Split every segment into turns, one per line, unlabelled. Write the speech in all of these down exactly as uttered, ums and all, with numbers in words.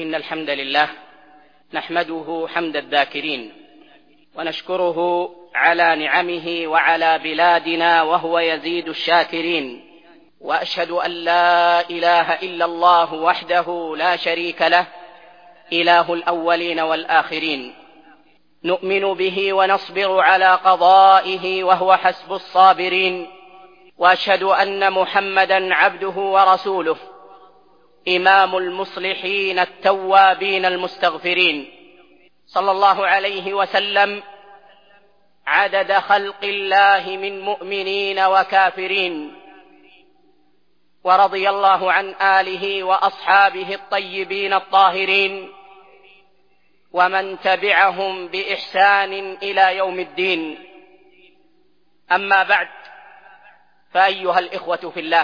إن الحمد لله نحمده حمد الذاكرين ونشكره على نعمه وعلى بلادنا وهو يزيد الشاكرين، وأشهد أن لا إله إلا الله وحده لا شريك له إله الأولين والآخرين، نؤمن به ونصبر على قضائه وهو حسب الصابرين، وأشهد أن محمدًا عبده ورسوله إمام المصلحين التوابين المستغفرين، صلى الله عليه وسلم عدد خلق الله من مؤمنين وكافرين، ورضي الله عن آله وأصحابه الطيبين الطاهرين ومن تبعهم بإحسان إلى يوم الدين. أما بعد، فأيها الإخوة في الله،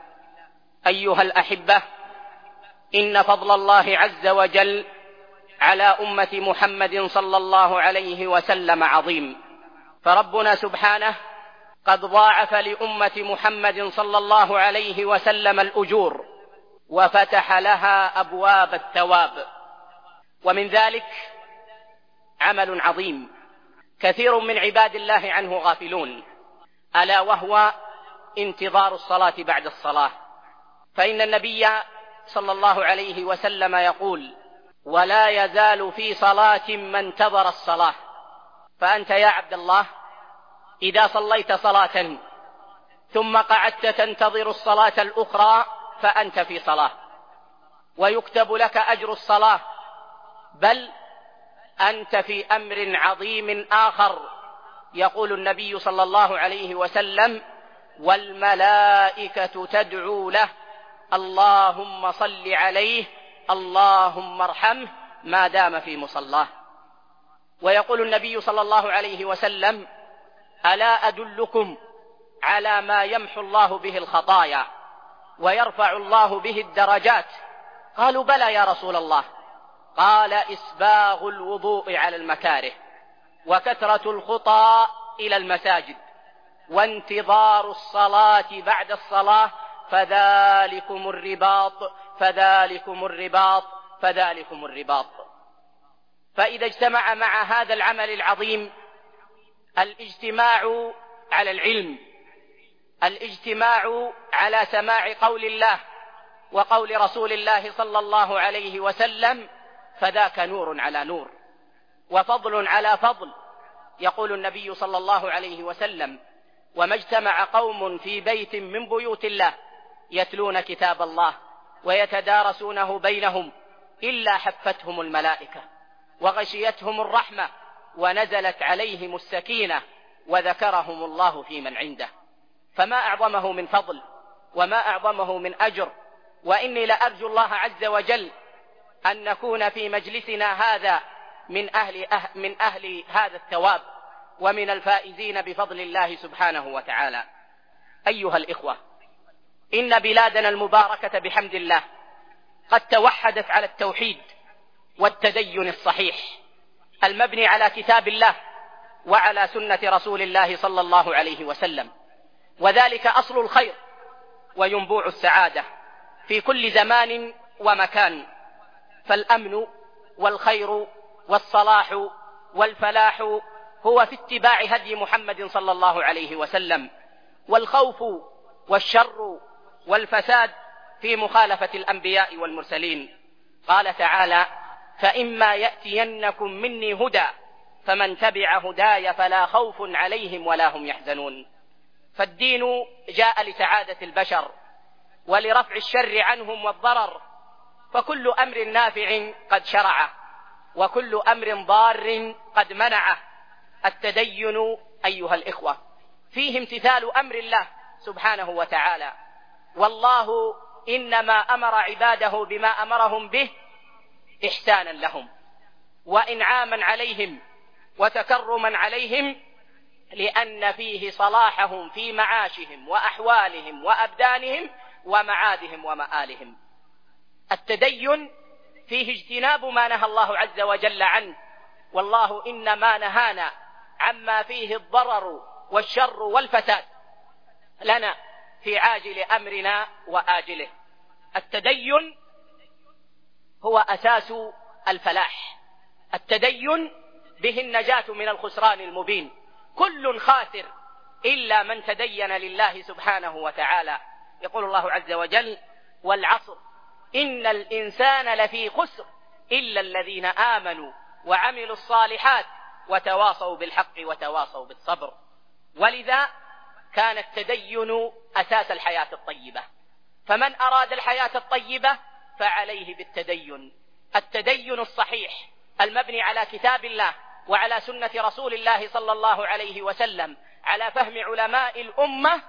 أيها الأحبة، إن فضل الله عز وجل على أمة محمد صلى الله عليه وسلم عظيم، فربنا سبحانه قد ضاعف لأمة محمد صلى الله عليه وسلم الأجور وفتح لها أبواب الثواب، ومن ذلك عمل عظيم كثير من عباد الله عنه غافلون، ألا وهو انتظار الصلاة بعد الصلاة. فإن النبي صلى الله عليه وسلم يقول: ولا يزال في صلاة من انتظر الصلاة. فأنت يا عبد الله إذا صليت صلاة ثم قعدت تنتظر الصلاة الأخرى فأنت في صلاة، ويكتب لك أجر الصلاة، بل أنت في أمر عظيم آخر. يقول النبي صلى الله عليه وسلم: والملائكة تدعو له اللهم صل عليه اللهم ارحمه ما دام في مصلاه. ويقول النبي صلى الله عليه وسلم: ألا أدلكم على ما يمحو الله به الخطايا ويرفع الله به الدرجات؟ قالوا: بلى يا رسول الله. قال: إسباغ الوضوء على المكاره، وكثرة الخطى إلى المساجد، وانتظار الصلاة بعد الصلاة، فذلكم الرباط فذلكم الرباط فذلكم الرباط. فإذا اجتمع مع هذا العمل العظيم الاجتماع على العلم، الاجتماع على سماع قول الله وقول رسول الله صلى الله عليه وسلم، فذاك نور على نور وفضل على فضل. يقول النبي صلى الله عليه وسلم: وما اجتمع قوم في بيت من بيوت الله يتلون كتاب الله ويتدارسونه بينهم إلا حفتهم الملائكة وغشيتهم الرحمة ونزلت عليهم السكينة وذكرهم الله في من عنده. فما أعظمه من فضل وما أعظمه من أجر. وإني لأرجو الله عز وجل أن نكون في مجلسنا هذا من أهل, أه من أهل هذا الثواب ومن الفائزين بفضل الله سبحانه وتعالى. أيها الإخوة، إن بلادنا المباركة بحمد الله قد توحدت على التوحيد والتدين الصحيح المبني على كتاب الله وعلى سنة رسول الله صلى الله عليه وسلم، وذلك أصل الخير وينبوع السعادة في كل زمان ومكان. فالأمن والخير والصلاح والفلاح هو في اتباع هدي محمد صلى الله عليه وسلم، والخوف والشر والفساد في مخالفة الأنبياء والمرسلين. قال تعالى: فإما يأتينكم مني هدى فمن تبع هداي فلا خوف عليهم ولا هم يحزنون. فالدين جاء لسعادة البشر ولرفع الشر عنهم والضرر، فكل أمر نافع قد شرعه وكل أمر ضار قد منعه. التدين أيها الإخوة فيه امتثال أمر الله سبحانه وتعالى، والله إنما أمر عباده بما أمرهم به إحسانا لهم وإنعاما عليهم وتكرما عليهم، لأن فيه صلاحهم في معاشهم وأحوالهم وأبدانهم ومعادهم ومآلهم. التدين فيه اجتناب ما نهى الله عز وجل عنه، والله إنما نهانا عما فيه الضرر والشر والفساد لنا في عاجل أمرنا وآجله. التدين هو أساس الفلاح. التدين به النجاة من الخسران المبين. كل خاسر إلا من تدين لله سبحانه وتعالى. يقول الله عز وجل: والعصر إن الإنسان لفي خسر إلا الذين آمنوا وعملوا الصالحات وتواصوا بالحق وتواصوا بالصبر. ولذا كان التدين أساس الحياة الطيبة. فمن أراد الحياة الطيبة فعليه بالتدين، التدين الصحيح المبني على كتاب الله وعلى سنة رسول الله صلى الله عليه وسلم على فهم علماء الأمة،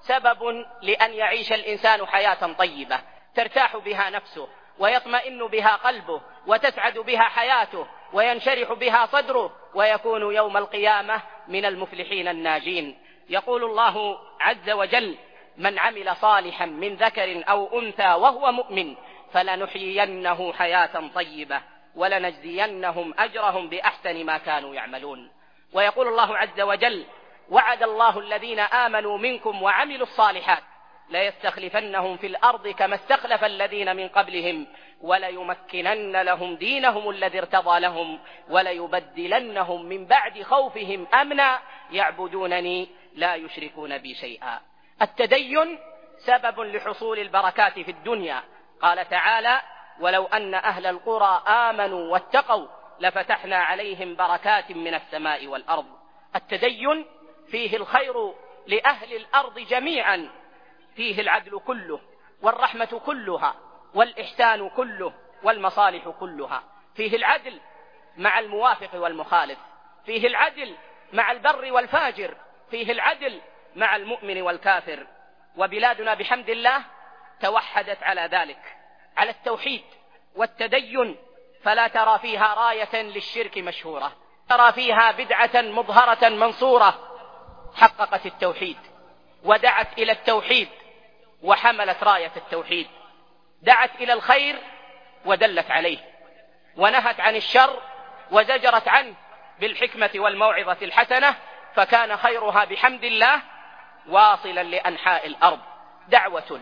سبب لأن يعيش الإنسان حياة طيبة ترتاح بها نفسه ويطمئن بها قلبه وتسعد بها حياته وينشرح بها صدره، ويكون يوم القيامة من المفلحين الناجين. يقول الله عز وجل: من عمل صالحا من ذكر أو أنثى وهو مؤمن فلنحيينه حياة طيبة ولنجزينهم أجرهم بأحسن ما كانوا يعملون. ويقول الله عز وجل: وعد الله الذين آمنوا منكم وعملوا الصالحات ليستخلفنهم في الأرض كما استخلف الذين من قبلهم وليمكنن لهم دينهم الذي ارتضى لهم وليبدلنهم من بعد خوفهم أمنا يعبدونني لا يشركون بي شيئا. التدين سبب لحصول البركات في الدنيا. قال تعالى: ولو أن أهل القرى آمنوا واتقوا لفتحنا عليهم بركات من السماء والأرض. التدين فيه الخير لأهل الأرض جميعا، فيه العدل كله والرحمة كلها والإحسان كله والمصالح كلها. فيه العدل مع الموافق والمخالف، فيه العدل مع البر والفاجر، فيه العدل مع المؤمن والكافر. وبلادنا بحمد الله توحدت على ذلك، على التوحيد والتدين، فلا ترى فيها راية للشرك مشهورة، ترى فيها بدعة مظهرة منصورة حققت التوحيد ودعت إلى التوحيد وحملت راية التوحيد، دعت إلى الخير ودلت عليه، ونهت عن الشر وزجرت عنه بالحكمة والموعظة الحسنة، فكان خيرها بحمد الله واصلا لأنحاء الأرض، دعوة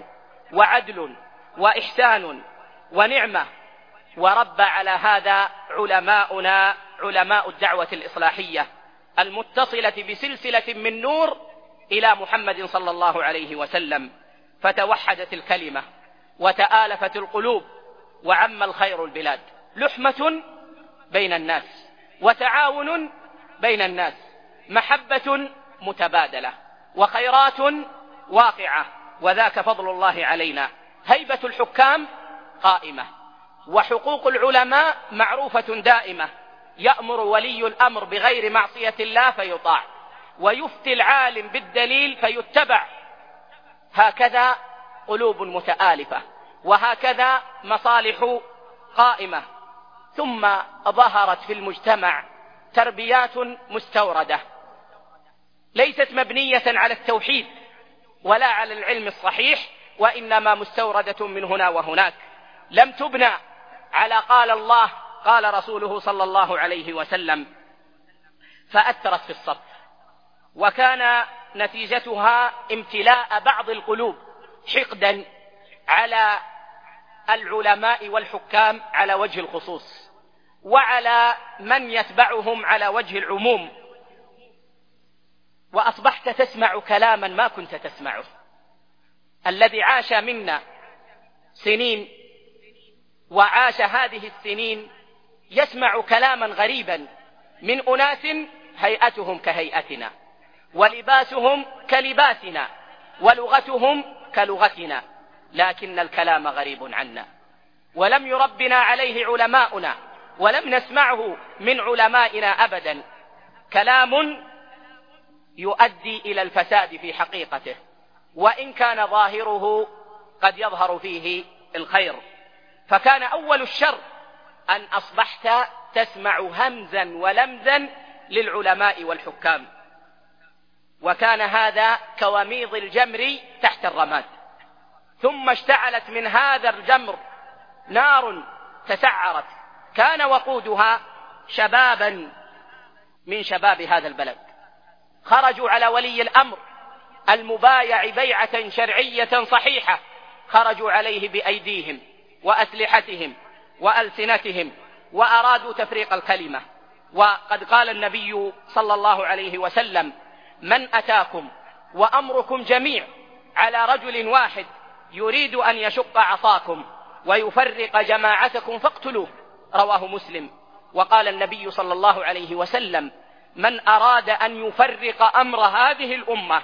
وعدل وإحسان ونعمة. ورب على هذا علماؤنا، علماء الدعوة الإصلاحية المتصلة بسلسلة من نور إلى محمد صلى الله عليه وسلم، فتوحدت الكلمة وتآلفت القلوب وعم الخير البلاد. لحمة بين الناس وتعاون بين الناس، محبة متبادلة وخيرات واقعة، وذاك فضل الله علينا. هيبة الحكام قائمة وحقوق العلماء معروفة دائمة، يأمر ولي الأمر بغير معصية الله فيطاع، ويفتي العالم بالدليل فيتبع. هكذا قلوب متآلفة، وهكذا مصالح قائمة. ثم ظهرت في المجتمع تربيات مستوردة ليست مبنية على التوحيد ولا على العلم الصحيح، وإنما مستوردة من هنا وهناك، لم تبنى على قال الله قال رسوله صلى الله عليه وسلم، فأثرت في الصف، وكان نتيجتها امتلاء بعض القلوب حقدا على العلماء والحكام على وجه الخصوص، وعلى من يتبعهم على وجه العموم، وأصبحت تسمع كلاما ما كنت تسمعه. الذي عاش منا سنين وعاش هذه السنين يسمع كلاما غريبا من أناس هيئتهم كهيئتنا ولباسهم كلباسنا ولغتهم كلغتنا، لكن الكلام غريب عنا، ولم يربنا عليه علماؤنا ولم نسمعه من علمائنا أبدا. كلام يؤدي إلى الفساد في حقيقته، وإن كان ظاهره قد يظهر فيه الخير. فكان أول الشر أن أصبحت تسمع همزا ولمزا للعلماء والحكام، وكان هذا كوميض الجمر تحت الرماد، ثم اشتعلت من هذا الجمر نار تسعرت، كان وقودها شبابا من شباب هذا البلد، خرجوا على ولي الأمر المبايع بيعة شرعية صحيحة، خرجوا عليه بأيديهم وأسلحتهم وألسنتهم وأرادوا تفريق الكلمة. وقد قال النبي صلى الله عليه وسلم: من أتاكم وأمركم جميع على رجل واحد يريد أن يشق عصاكم ويفرق جماعتكم فاقتلوه، رواه مسلم. وقال النبي صلى الله عليه وسلم: من أراد أن يفرق أمر هذه الأمة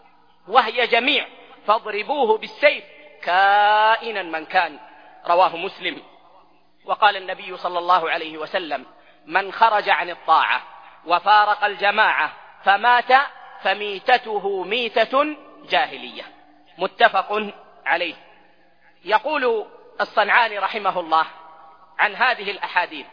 وهي جميع فاضربوه بالسيف كائنا من كان، رواه مسلم. وقال النبي صلى الله عليه وسلم: من خرج عن الطاعة وفارق الجماعة فمات فميتته ميتة جاهلية، متفق عليه. يقول الصنعاني رحمه الله عن هذه الأحاديث: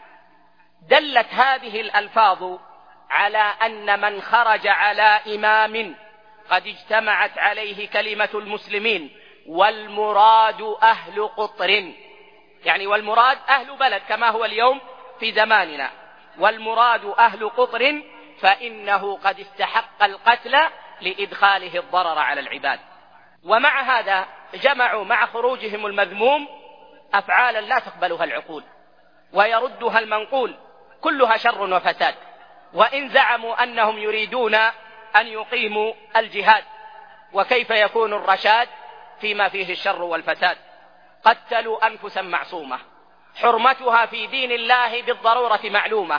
دلت هذه الألفاظ على أن من خرج على إمام قد اجتمعت عليه كلمة المسلمين، والمراد أهل قطر، يعني والمراد أهل بلد كما هو اليوم في زماننا، والمراد أهل قطر، فإنه قد استحق القتل لإدخاله الضرر على العباد. ومع هذا جمعوا مع خروجهم المذموم أفعالا لا تقبلها العقول ويردها المنقول، كلها شر وفساد. وإن زعموا أنهم يريدون أن يقيموا الجهاد، وكيف يكون الرشاد فيما فيه الشر والفساد؟ قتلوا أنفسا معصومة حرمتها في دين الله بالضرورة معلومة،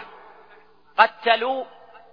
قتلوا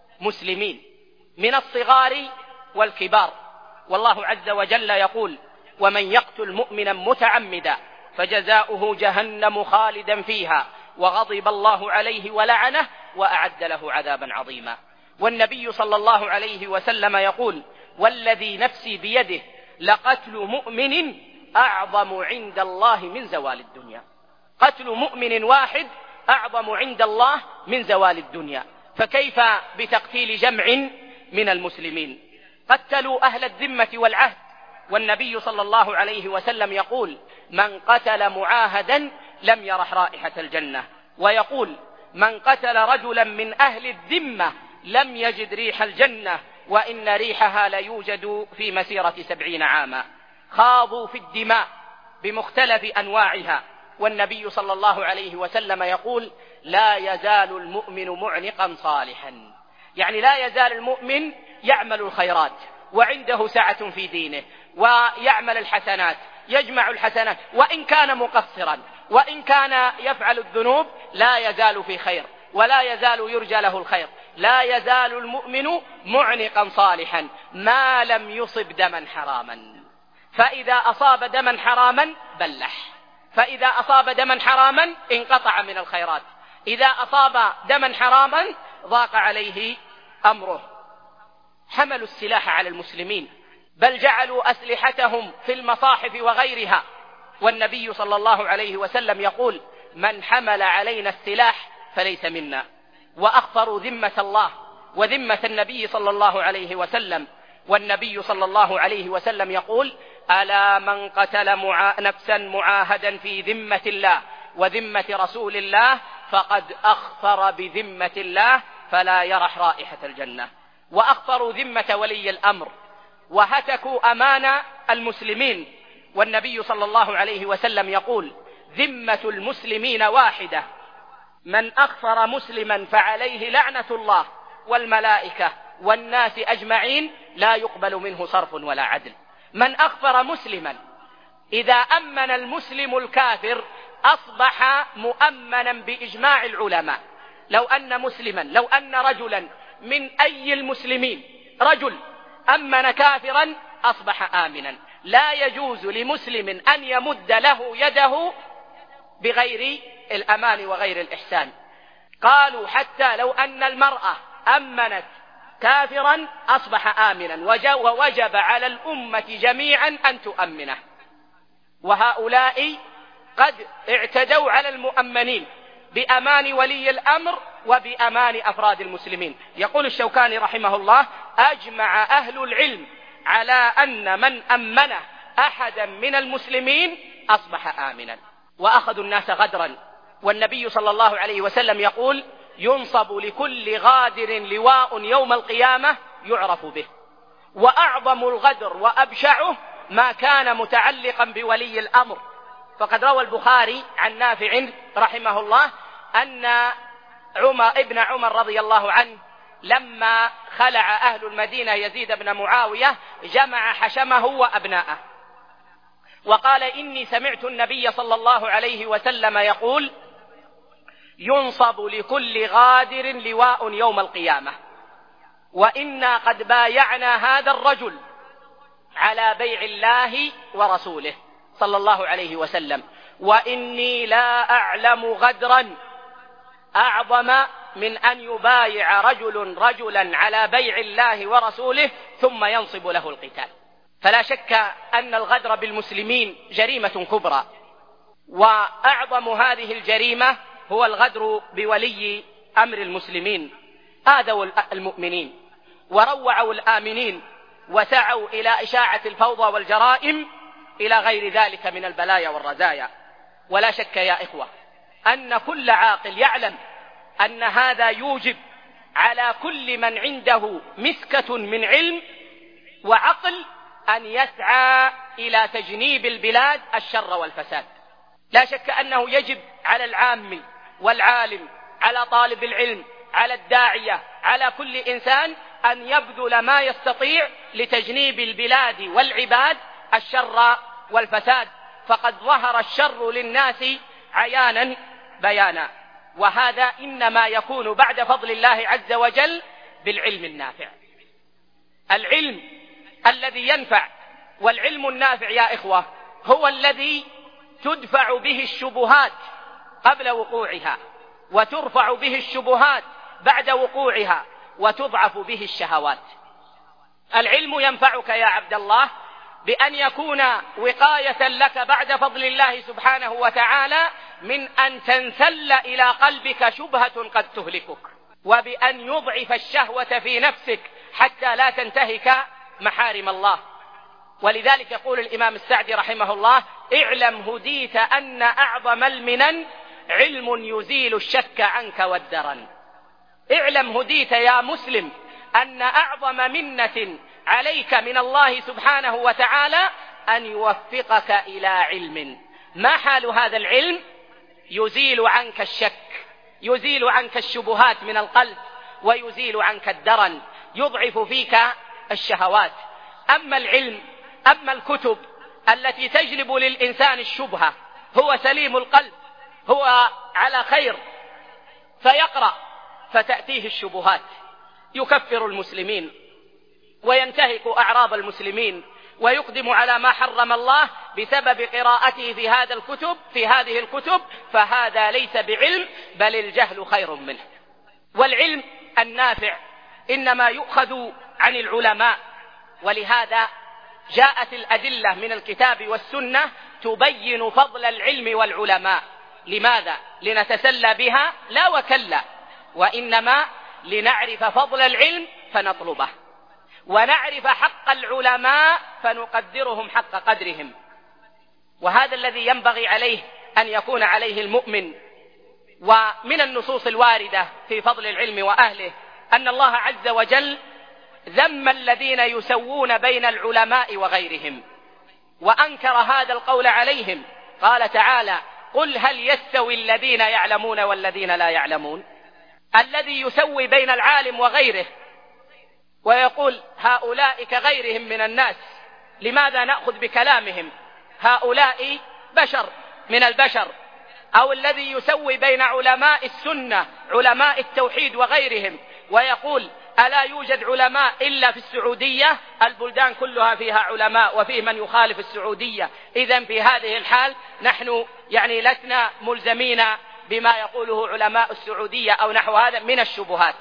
مسلمين من الصغار والكبار، والله عز وجل يقول: ومن يقتل مؤمنا متعمدا فجزاؤه جهنم خالدا فيها وغضب الله عليه ولعنه وأعد له عذابا عظيما. والنبي صلى الله عليه وسلم يقول: والذي نفسي بيده لقتل مؤمن أعظم عند الله من زوال الدنيا. قتل مؤمن واحد أعظم عند الله من زوال الدنيا، فكيف بتقتيل جمع من المسلمين؟ قتلوا أهل الذمة والعهد، والنبي صلى الله عليه وسلم يقول: من قتل معاهدا لم يرح رائحة الجنة، ويقول: من قتل رجلا من أهل الذمة لم يجد ريح الجنة، وإن ريحها ليوجد في مسيرة سبعين عاما. خاضوا في الدماء بمختلف أنواعها، والنبي صلى الله عليه وسلم يقول: لا يزال المؤمن معنقا صالحا، يعني لا يزال المؤمن يعمل الخيرات وعنده سعة في دينه ويعمل الحسنات، يجمع الحسنات، وإن كان مقصرا وإن كان يفعل الذنوب لا يزال في خير ولا يزال يرجى له الخير. لا يزال المؤمن معنقا صالحا ما لم يصب دما حراما، فإذا أصاب دما حراما بلح، فإذا أصاب دما حراما انقطع من الخيرات، إذا أصاب دما حراما ضاق عليه أمره. حملوا السلاح على المسلمين، بل جعلوا أسلحتهم في المصاحف وغيرها، والنبي صلى الله عليه وسلم يقول: من حمل علينا السلاح فليس منا. وأخفروا ذمة الله وذمة النبي صلى الله عليه وسلم، والنبي صلى الله عليه وسلم يقول: ألا من قتل معا... نفسا معاهدا في ذمة الله وذمة رسول الله فقد أخفر بذمة الله فلا يرح رائحة الجنة. وأخفروا ذمة ولي الأمر وهتكوا أمان المسلمين، والنبي صلى الله عليه وسلم يقول: ذمة المسلمين واحدة، من أخفر مسلما فعليه لعنة الله والملائكة والناس أجمعين لا يقبل منه صرف ولا عدل. من أخفر مسلما، إذا أمن المسلم الكافر أصبح مؤمنا بإجماع العلماء. لو أن مسلما لو أن رجلا من أي المسلمين رجل أمن كافرا أصبح آمنا، لا يجوز لمسلم أن يمد له يده بغير الأمان وغير الإحسان. قالوا حتى لو أن المرأة أمنت كافرا أصبح آمنا، ووجب على الأمة جميعا أن تؤمنه. وهؤلاء قد اعتدوا على المؤمنين بأمان ولي الأمر وبأمان أفراد المسلمين. يقول الشوكاني رحمه الله: أجمع أهل العلم على أن من أمنه أحدا من المسلمين أصبح آمنا. وأخذوا الناس غدرا، والنبي صلى الله عليه وسلم يقول: ينصب لكل غادر لواء يوم القيامة يعرف به. وأعظم الغدر وأبشعه ما كان متعلقا بولي الأمر، فقد روى البخاري عن نافع رحمه الله أن عمر ابن عمر رضي الله عنه لما خلع أهل المدينة يزيد بن معاوية جمع حشمه وأبناءه وقال: إني سمعت النبي صلى الله عليه وسلم يقول: ينصب لكل غادر لواء يوم القيامة، وإنا قد بايعنا هذا الرجل على بيع الله ورسوله صلى الله عليه وسلم، وإني لا أعلم غدرا أعظم من أن يبايع رجل رجلا على بيع الله ورسوله ثم ينصب له القتال. فلا شك أن الغدر بالمسلمين جريمة كبرى، وأعظم هذه الجريمة هو الغدر بولي أمر المسلمين. آذوا المؤمنين وروعوا الآمنين وسعوا إلى إشاعة الفوضى والجرائم إلى غير ذلك من البلايا والرزايا. ولا شك يا إخوة أن كل عاقل يعلم أن هذا يوجب على كل من عنده مسكة من علم وعقل أن يسعى إلى تجنيب البلاد الشر والفساد. لا شك أنه يجب على العام والعالم، على طالب العلم، على الداعية، على كل إنسان أن يبذل ما يستطيع لتجنيب البلاد والعباد الشر والفساد، فقد ظهر الشر للناس عيانا بيانا، وهذا إنما يكون بعد فضل الله عز وجل بالعلم النافع، العلم الذي ينفع. والعلم النافع يا إخوة هو الذي تدفع به الشبهات قبل وقوعها، وترفع به الشبهات بعد وقوعها، وتضعف به الشهوات. العلم ينفعك يا عبد الله بأن يكون وقاية لك بعد فضل الله سبحانه وتعالى من أن تنسل إلى قلبك شبهة قد تهلكك، وبأن يضعف الشهوة في نفسك حتى لا تنتهك محارم الله. ولذلك يقول الإمام السعدي رحمه الله: اعلم هديت أن أعظم المنن علم يزيل الشك عنك والدرن. اعلم هديت يا مسلم أن أعظم منة عليك من الله سبحانه وتعالى أن يوفقك إلى علم. ما حال هذا العلم؟ يزيل عنك الشك، يزيل عنك الشبهات من القلب، ويزيل عنك الدرن، يضعف فيك الشهوات. أما العلم، أما الكتب التي تجلب للإنسان الشبهة، هو سليم القلب، هو على خير، فيقرأ فتأتيه الشبهات، يكفر المسلمين وينتهك أعراض المسلمين ويقدم على ما حرم الله بسبب قراءته في هذا الكتب في هذه الكتب، فهذا ليس بعلم، بل الجهل خير منه. والعلم النافع إنما يؤخذ عن العلماء، ولهذا جاءت الأدلة من الكتاب والسنة تبين فضل العلم والعلماء. لماذا؟ لنتسلى بها لا وكلا، وإنما لنعرف فضل العلم فنطلبه، ونعرف حق العلماء فنقدرهم حق قدرهم. وهذا الذي ينبغي عليه أن يكون عليه المؤمن. ومن النصوص الواردة في فضل العلم وأهله أن الله عز وجل ذم الذين يسوون بين العلماء وغيرهم، وأنكر هذا القول عليهم. قال تعالى: قل هل يستوي الذين يعلمون والذين لا يعلمون؟ الذي يسوي بين العالم وغيره ويقول هؤلاء كغيرهم من الناس، لماذا نأخذ بكلامهم؟ هؤلاء بشر من البشر. أو الذي يسوي بين علماء السنة، علماء التوحيد وغيرهم، ويقول ألا يوجد علماء إلا في السعودية؟ البلدان كلها فيها علماء وفيه من يخالف السعودية. إذن في هذه الحال نحن يعني لسنا ملزمين بما يقوله علماء السعودية أو نحو هذا من الشبهات.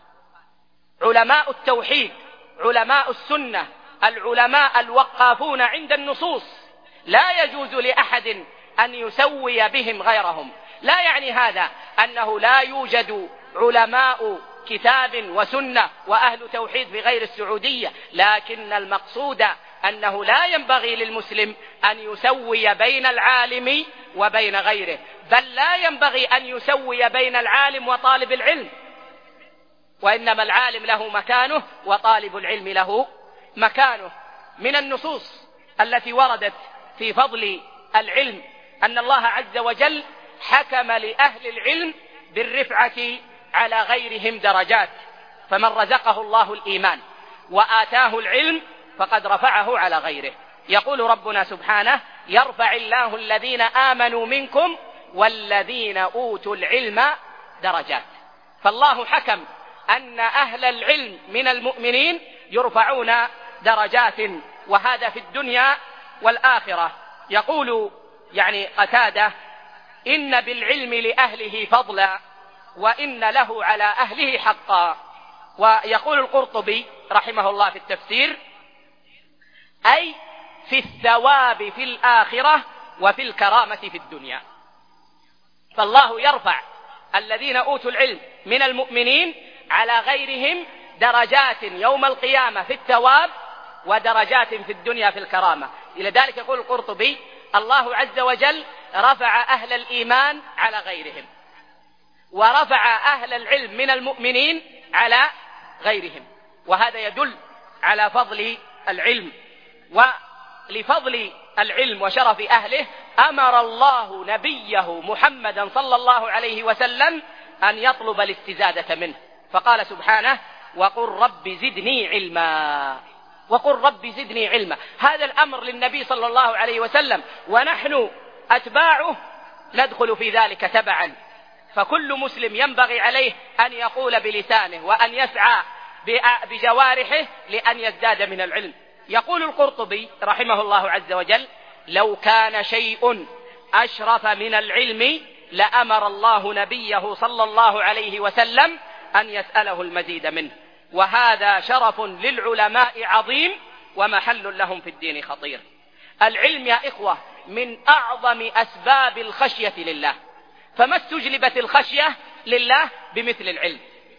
علماء التوحيد، علماء السنة، العلماء الوقافون عند النصوص، لا يجوز لأحد أن يسوي بهم غيرهم. لا يعني هذا أنه لا يوجد علماء كتاب وسنة وأهل توحيد في غير السعودية، لكن المقصود أنه لا ينبغي للمسلم أن يسوي بين العالم وبين غيره، بل لا ينبغي أن يسوي بين العالم وطالب العلم، وإنما العالم له مكانه وطالب العلم له مكانه. من النصوص التي وردت في فضل العلم أن الله عز وجل حكم لأهل العلم بالرفعة على غيرهم درجات، فمن رزقه الله الإيمان وآتاه العلم فقد رفعه على غيره. يقول ربنا سبحانه: يرفع الله الذين آمنوا منكم والذين أوتوا العلم درجات. فالله حكم أن أهل العلم من المؤمنين يرفعون درجات، وهذا في الدنيا والآخرة. يقول يعني قتادة: إن بالعلم لأهله فضلا وإن له على أهله حقا. ويقول القرطبي رحمه الله في التفسير: أي في الثواب في الآخرة وفي الكرامة في الدنيا. فالله يرفع الذين أوتوا العلم من المؤمنين على غيرهم درجات يوم القيامة في الثواب ودرجات في الدنيا في الكرامة. إلى ذلك يقول القرطبي: الله عز وجل رفع أهل الإيمان على غيرهم، ورفع أهل العلم من المؤمنين على غيرهم، وهذا يدل على فضل العلم. ولفضل العلم وشرف أهله أمر الله نبيه محمدا صلى الله عليه وسلم أن يطلب الاستزادة منه، فقال سبحانه: وقل رب زدني علما. وقل رب زدني علما، هذا الأمر للنبي صلى الله عليه وسلم، ونحن أتباعه ندخل في ذلك تبعا. فكل مسلم ينبغي عليه أن يقول بلسانه وأن يسعى بجوارحه لأن يزداد من العلم. يقول القرطبي رحمه الله عز وجل: لو كان شيء أشرف من العلم لأمر الله نبيه صلى الله عليه وسلم أن يسأله المزيد منه، وهذا شرف للعلماء عظيم ومحل لهم في الدين خطير. العلم يا إخوة من أعظم أسباب الخشية لله، فما استجلبت الخشية لله بمثل العلم.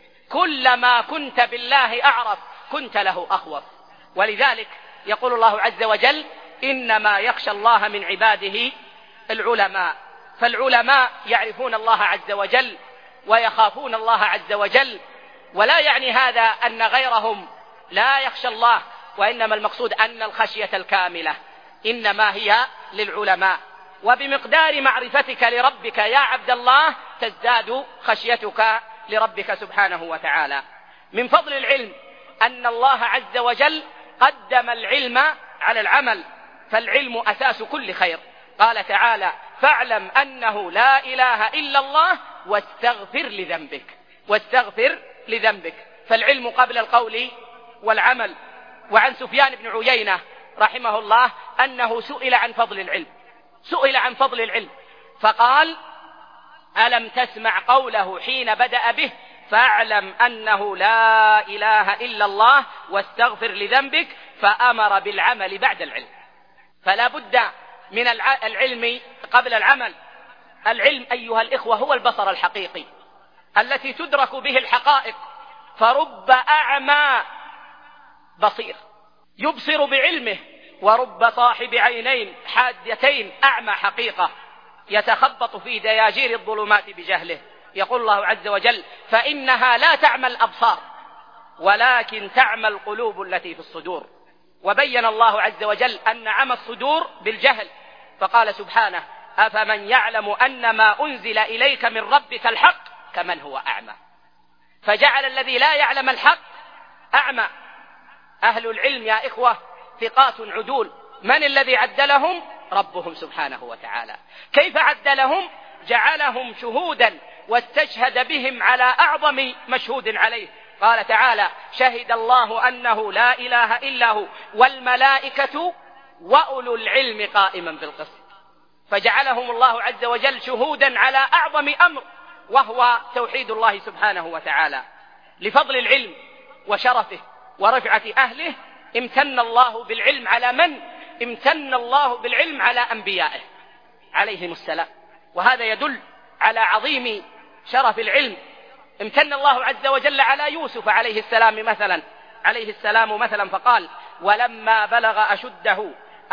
كلما كنت بالله أعرف كنت له أخوف. ولذلك يقول الله عز وجل: إنما يخشى الله من عباده العلماء. فالعلماء يعرفون الله عز وجل ويخافون الله عز وجل، ولا يعني هذا أن غيرهم لا يخشى الله، وإنما المقصود أن الخشية الكاملة إنما هي للعلماء. وبمقدار معرفتك لربك يا عبد الله تزداد خشيتك لربك سبحانه وتعالى. من فضل العلم أن الله عز وجل قدم العلم على العمل، فالعلم أساس كل خير. قال تعالى: فاعلم أنه لا إله إلا الله واستغفر لذنبك. واستغفر لذنبك، فالعلم قبل القول والعمل. وعن سفيان بن عيينة رحمه الله أنه سئل عن فضل العلم سئل عن فضل العلم فقال: ألم تسمع قوله حين بدأ به: فاعلم أنه لا إله إلا الله واستغفر لذنبك، فأمر بالعمل بعد العلم. فلا بد من العلم قبل العمل. العلم أيها الإخوة هو البصر الحقيقي التي تدرك به الحقائق، فرب أعمى بصير يبصر بعلمه، ورب صاحب عينين حادتين أعمى حقيقة يتخبط في دياجير الظلمات بجهله. يقول الله عز وجل: فإنها لا تعمى الأبصار ولكن تعمى القلوب التي في الصدور. وبين الله عز وجل أن عمى الصدور بالجهل، فقال سبحانه: أفمن يعلم أن ما أنزل إليك من ربك الحق كمن هو أعمى. فجعل الذي لا يعلم الحق أعمى. أهل العلم يا إخوة ثقات عدول. من الذي عدلهم؟ ربهم سبحانه وتعالى. كيف عدلهم؟ جعلهم شهودا واستشهد بهم على أعظم مشهود عليه. قال تعالى: شهد الله أنه لا إله إلا هو والملائكة وأولو العلم قائما بالقسط. فجعلهم الله عز وجل شهودا على أعظم أمر، وهو توحيد الله سبحانه وتعالى. لفضل العلم وشرفه ورفعة أهله امتن الله بالعلم على من؟ امتن الله بالعلم على أنبيائه عليهم السلام، وهذا يدل على عظيم شرف العلم. امتن الله عز وجل على يوسف عليه السلام مثلا عليه السلام مثلا فقال: ولما بلغ أشده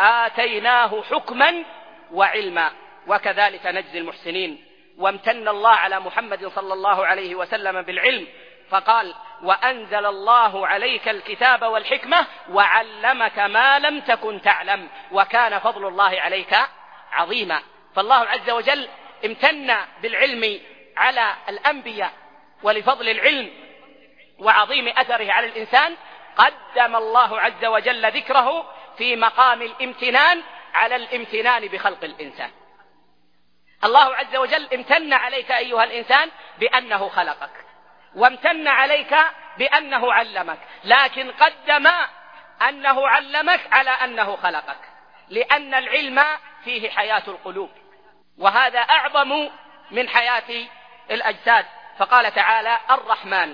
آتيناه حكما وعلما وكذلك نجزي المحسنين. وامتن الله على محمد صلى الله عليه وسلم بالعلم فقال: وأنزل الله عليك الكتاب والحكمة وعلمك ما لم تكن تعلم وكان فضل الله عليك عظيما. فالله عز وجل امتن بالعلم على الأنبياء، ولفضل العلم وعظيم أثره على الإنسان قدم الله عز وجل ذكره في مقام الامتنان على الامتنان بخلق الإنسان. الله عز وجل امتن عليك أيها الإنسان بأنه خلقك، وامتن عليك بأنه علمك، لكن قدم أنه علمك على أنه خلقك، لأن العلم فيه حياة القلوب، وهذا أعظم من حياة الأجساد. فقال تعالى: الرحمن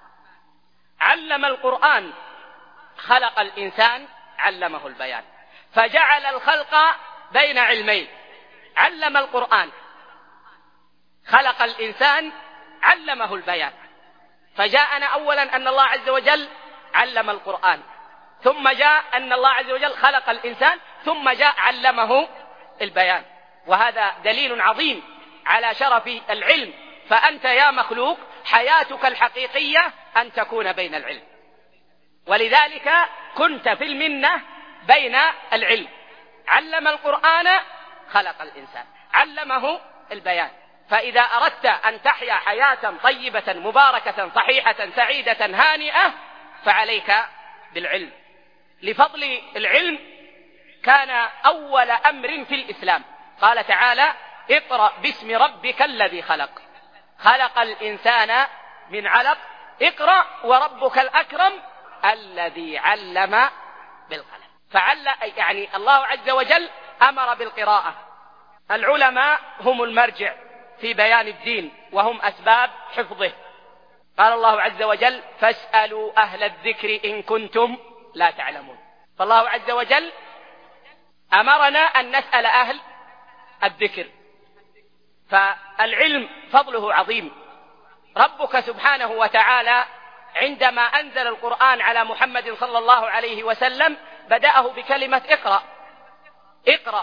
علم القرآن خلق الإنسان علمه البيان، فجعل الخلق بين علمين: علم القرآن خلق الإنسان علمه البيان. فجاءنا أولا أن الله عز وجل علم القرآن، ثم جاء أن الله عز وجل خلق الإنسان، ثم جاء علمه البيان، وهذا دليل عظيم على شرف العلم. فأنت يا مخلوق حياتك الحقيقية أن تكون بين العلم، ولذلك كنت في المنة بين العلم. علم القرآن خلق الإنسان، علمه البيان. فإذا أردت أن تحيا حياة طيبة مباركة صحيحة سعيدة هانئة فعليك بالعلم. لفضل العلم كان أول أمر في الإسلام. قال تعالى: اقرأ باسم ربك الذي خلق، خلق الإنسان من علق، اقرأ وربك الأكرم الذي علم بالقلم. فعل يعني الله عز وجل أمر بالقراءة. العلماء هم المرجع في بيان الدين، وهم أسباب حفظه. قال الله عز وجل: فاسألوا أهل الذكر إن كنتم لا تعلمون. فالله عز وجل أمرنا أن نسأل أهل الذكر. فالعلم فضله عظيم. ربك سبحانه وتعالى عندما أنزل القرآن على محمد صلى الله عليه وسلم بدأه بكلمة اقرأ اقرأ.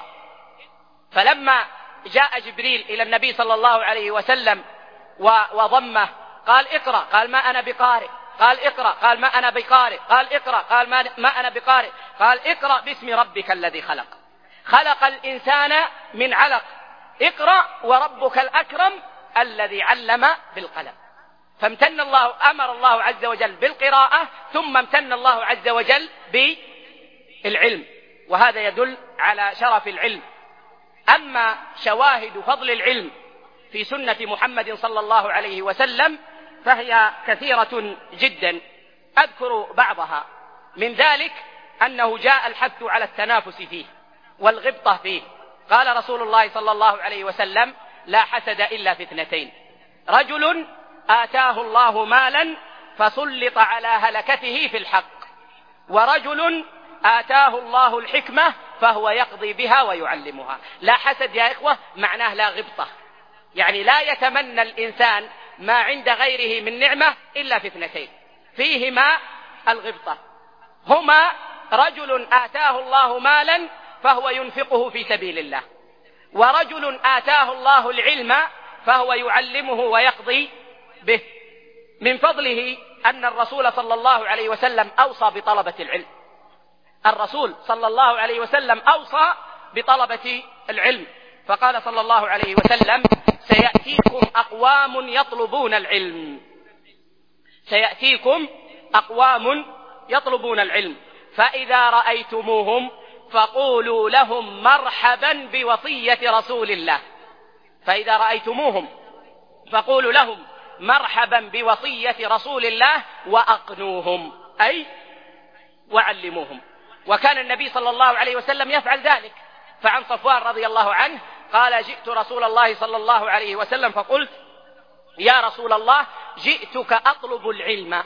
فلما جاء جبريل إلى النبي صلى الله عليه وسلم وضمه قال اقرأ، قال ما أنا بقارئ، قال اقرأ، قال ما أنا بقارئ، قال اقرأ، قال ما أنا بقارئ، قال اقرأ باسم ربك الذي خلق، خلق الإنسان من علق، اقرأ وربك الأكرم الذي علم بالقلم. فامتن الله، أمر الله عز وجل بالقراءة، ثم امتن الله عز وجل بالعلم، وهذا يدل على شرف العلم. أما شواهد فضل العلم في سنة محمد صلى الله عليه وسلم فهي كثيرة جدا، أذكر بعضها. من ذلك أنه جاء الحث على التنافس فيه والغبطة فيه. قال رسول الله صلى الله عليه وسلم: لا حسد إلا في اثنتين: رجل آتاه الله مالا فسلط على هلكته في الحق، ورجل آتاه الله الحكمة فهو يقضي بها ويعلمها. لا حسد يا إخوة معناه لا غبطة، يعني لا يتمنى الإنسان ما عند غيره من نعمة إلا في اثنتين فيهما الغبطة، هما رجل آتاه الله مالا فهو ينفقه في سبيل الله، ورجل آتاه الله العلم فهو يعلمه ويقضي به. من فضله أن الرسول صلى الله عليه وسلم أوصى بطلبة العلم. الرسول صلى الله عليه وسلم أوصى بطلبة العلم، فقال صلى الله عليه وسلم: سيأتيكم أقوام يطلبون العلم، سيأتيكم أقوام يطلبون العلم، فإذا رأيتموهم فقولوا لهم مرحبا بوصية رسول الله. فإذا رأيتموهم فقولوا لهم مرحبا بوصية رسول الله وأقنوهم، أي وعلموهم. وكان النبي صلى الله عليه وسلم يفعل ذلك. فعن صفوان رضي الله عنه قال: جئت رسول الله صلى الله عليه وسلم فقلت: يا رسول الله جئتك أطلب العلم.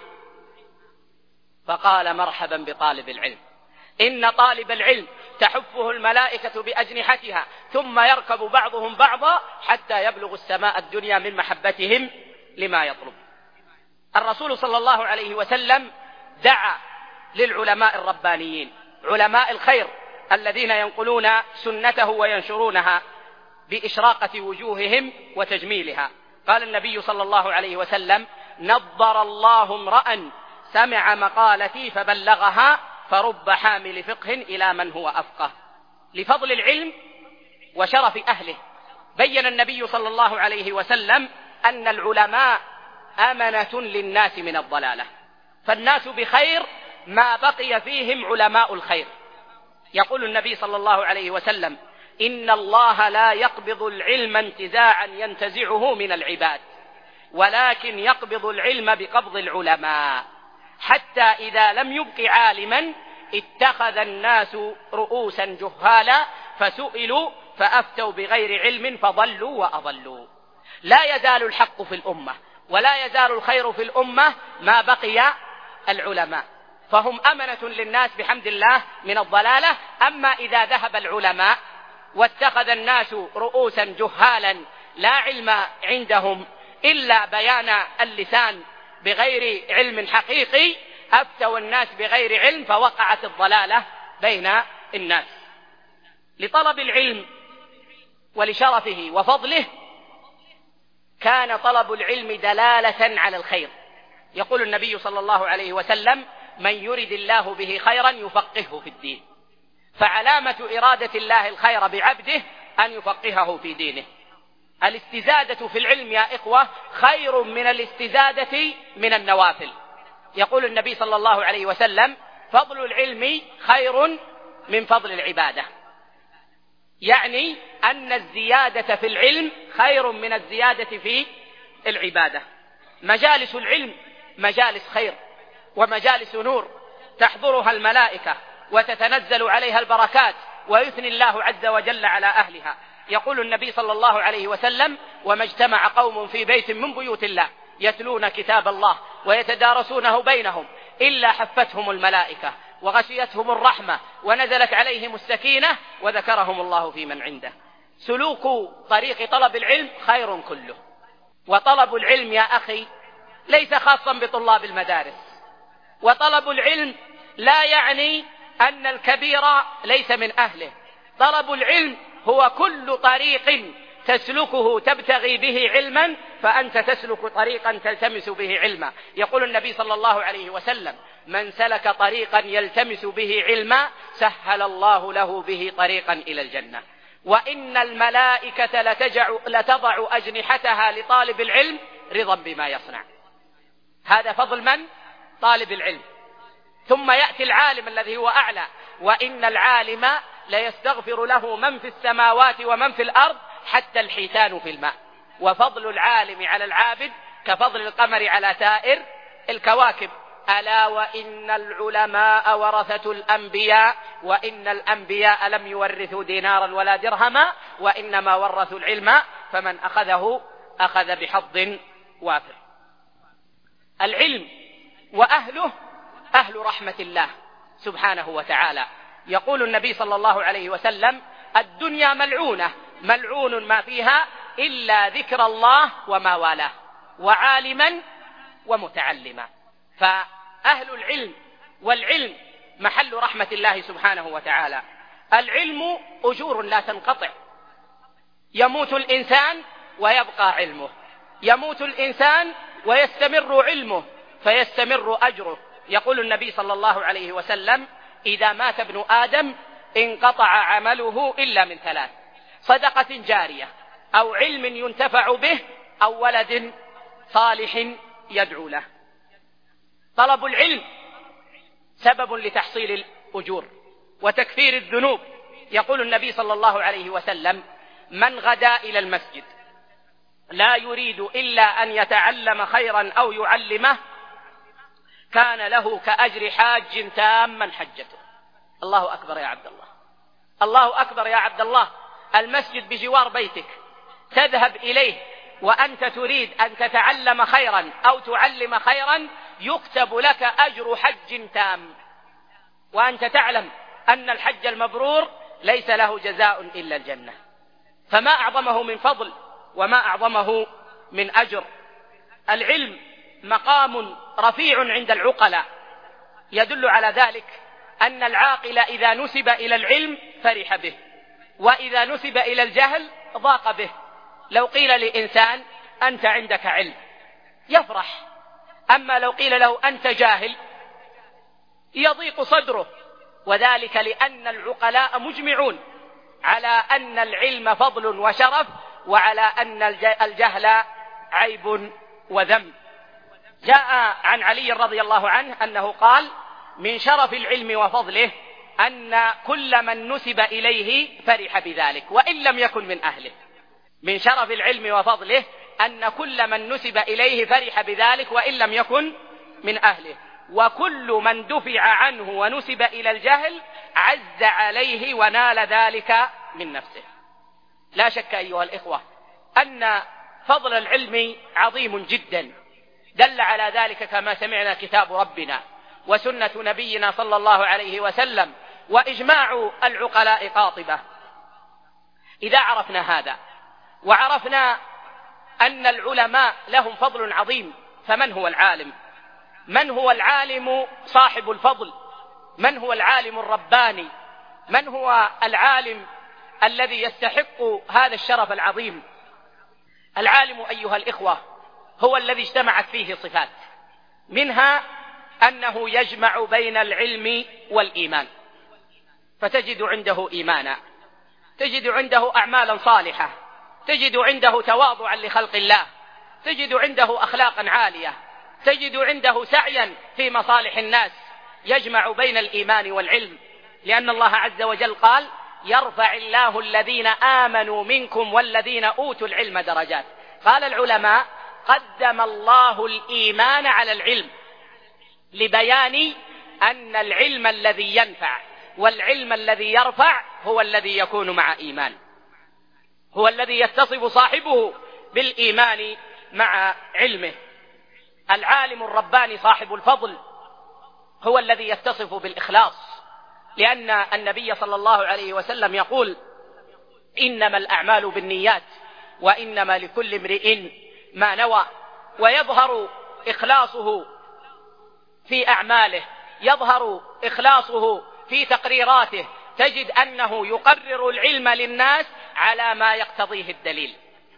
فقال: مرحبا بطالب العلم، إن طالب العلم تحفه الملائكة بأجنحتها ثم يركب بعضهم بعضا حتى يبلغ السماء الدنيا من محبتهم لما يطلب. الرسول صلى الله عليه وسلم دعا للعلماء الربانيين، علماء الخير الذين ينقلون سنته وينشرونها بإشراقة وجوههم وتجميلها. قال النبي صلى الله عليه وسلم: نضر الله امرأ سمع مقالتي فبلغها فرب حامل فقه إلى من هو أفقه. لفضل العلم وشرف أهله بين النبي صلى الله عليه وسلم أن العلماء أمنة للناس من الضلالة، فالناس بخير ما بقي فيهم علماء الخير. يقول النبي صلى الله عليه وسلم: إن الله لا يقبض العلم انتزاعا ينتزعه من العباد، ولكن يقبض العلم بقبض العلماء، حتى إذا لم يبق عالما اتخذ الناس رؤوسا جهالا فسئلوا فأفتوا بغير علم فضلوا وأضلوا. لا يزال الحق في الأمة ولا يزال الخير في الأمة ما بقي العلماء، فهم أمنة للناس بحمد الله من الضلالة. أما إذا ذهب العلماء واتخذ الناس رؤوسا جهالا لا علم عندهم إلا بيان اللسان بغير علم حقيقي، أفتوا الناس بغير علم فوقعت الضلالة بين الناس. لطلب العلم ولشرفه وفضله كان طلب العلم دلالة على الخير. يقول النبي صلى الله عليه وسلم: من يرد الله به خيرا يفقهه في الدين. فعلامة إرادة الله الخير بعبده أن يفقهه في دينه. الاستزادة في العلم يا إخوة خير من الاستزادة من النوافل. يقول النبي صلى الله عليه وسلم: فضل العلم خير من فضل العبادة، يعني أن الزيادة في العلم خير من الزيادة في العبادة. مجالس العلم مجالس خير ومجالس نور تحضرها الملائكة وتتنزل عليها البركات ويثني الله عز وجل على أهلها. يقول النبي صلى الله عليه وسلم: وما اجتمع قوم في بيت من بيوت الله يتلون كتاب الله ويتدارسونه بينهم إلا حفتهم الملائكة وغشيتهم الرحمة ونزلت عليهم السكينة وذكرهم الله في من عنده. سلوك طريق طلب العلم خير كله. وطلب العلم يا أخي ليس خاصا بطلاب المدارس، وطلب العلم لا يعني أن الكبير ليس من أهله. طلب العلم هو كل طريق تسلكه تبتغي به علما فأنت تسلك طريقا تلتمس به علما. يقول النبي صلى الله عليه وسلم: من سلك طريقا يلتمس به علما سهل الله له به طريقا إلى الجنة. وإن الملائكة لتجع لتضع أجنحتها لطالب العلم رضا بما يصنع. هذا فضل من؟ طالب العلم. ثم يأتي العالم الذي هو أعلى: وإن العالم ليستغفر له من في السماوات ومن في الأرض حتى الحيتان في الماء. وفضل العالم على العابد كفضل القمر على سائر الكواكب. ألا وإن العلماء ورثة الأنبياء وإن الأنبياء لم يورثوا دينارا ولا درهما وإنما ورثوا العلم فمن أخذه أخذ بحظ وافر. العلم وأهله أهل رحمة الله سبحانه وتعالى. يقول النبي صلى الله عليه وسلم: الدنيا ملعونة ملعون ما فيها إلا ذكر الله وما والاه وعالما ومتعلما. فأهل العلم والعلم محل رحمة الله سبحانه وتعالى. العلم أجور لا تنقطع. يموت الإنسان ويبقى علمه، يموت الإنسان ويستمر علمه فيستمر أجره. يقول النبي صلى الله عليه وسلم: إذا مات ابن آدم انقطع عمله إلا من ثلاث: صدقة جارية أو علم ينتفع به أو ولد صالح يدعو له. طلب العلم سبب لتحصيل الأجور وتكفير الذنوب. يقول النبي صلى الله عليه وسلم: من غدا إلى المسجد لا يريد إلا أن يتعلم خيرا أو يعلمه كان له كأجر حاج تاما حجته. الله أكبر يا عبد الله، الله أكبر يا عبد الله. المسجد بجوار بيتك تذهب إليه وأنت تريد أن تتعلم خيرا أو تعلم خيرا يكتب لك أجر حج تام، وأنت تعلم أن الحج المبرور ليس له جزاء إلا الجنة. فما أعظمه من فضل وما أعظمه من أجر. العلم مقام رفيع عند العقلاء، يدل على ذلك أن العاقل إذا نسب إلى العلم فرح به، وإذا نسب إلى الجهل ضاق به. لو قيل لإنسان أنت عندك علم يفرح، أما لو قيل له أنت جاهل يضيق صدره. وذلك لأن العقلاء مجمعون على أن العلم فضل وشرف وعلى أن الجهل عيب وذنب. جاء عن علي رضي الله عنه أنه قال: من شرف العلم وفضله أن كل من نسب إليه فرح بذلك وإن لم يكن من أهله. من شرف العلم وفضله أن كل من نسب إليه فرح بذلك وإن لم يكن من أهله، وكل من دفع عنه ونسب إلى الجهل عز عليه ونال ذلك من نفسه. لا شك أيها الإخوة أن فضل العلم عظيم جدا، دل على ذلك كما سمعنا كتاب ربنا وسنة نبينا صلى الله عليه وسلم وإجماع العقلاء قاطبة. إذا عرفنا هذا وعرفنا أن العلماء لهم فضل عظيم، فمن هو العالم؟ من هو العالم صاحب الفضل؟ من هو العالم الرباني؟ من هو العالم الذي يستحق هذا الشرف العظيم؟ العالم أيها الإخوة هو الذي اجتمعت فيه صفات، منها أنه يجمع بين العلم والإيمان، فتجد عنده إيمانا، تجد عنده أعمالا صالحة، تجد عنده تواضعا لخلق الله، تجد عنده أخلاقا عالية، تجد عنده سعيا في مصالح الناس، يجمع بين الإيمان والعلم، لأن الله عز وجل قال: يرفع الله الذين آمنوا منكم والذين أوتوا العلم درجات. قال العلماء: قدم الله الإيمان على العلم لبيان أن العلم الذي ينفع والعلم الذي يرفع هو الذي يكون مع إيمان، هو الذي يتصف صاحبه بالإيمان مع علمه. العالم الرباني صاحب الفضل هو الذي يتصف بالإخلاص، لأن النبي صلى الله عليه وسلم يقول: إنما الأعمال بالنيات وإنما لكل امرئ ما نوى. ويظهر إخلاصه في أعماله، يظهر إخلاصه في تقريراته، تجد أنه يقرر العلم للناس على ما يقتضيه الدليل،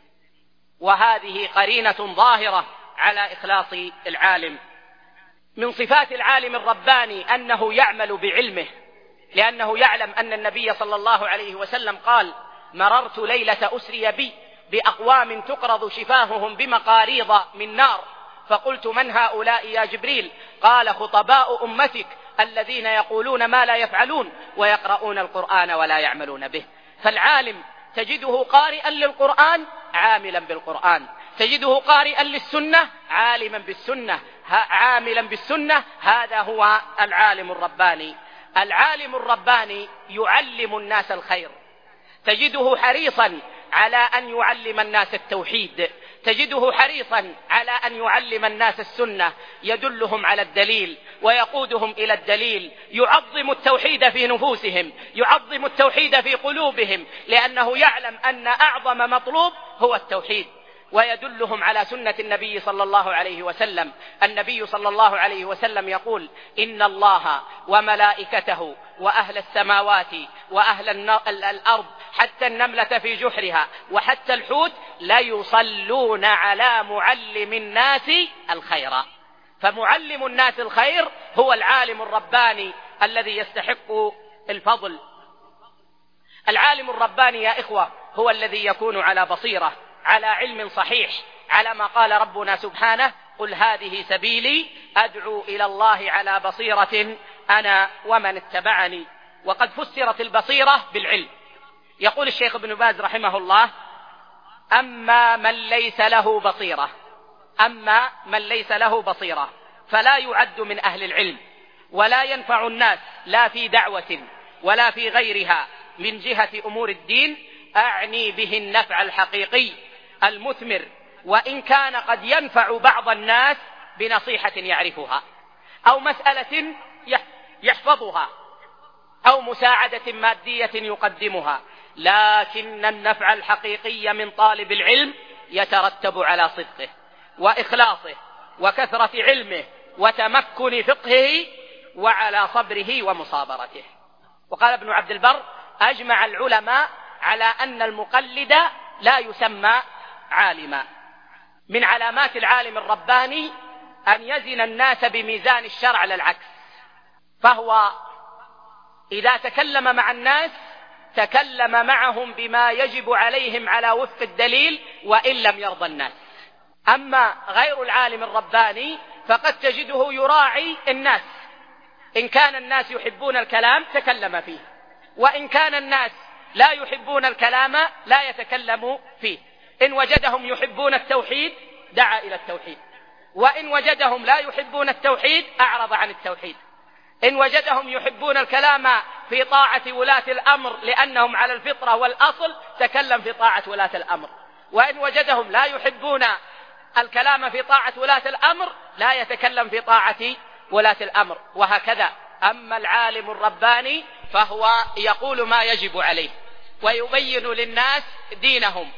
وهذه قرينة ظاهرة على إخلاص العالم. من صفات العالم الرباني أنه يعمل بعلمه، لأنه يعلم أن النبي صلى الله عليه وسلم قال: مررت ليلة أسري بي بأقوام تقرض شفاههم بمقاريض من نار، فقلت: من هؤلاء يا جبريل؟ قال: خطباء أمتك الذين يقولون ما لا يفعلون ويقرؤون القرآن ولا يعملون به. فالعالم تجده قارئا للقرآن عاملا بالقرآن، تجده قارئا للسنة عالما بالسنة، عاملا بالسنة. هذا هو العالم الرباني. العالم الرباني يعلم الناس الخير، تجده حريصا على أن يعلم الناس التوحيد، تجده حريصا على أن يعلم الناس السنة، يدلهم على الدليل ويقودهم إلى الدليل، يعظم التوحيد في نفوسهم، يعظم التوحيد في قلوبهم، لأنه يعلم أن أعظم مطلوب هو التوحيد، ويدلهم على سنة النبي صلى الله عليه وسلم. النبي صلى الله عليه وسلم يقول: إن الله وملائكته وأهل السماوات وأهل الأرض حتى النملة في جحرها وحتى الحوت لا يصلون على معلم الناس الخير. فمعلم الناس الخير هو العالم الرباني الذي يستحق الفضل. العالم الرباني يا إخوة هو الذي يكون على بصيرة، على علم صحيح، على ما قال ربنا سبحانه: قل هذه سبيلي أدعو إلى الله على بصيرة أنا ومن اتبعني. وقد فسرت البصيرة بالعلم. يقول الشيخ ابن باز رحمه الله: أما من ليس له بصيرة أما من ليس له بصيرة فلا يعد من أهل العلم، ولا ينفع الناس لا في دعوة ولا في غيرها من جهة أمور الدين، أعني به النفع الحقيقي المثمر، وإن كان قد ينفع بعض الناس بنصيحة يعرفها أو مسألة يحفظها أو مساعدة مادية يقدمها، لكن النفع الحقيقي من طالب العلم يترتب على صدقه وإخلاصه وكثرة علمه وتمكن فقهه وعلى صبره ومصابرته. وقال ابن عبد البر: أجمع العلماء على أن المقلد لا يسمى عالما. من علامات العالم الرباني أن يزن الناس بميزان الشرع لا العكس، فهو إذا تكلم مع الناس تكلم معهم بما يجب عليهم على وفق الدليل وإن لم يرضى الناس. أما غير العالم الرباني فقد تجده يراعي الناس، إن كان الناس يحبون الكلام تكلم فيه، وإن كان الناس لا يحبون الكلام لا يتكلم فيه. إن وجدهم يحبون التوحيد دعا إلى التوحيد، وإن وجدهم لا يحبون التوحيد أعرض عن التوحيد. إن وجدهم يحبون الكلام في طاعة ولاة الأمر لأنهم على الفطرة والأصل تكلم في طاعة ولاة الأمر، وإن وجدهم لا يحبون الكلام في طاعة ولاة الأمر لا يتكلم في طاعة ولاة الأمر، وهكذا. أما العالم الرباني فهو يقول ما يجب عليه ويبين للناس دينهم،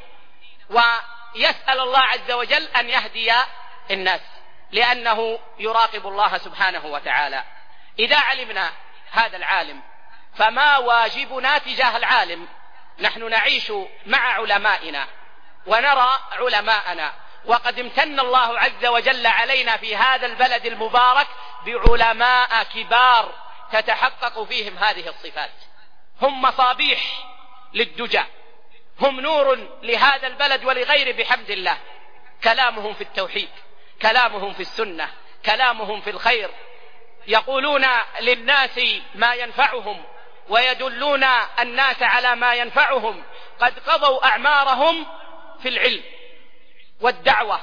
ويسأل الله عز وجل أن يهدي الناس لأنه يراقب الله سبحانه وتعالى. إذا علمنا هذا العالم فما واجبنا تجاه العالم؟ نحن نعيش مع علمائنا ونرى علماءنا، وقد امتن الله عز وجل علينا في هذا البلد المبارك بعلماء كبار تتحقق فيهم هذه الصفات. هم مصابيح للدجى، هم نور لهذا البلد ولغيره بحمد الله. كلامهم في التوحيد، كلامهم في السنة، كلامهم في الخير، يقولون للناس ما ينفعهم ويدلون الناس على ما ينفعهم. قد قضوا أعمارهم في العلم والدعوة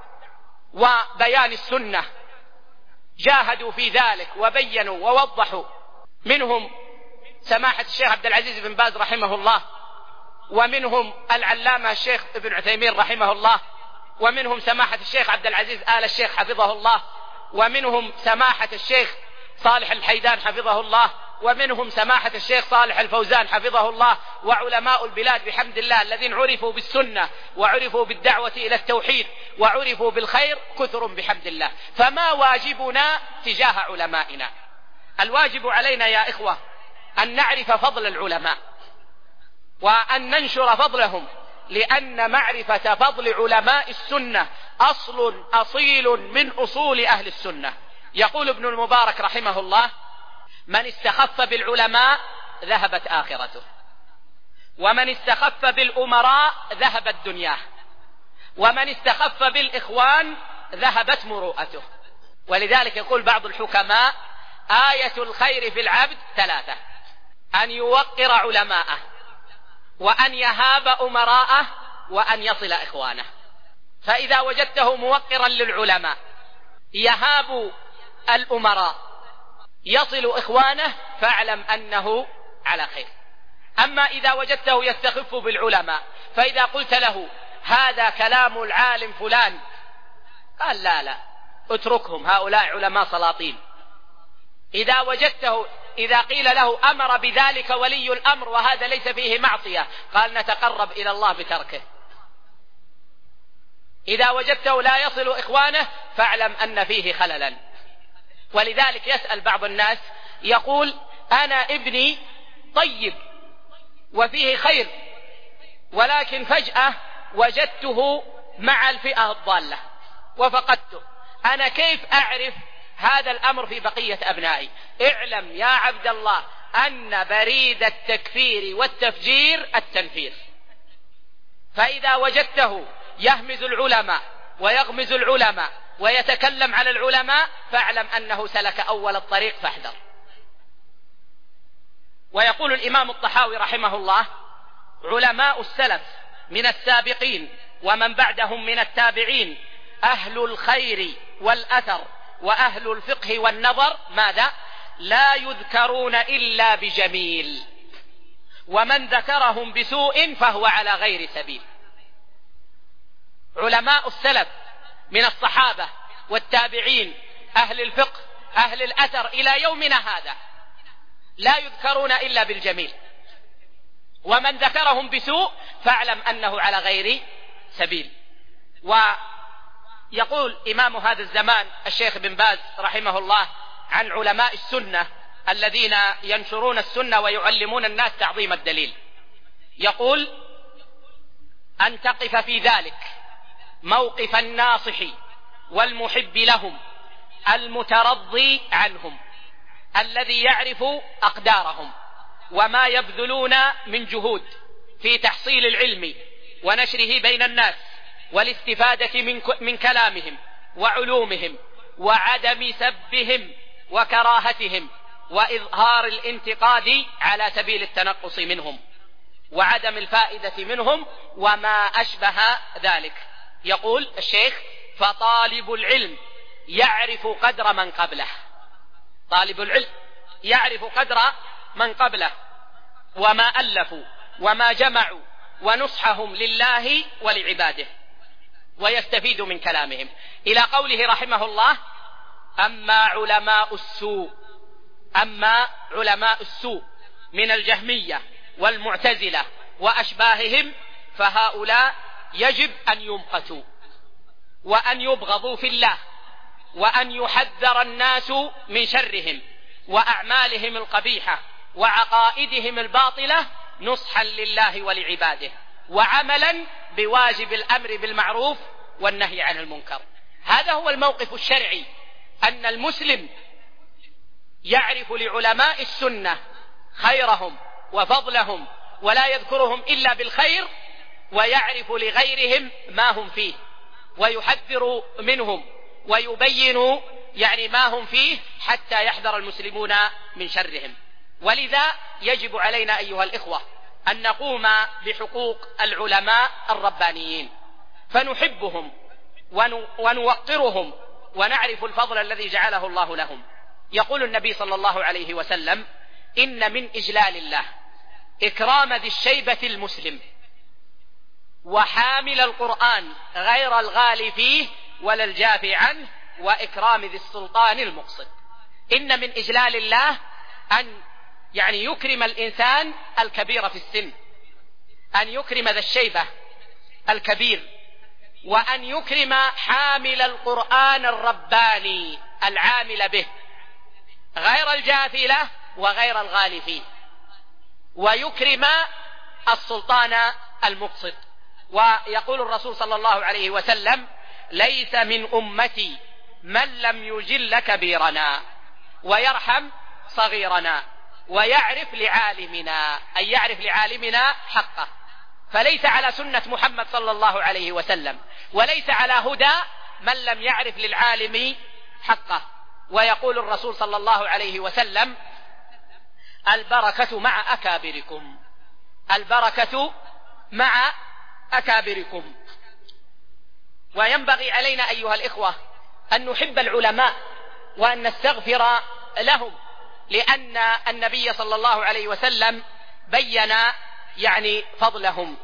وبيان السنة، جاهدوا في ذلك وبينوا ووضحوا. منهم سماحة الشيخ عبد العزيز بن باز رحمه الله، ومنهم العلامة الشيخ ابن عثيمين رحمه الله، ومنهم سماحة الشيخ عبد العزيز آل الشيخ حفظه الله، ومنهم سماحة الشيخ صالح الحيدان حفظه الله، ومنهم سماحة الشيخ صالح الفوزان حفظه الله. وعلماء البلاد بحمد الله الذين عرفوا بالسنة وعرفوا بالدعوة إلى التوحيد وعرفوا بالخير كثر بحمد الله. فما واجبنا تجاه علمائنا؟ الواجب علينا يا إخوة أن نعرف فضل العلماء وأن ننشر فضلهم، لأن معرفة فضل علماء السنة أصل أصيل من أصول أهل السنة. يقول ابن المبارك رحمه الله: من استخف بالعلماء ذهبت آخرته، ومن استخف بالأمراء ذهبت دنياه، ومن استخف بالإخوان ذهبت مروءته. ولذلك يقول بعض الحكماء: آية الخير في العبد ثلاثة: أن يوقر علماءه، وأن يهاب أمراءه، وأن يصل إخوانه. فإذا وجدته موقرا للعلماء يهاب الأمراء يصل إخوانه فاعلم أنه على خير. أما إذا وجدته يستخف بالعلماء فإذا قلت له هذا كلام العالم فلان قال لا لا اتركهم، هؤلاء علماء سلاطين. إذا وجدته إذا قيل له أمر بذلك ولي الأمر وهذا ليس فيه معصية قال نتقرب إلى الله بتركه. إذا وجدته لا يصل إخوانه فاعلم أن فيه خللا. ولذلك يسأل بعض الناس يقول أنا ابني طيب وفيه خير، ولكن فجأة وجدته مع الفئة الضالة وفقدته، أنا كيف أعرف هذا الأمر في بقية أبنائي؟ اعلم يا عبد الله أن بريد التكفير والتفجير التنفير. فإذا وجدته يهمز العلماء ويغمز العلماء ويتكلم على العلماء فاعلم أنه سلك أول الطريق فاحذر. ويقول الإمام الطحاوي رحمه الله: علماء السلف من السابقين ومن بعدهم من التابعين أهل الخير والأثر وأهل الفقه والنظر ماذا؟ لا يذكرون إلا بجميل، ومن ذكرهم بسوء فهو على غير سبيل. علماء السلف من الصحابة والتابعين أهل الفقه أهل الأثر إلى يومنا هذا لا يذكرون إلا بالجميل، ومن ذكرهم بسوء فاعلم أنه على غير سبيل. ويقول إمام هذا الزمان الشيخ بن باز رحمه الله عن علماء السنة الذين ينشرون السنة ويعلمون الناس تعظيم الدليل، يقول: أن تقف في ذلك موقف الناصح والمحب لهم المترضي عنهم الذي يعرف أقدارهم وما يبذلون من جهود في تحصيل العلم ونشره بين الناس والاستفادة من, من كلامهم وعلومهم، وعدم سبهم وكراهتهم وإظهار الانتقاد على سبيل التنقص منهم وعدم الفائدة منهم وما أشبه ذلك. يقول الشيخ: فطالب العلم يعرف قدر من قبله. طالب العلم يعرف قدر من قبله وما ألفوا وما جمعوا ونصحهم لله ولعباده، ويستفيد من كلامهم، إلى قوله رحمه الله: أما علماء السوء أما علماء السوء من الجهمية والمعتزلة وأشباههم فهؤلاء يجب أن يمقتوا وأن يبغضوا في الله، وأن يحذر الناس من شرهم وأعمالهم القبيحة وعقائدهم الباطلة نصحا لله ولعباده، وعملا بواجب الأمر بالمعروف والنهي عن المنكر. هذا هو الموقف الشرعي، أن المسلم يعرف لعلماء السنة خيرهم وفضلهم ولا يذكرهم إلا بالخير، ويعرف لغيرهم ما هم فيه ويحذر منهم ويبين يعني ما هم فيه حتى يحذر المسلمون من شرهم. ولذا يجب علينا أيها الإخوة أن نقوم بحقوق العلماء الربانيين، فنحبهم ونوقرهم ونعرف الفضل الذي جعله الله لهم. يقول النبي صلى الله عليه وسلم: إن من إجلال الله إكرام ذي الشيبة المسلم وحامل القرآن غير الغالي فيه ولا الجافي عنه وإكرام ذي السلطان المقصد. إن من إجلال الله أن يعني يكرم الإنسان الكبير في السن، أن يكرم ذا الشيبة الكبير، وأن يكرم حامل القرآن الرباني العامل به غير الجافي له وغير الغالي فيه، ويكرم السلطان المقصد. ويقول الرسول صلى الله عليه وسلم: ليس من أمتي من لم يجل كبيرنا ويرحم صغيرنا ويعرف لعالمنا، أي يعرف لعالمنا حقه. فليس على سنة محمد صلى الله عليه وسلم وليس على هدى من لم يعرف للعالم حقه. ويقول الرسول صلى الله عليه وسلم: البركة مع أكابركم، البركة مع أكابركم. وينبغي علينا أيها الإخوة أن نحب العلماء وأن نستغفر لهم، لأن النبي صلى الله عليه وسلم بين يعني فضلهم.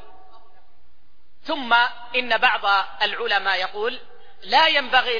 ثم إن بعض العلماء يقول: لا ينبغي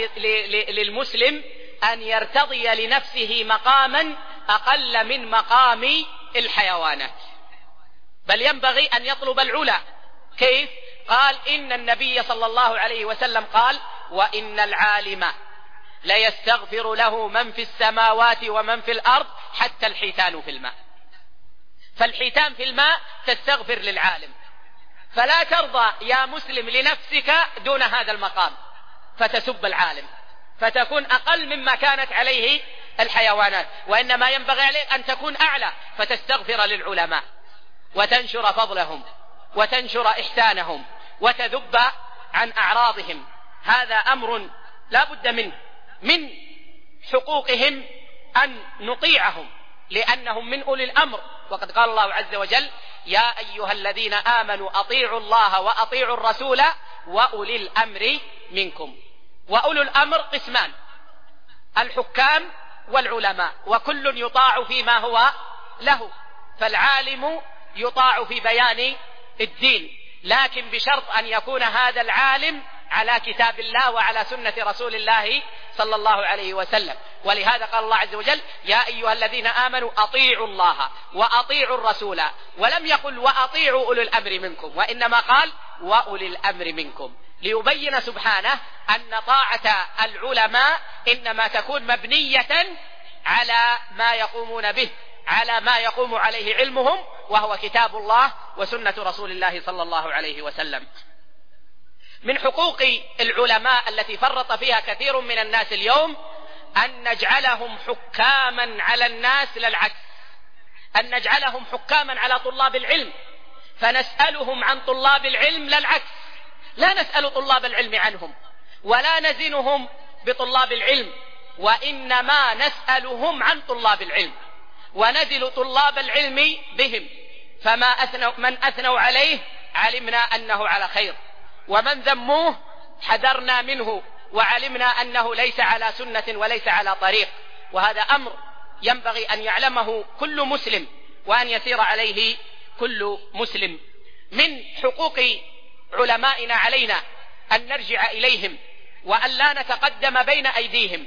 للمسلم أن يرتضي لنفسه مقاما أقل من مقام الحيوانات، بل ينبغي أن يطلب العلا. كيف؟ قال: إن النبي صلى الله عليه وسلم قال: وإن العالم ليستغفر له من في السماوات ومن في الأرض حتى الحيتان في الماء. فالحيتان في الماء تستغفر للعالم، فلا ترضى يا مسلم لنفسك دون هذا المقام فتسب العالم فتكون أقل مما كانت عليه الحيوانات، وإنما ينبغي عليك أن تكون أعلى فتستغفر للعلماء وتنشر فضلهم وتنشر إحسانهم وتذب عن أعراضهم. هذا أمر لا بد منه. من حقوقهم أن نطيعهم لأنهم من أولي الأمر، وقد قال الله عز وجل: يا أيها الذين آمنوا أطيعوا الله وأطيعوا الرسول وأولي الأمر منكم. وأولو الأمر قسمان: الحكام والعلماء، وكل يطاع فيما هو له. فالعالم يطاع في بيان الدين، لكن بشرط أن يكون هذا العالم على كتاب الله وعلى سنة رسول الله صلى الله عليه وسلم. ولهذا قال الله عز وجل: يا أيها الذين آمنوا أطيعوا الله وأطيعوا الرسول، ولم يقل وأطيعوا أولي الأمر منكم، وإنما قال وأولي الأمر منكم، ليبين سبحانه أن طاعة العلماء إنما تكون مبنية على ما يقومون به، على ما يقوم عليه علمهم، وهو كتاب الله وسنة رسول الله صلى الله عليه وسلم. من حقوق العلماء التي فرط فيها كثير من الناس اليوم أن نجعلهم حكاما على الناس، لا العكس. أن نجعلهم حكاما على طلاب العلم فنسألهم عن طلاب العلم، لا العكس، لا نسأل طلاب العلم عنهم ولا نزنهم بطلاب العلم، وإنما نسألهم عن طلاب العلم ونزل طلاب العلم بهم، فما أثنوا من أثنوا عليه علمنا أنه على خير، ومن ذموه حذرنا منه وعلمنا أنه ليس على سنة وليس على طريق. وهذا أمر ينبغي أن يعلمه كل مسلم وأن يسير عليه كل مسلم. من حقوق علمائنا علينا أن نرجع إليهم وأن لا نتقدم بين أيديهم.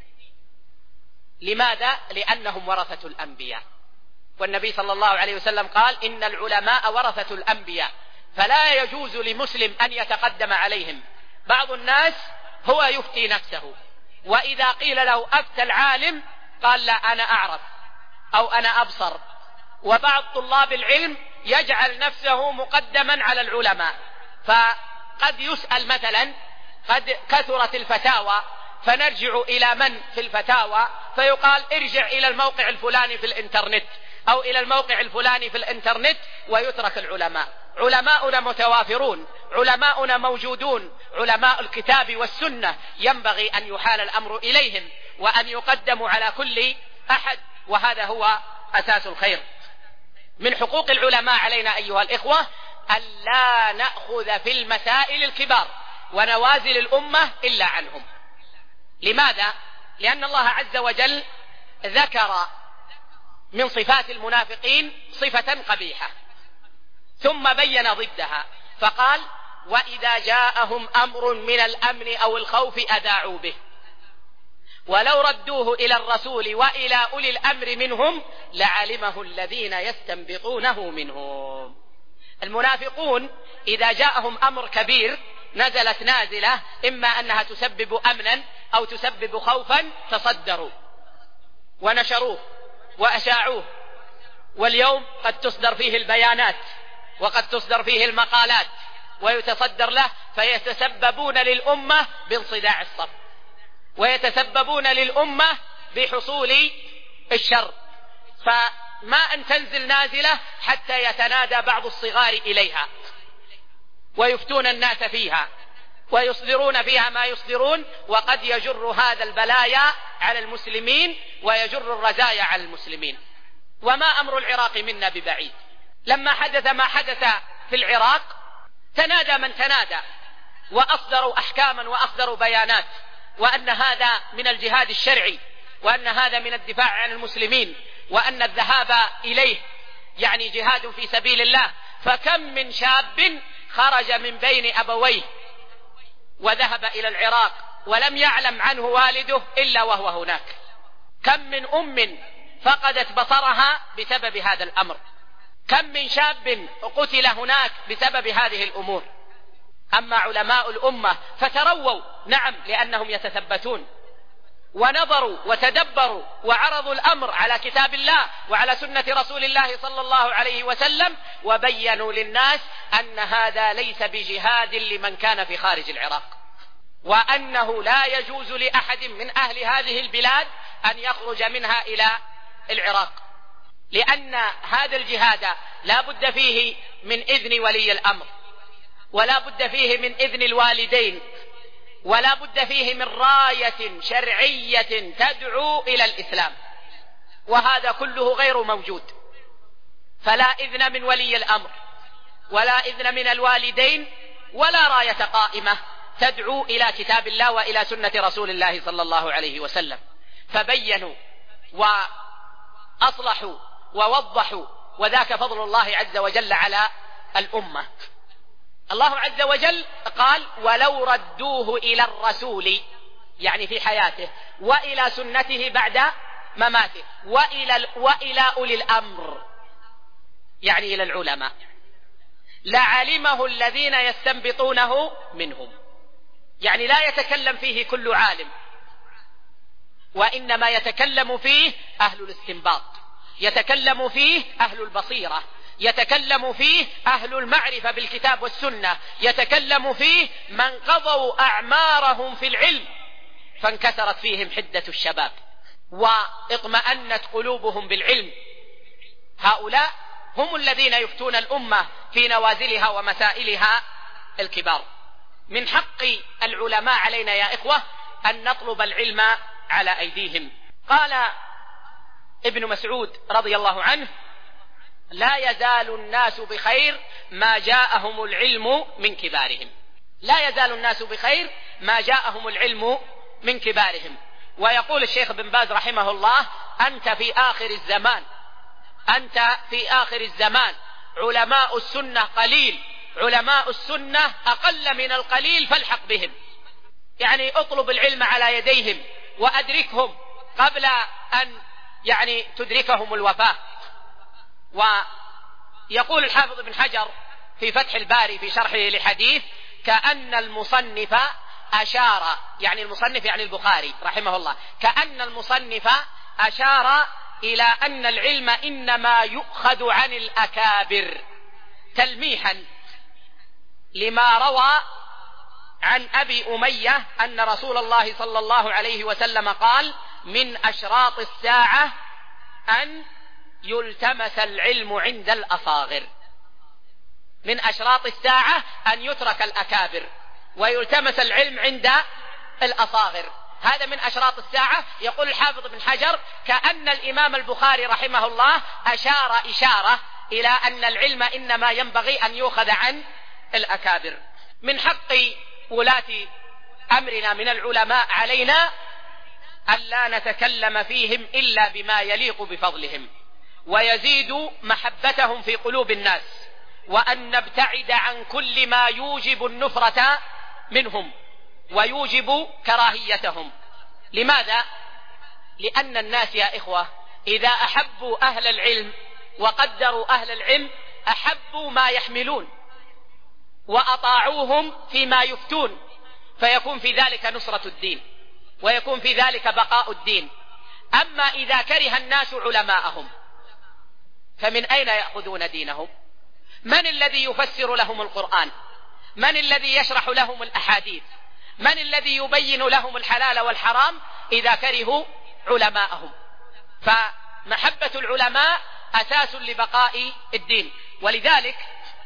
لماذا؟ لأنهم ورثة الأنبياء، والنبي صلى الله عليه وسلم قال إن العلماء ورثة الأنبياء، فلا يجوز لمسلم أن يتقدم عليهم. بعض الناس هو يفتي نفسه، وإذا قيل له أفتى العالم قال لا أنا أعرف أو أنا أبصر. وبعض طلاب العلم يجعل نفسه مقدما على العلماء، فقد يسأل مثلا قد كثرت الفتاوى فنرجع إلى من في الفتاوى فيقال ارجع إلى الموقع الفلاني في الإنترنت أو إلى الموقع الفلاني في الإنترنت، ويترك العلماء. علماؤنا متوافرون، علماؤنا موجودون، علماء الكتاب والسنة ينبغي أن يحال الأمر إليهم وأن يقدموا على كل أحد، وهذا هو أساس الخير. من حقوق العلماء علينا أيها الإخوة أن لا نأخذ في المسائل الكبار ونوازل الأمة إلا عنهم. لماذا؟ لأن الله عز وجل ذكر من صفات المنافقين صفة قبيحة ثم بين ضدها فقال وإذا جاءهم أمر من الأمن أو الخوف أذاعوا به ولو ردوه إلى الرسول وإلى أولي الأمر منهم لعلمه الذين يستنبطونه منهم. المنافقون إذا جاءهم أمر كبير نزلت نازلة إما أنها تسبب أمنا أو تسبب خوفا تصدروا ونشروه وأشاعوه، واليوم قد تصدر فيه البيانات وقد تصدر فيه المقالات ويتصدر له، فيتسببون للأمة بانصداع الصف ويتسببون للأمة بحصول الشر، فما أن تنزل نازلة حتى يتنادى بعض الصغار إليها ويفتون الناس فيها ويصدرون فيها ما يصدرون، وقد يجر هذا البلايا على المسلمين ويجر الرزايا على المسلمين. وما أمر العراق منا ببعيد. لما حدث ما حدث في العراق تنادى من تنادى وأصدروا أحكاما وأصدروا بيانات وأن هذا من الجهاد الشرعي وأن هذا من الدفاع عن المسلمين وأن الذهاب إليه يعني جهاد في سبيل الله. فكم من شاب خرج من بين أبويه وذهب إلى العراق ولم يعلم عنه والده إلا وهو هناك. كم من أم فقدت بصرها بسبب هذا الأمر. كم من شاب قتل هناك بسبب هذه الأمور. أما علماء الأمة فترووا، نعم، لأنهم يتثبتون ونظروا وتدبروا وعرضوا الأمر على كتاب الله وعلى سنة رسول الله صلى الله عليه وسلم، وبينوا للناس أن هذا ليس بجهاد لمن كان في خارج العراق، وأنه لا يجوز لأحد من أهل هذه البلاد أن يخرج منها إلى العراق، لأن هذا الجهاد لا بد فيه من إذن ولي الأمر، ولا بد فيه من إذن الوالدين، ولا بد فيه من راية شرعية تدعو إلى الإسلام، وهذا كله غير موجود. فلا إذن من ولي الأمر ولا إذن من الوالدين ولا راية قائمة تدعو إلى كتاب الله وإلى سنة رسول الله صلى الله عليه وسلم. فبينوا وأصلحوا ووضحوا، وذاك فضل الله عز وجل على الأمة. الله عز وجل قال ولو ردوه إلى الرسول يعني في حياته وإلى سنته بعد مماته وإلى, وإلى أولي الأمر يعني إلى العلماء لعلمه الذين يستنبطونه منهم. يعني لا يتكلم فيه كل عالم، وإنما يتكلم فيه أهل الاستنباط، يتكلم فيه أهل البصيرة، يتكلم فيه أهل المعرفة بالكتاب والسنة، يتكلم فيه من قضوا أعمارهم في العلم فانكسرت فيهم حدة الشباب واطمأنت قلوبهم بالعلم هؤلاء هم الذين يفتون الأمة في نوازلها ومسائلها الكبار. من حق العلماء علينا يا إخوة أن نطلب العلم على أيديهم. قال ابن مسعود رضي الله عنه: لا يزال الناس بخير ما جاءهم العلم من كبارهم. لا يزال الناس بخير ما جاءهم العلم من كبارهم. ويقول الشيخ بن باز رحمه الله: أنت في آخر الزمان أنت في آخر الزمان علماء السنة قليل، علماء السنة أقل من القليل، فالحق بهم. يعني اطلب العلم على يديهم وأدركهم قبل أن يعني تدركهم الوفاة. ويقول الحافظ ابن حجر في فتح الباري في شرحه لحديث: كأن المصنف أشار، يعني المصنف يعني البخاري رحمه الله، كأن المصنف أشار إلى أن العلم إنما يؤخذ عن الأكابر، تلميحا لما روى عن أبي أمية أن رسول الله صلى الله عليه وسلم قال: من أشراط الساعة أن يلتمس العلم عند الأصاغر. من أشراط الساعة أن يترك الأكابر ويلتمس العلم عند الأصاغر، هذا من أشراط الساعة. يقول الحافظ بن حجر: كأن الإمام البخاري رحمه الله أشار إشارة إلى أن العلم إنما ينبغي أن يؤخذ عن الأكابر. من حق ولاة أمرنا من العلماء علينا ألا نتكلم فيهم إلا بما يليق بفضلهم ويزيد محبتهم في قلوب الناس، وأن نبتعد عن كل ما يوجب النفرة منهم ويوجب كراهيتهم. لماذا؟ لأن الناس يا إخوة إذا أحبوا أهل العلم وقدروا أهل العلم أحبوا ما يحملون وأطاعوهم فيما يفتون، فيكون في ذلك نصرة الدين ويكون في ذلك بقاء الدين. أما إذا كره الناس علماءهم فمن أين يأخذون دينهم؟ من الذي يفسر لهم القرآن؟ من الذي يشرح لهم الأحاديث؟ من الذي يبين لهم الحلال والحرام إذا كرهوا علماءهم؟ فمحبة العلماء أساس لبقاء الدين. ولذلك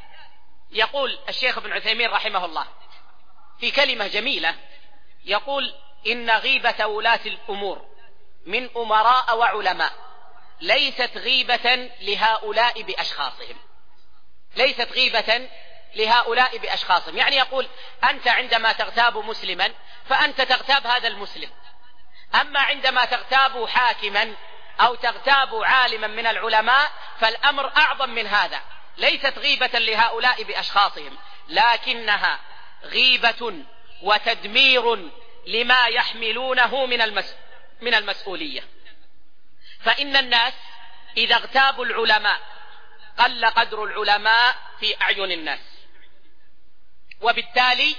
يقول الشيخ ابن عثيمين رحمه الله في كلمة جميلة، يقول: إن غيبة ولاة الأمور من أمراء وعلماء ليست غيبة لهؤلاء بأشخاصهم، ليست غيبة لهؤلاء بأشخاصهم. يعني يقول: أنت عندما تغتاب مسلما فأنت تغتاب هذا المسلم، أما عندما تغتاب حاكما أو تغتاب عالما من العلماء فالأمر أعظم من هذا. ليست غيبة لهؤلاء بأشخاصهم، لكنها غيبة وتدمير لما يحملونه من المس... من المسؤولية. فإن الناس إذا اغتابوا العلماء قل قدر العلماء في أعين الناس، وبالتالي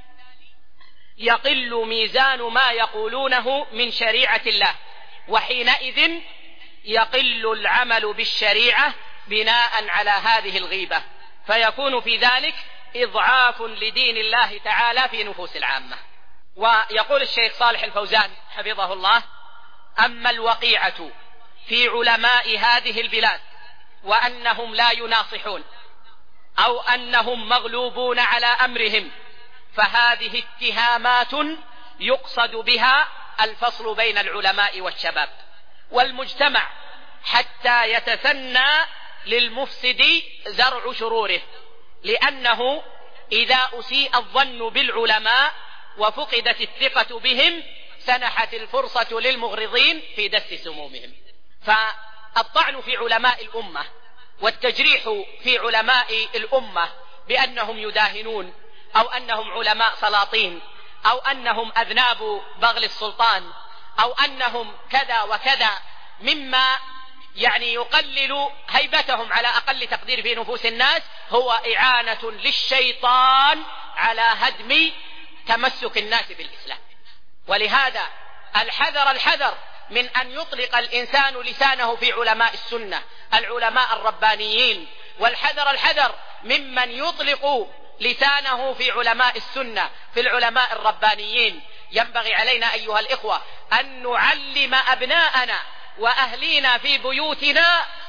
يقل ميزان ما يقولونه من شريعة الله، وحينئذ يقل العمل بالشريعة بناء على هذه الغيبة، فيكون في ذلك إضعاف لدين الله تعالى في نفوس العامة. ويقول الشيخ صالح الفوزان حفظه الله: أما الوقيعة في علماء هذه البلاد وأنهم لا يناصحون أو أنهم مغلوبون على أمرهم فهذه اتهامات يقصد بها الفصل بين العلماء والشباب والمجتمع حتى يتسنى للمفسد زرع شروره، لأنه إذا أسيء الظن بالعلماء وفقدت الثقة بهم سنحت الفرصة للمغرضين في دس سمومهم. فالطعن في علماء الأمة والتجريح في علماء الأمة بأنهم يداهنون أو أنهم علماء سلاطين أو أنهم أذناب بغل السلطان أو أنهم كذا وكذا مما يعني يقلل هيبتهم على أقل تقدير في نفوس الناس هو إعانة للشيطان على هدم تمسك الناس بالإسلام. ولهذا الحذر الحذر من أن يطلق الإنسان لسانه في علماء السنة العلماء الربانيين، والحذر الحذر ممن يطلق لسانه في علماء السنة في العلماء الربانيين. ينبغي علينا أيها الإخوة أن نعلم أبناءنا وأهلينا في بيوتنا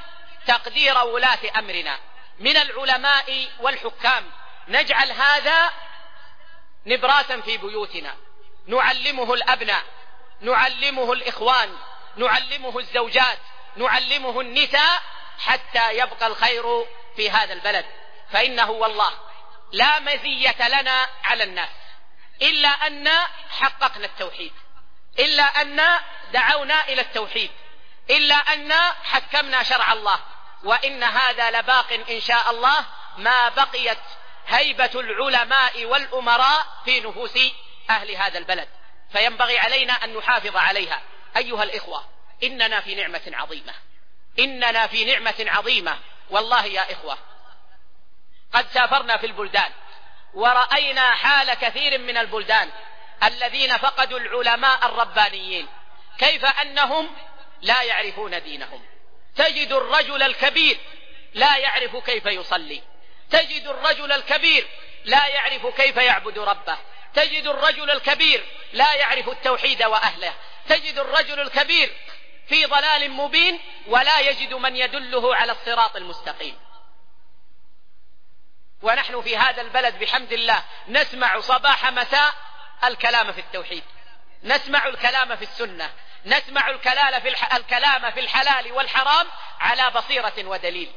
تقدير ولاة أمرنا من العلماء والحكام، نجعل هذا نبراسا في بيوتنا، نعلمه الأبناء، نعلمه الإخوان، نعلمه الزوجات، نعلمه النساء، حتى يبقى الخير في هذا البلد. فإنه والله لا مزية لنا على الناس إلا أن حققنا التوحيد، إلا أن دعونا إلى التوحيد، إلا أن حكمنا شرع الله. وإن هذا لباق إن شاء الله ما بقيت هيبة العلماء والأمراء في نفوس أهل هذا البلد، فينبغي علينا أن نحافظ عليها. أيها الإخوة، إننا في نعمة عظيمة، إننا في نعمة عظيمة والله يا إخوة. قد سافرنا في البلدان ورأينا حال كثير من البلدان الذين فقدوا العلماء الربانيين، كيف أنهم لا يعرفون دينهم. تجد الرجل الكبير لا يعرف كيف يصلي، تجد الرجل الكبير لا يعرف كيف يعبد ربه، تجد الرجل الكبير لا يعرف التوحيد وأهله، تجد الرجل الكبير في ضلال مبين ولا يجد من يدله على الصراط المستقيم. ونحن في هذا البلد بحمد الله نسمع صباح مساء الكلام في التوحيد، نسمع الكلام في السنة، نسمع الكلام في الحلال والحرام على بصيرة ودليل.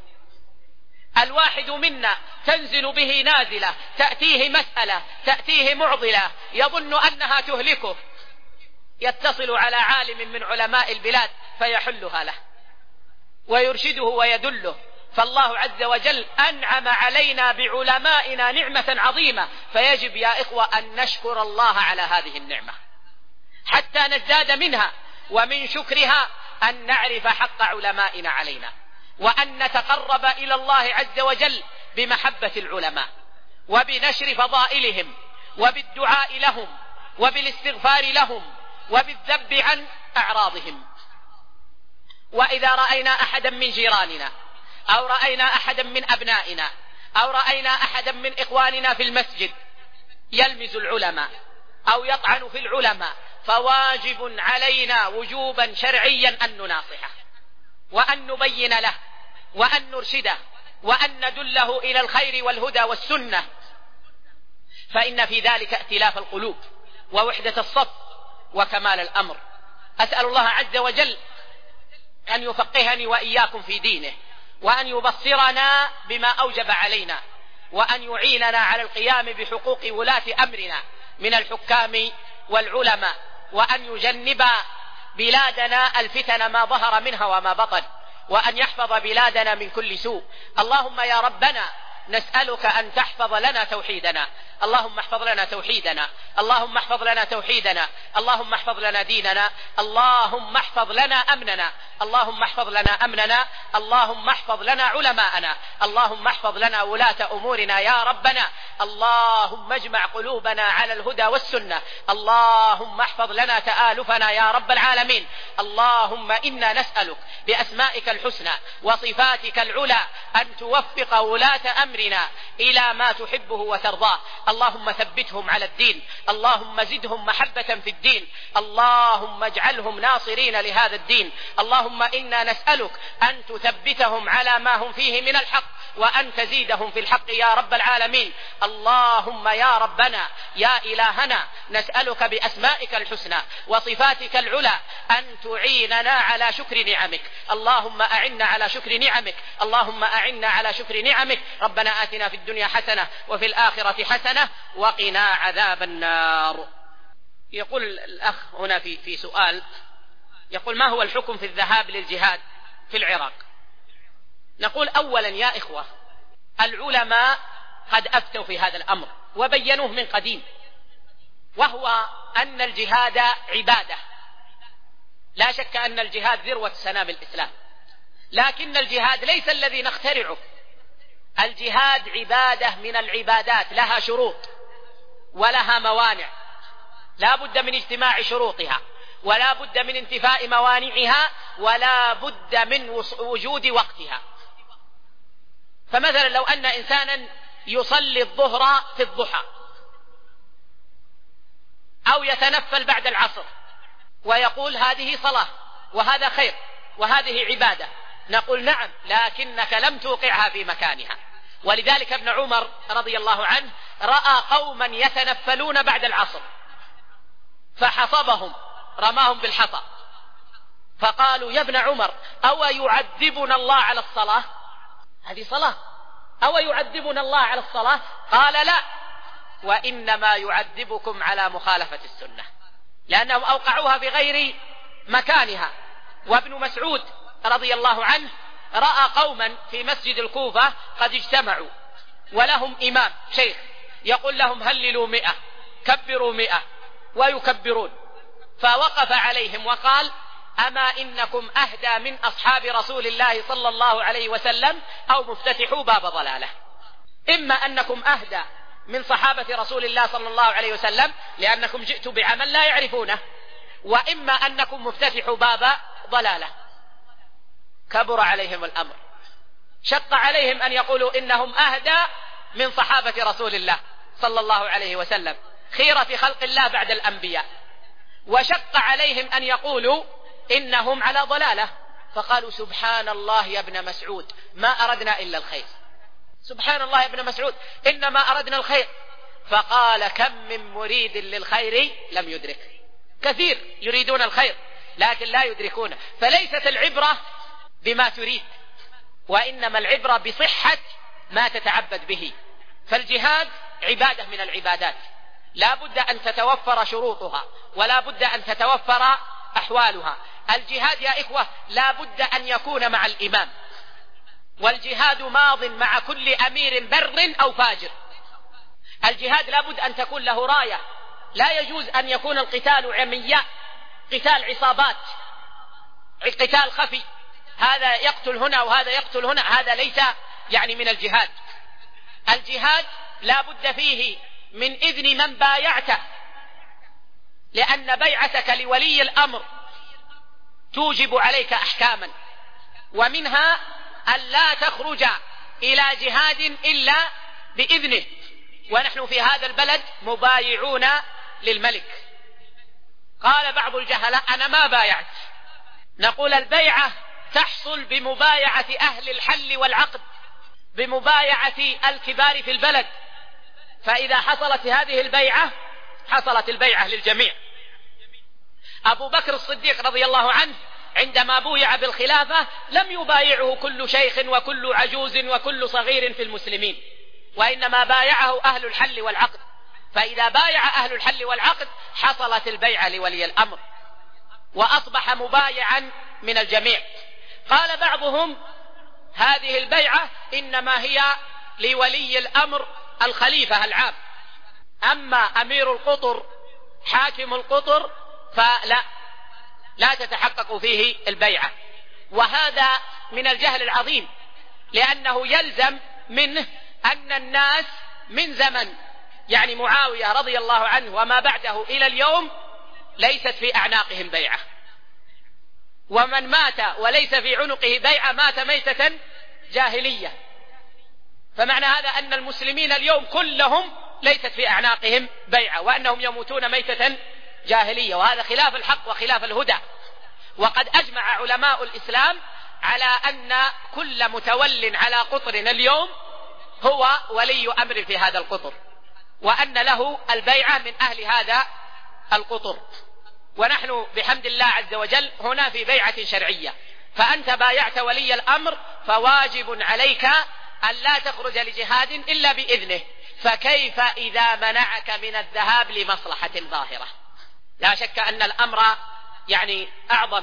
الواحد منا تنزل به نازلة، تأتيه مسألة، تأتيه معضلة يظن أنها تهلكه، يتصل على عالم من علماء البلاد فيحلها له ويرشده ويدله. فالله عز وجل أنعم علينا بعلمائنا نعمة عظيمة، فيجب يا إخوة أن نشكر الله على هذه النعمة حتى نزداد منها. ومن شكرها أن نعرف حق علمائنا علينا، وأن نتقرب إلى الله عز وجل بمحبة العلماء وبنشر فضائلهم وبالدعاء لهم وبالاستغفار لهم وبالذب عن أعراضهم. وإذا رأينا أحدا من جيراننا أو رأينا أحدا من أبنائنا أو رأينا أحدا من إخواننا في المسجد يلمز العلماء أو يطعن في العلماء، فواجب علينا وجوبا شرعيا أن نناصحه وأن نبين له وأن نرشده وأن ندله إلى الخير والهدى والسنة، فإن في ذلك ائتلاف القلوب ووحدة الصف وكمال الأمر. أسأل الله عز وجل أن يفقهني وإياكم في دينه، وأن يبصرنا بما أوجب علينا، وأن يعيننا على القيام بحقوق ولاة أمرنا من الحكام والعلماء، وأن يجنب بلادنا الفتن ما ظهر منها وما بطن، وأن يحفظ بلادنا من كل سوء. اللهم يا ربنا نسألك أن تحفظ لنا توحيدنا، اللهم احفظ لنا توحيدنا، اللهم احفظ لنا توحيدنا، اللهم احفظ لنا ديننا، اللهم احفظ لنا أمننا، اللهم احفظ لنا أمننا، اللهم احفظ لنا علماءنا، اللهم احفظ لنا ولاة أمورنا يا ربنا، اللهم اجمع قلوبنا على الهدى والسنة، اللهم احفظ لنا تآلفنا يا رب العالمين. اللهم إنا نسألك بأسمائك الحسنى وصفاتك العلى أن توفق ولاة أمرنا إلى ما تحبه وترضاه، اللهم ثبتهم على الدين، اللهم زدهم محبة في الدين، اللهم اجعلهم ناصرين لهذا الدين. اللهم إنا نسألك أن تثبتهم على ما هم فيه من الحق وأن تزيدهم في الحق يا رب العالمين. اللهم يا ربنا يا إلهنا نسألك بأسمائك الحسنى وصفاتك العلى أن تعيننا على شكر نعمك، اللهم أعنا على شكر نعمك، اللهم أعنا على شكر نعمك. ربنا آتنا في الدنيا حسنة وفي الآخرة حسنة وقنا عذاب النار. يقول الأخ هنا في في سؤال، يقول: ما هو الحكم في الذهاب للجهاد في العراق؟ نقول أولا يا إخوة، العلماء قد أفتوا في هذا الأمر وبينوه من قديم، وهو أن الجهاد عبادة، لا شك أن الجهاد ذروة سنام الإسلام، لكن الجهاد ليس الذي نخترعه، الجهاد عبادة من العبادات لها شروط ولها موانع، لا بد من اجتماع شروطها ولا بد من انتفاء موانعها ولا بد من وجود وقتها. فمثلا لو أن إنسانا يصلي الظهر في الضحى أو يتنفل بعد العصر ويقول هذه صلاة وهذا خير وهذه عبادة، نقول نعم، لكنك لم توقعها في مكانها. ولذلك ابن عمر رضي الله عنه رأى قوما يتنفلون بعد العصر فحصبهم، رماهم بالحصى، فقالوا يا ابن عمر أو يعذبنا الله على الصلاة؟ هذه صلاة، أو يعذبنا الله على الصلاة؟ قال لا، وإنما يعذبكم على مخالفة السنة، لأنهم أوقعوها في غير مكانها. وابن مسعود رضي الله عنه رأى قوما في مسجد الكوفة قد اجتمعوا ولهم إمام شيخ يقول لهم هللوا مئة، كبروا مئة، ويكبرون، فوقف عليهم وقال أما إنكم أهدى من أصحاب رسول الله صلى الله عليه وسلم أو مفتتحوا باب ضلالة. إما أنكم أهدى من صحابة رسول الله صلى الله عليه وسلم لأنكم جئتوا بعمل لا يعرفونه، وإما أنكم مفتتحوا باب ضلالة. كبر عليهم الأمر، شق عليهم أن يقولوا إنهم أهدى من صحابة رسول الله صلى الله عليه وسلم، خيرة خلق الله بعد الأنبياء، وشق عليهم أن يقولوا إنهم على ضلالة، فقالوا سبحان الله يا ابن مسعود ما أردنا إلا الخير، سبحان الله يا ابن مسعود إنما أردنا الخير. فقال كم من مريد للخير لم يدرك، كثير يريدون الخير لكن لا يدركونه. فليست العبرة بما تريد، وإنما العبرة بصحة ما تتعبد به. فالجهاد عبادة من العبادات لا بد أن تتوفر شروطها ولا بد أن تتوفر أحوالها. الجهاد يا إخوة لا بد أن يكون مع الإمام، والجهاد ماض مع كل أمير بر أو فاجر. الجهاد لا بد أن تكون له راية، لا يجوز أن يكون القتال عمياء، قتال عصابات، قتال خفي، هذا يقتل هنا وهذا يقتل هنا، هذا ليس يعني من الجهاد. الجهاد لا بد فيه من إذن من بايعته، لأن بيعتك لولي الأمر توجب عليك أحكاما، ومنها أن لا تخرج إلى جهاد إلا بإذنه، ونحن في هذا البلد مبايعون للملك. قال بعض الجهلاء أنا ما بايعت، نقول البيعة تحصل بمبايعة أهل الحل والعقد، بمبايعة الكبار في البلد، فإذا حصلت هذه البيعة حصلت البيعة للجميع. أبو بكر الصديق رضي الله عنه عندما بويع بالخلافة لم يبايعه كل شيخ وكل عجوز وكل صغير في المسلمين، وإنما بايعه أهل الحل والعقد، فإذا بايع أهل الحل والعقد حصلت البيعة لولي الأمر وأصبح مبايعا من الجميع. قال بعضهم هذه البيعة إنما هي لولي الأمر الخليفة العام، أما أمير القطر حاكم القطر فلا لا تتحقق فيه البيعة. وهذا من الجهل العظيم، لأنه يلزم منه أن الناس من زمن يعني معاوية رضي الله عنه وما بعده إلى اليوم ليست في أعناقهم بيعة، ومن مات وليس في عنقه بيعة مات ميتة جاهلية. فمعنى هذا أن المسلمين اليوم كلهم ليست في أعناقهم بيعة، وأنهم يموتون ميتة جاهلية، وهذا خلاف الحق وخلاف الهدى. وقد أجمع علماء الإسلام على أن كل متول على قطر اليوم هو ولي أمر في هذا القطر، وأن له البيعة من أهل هذا القطر. ونحن بحمد الله عز وجل هنا في بيعة شرعية، فأنت بايعت ولي الأمر فواجب عليك أن لا تخرج لجهاد إلا بإذنه، فكيف إذا منعك من الذهاب لمصلحة ظاهرة؟ لا شك أن الأمر يعني أعظم،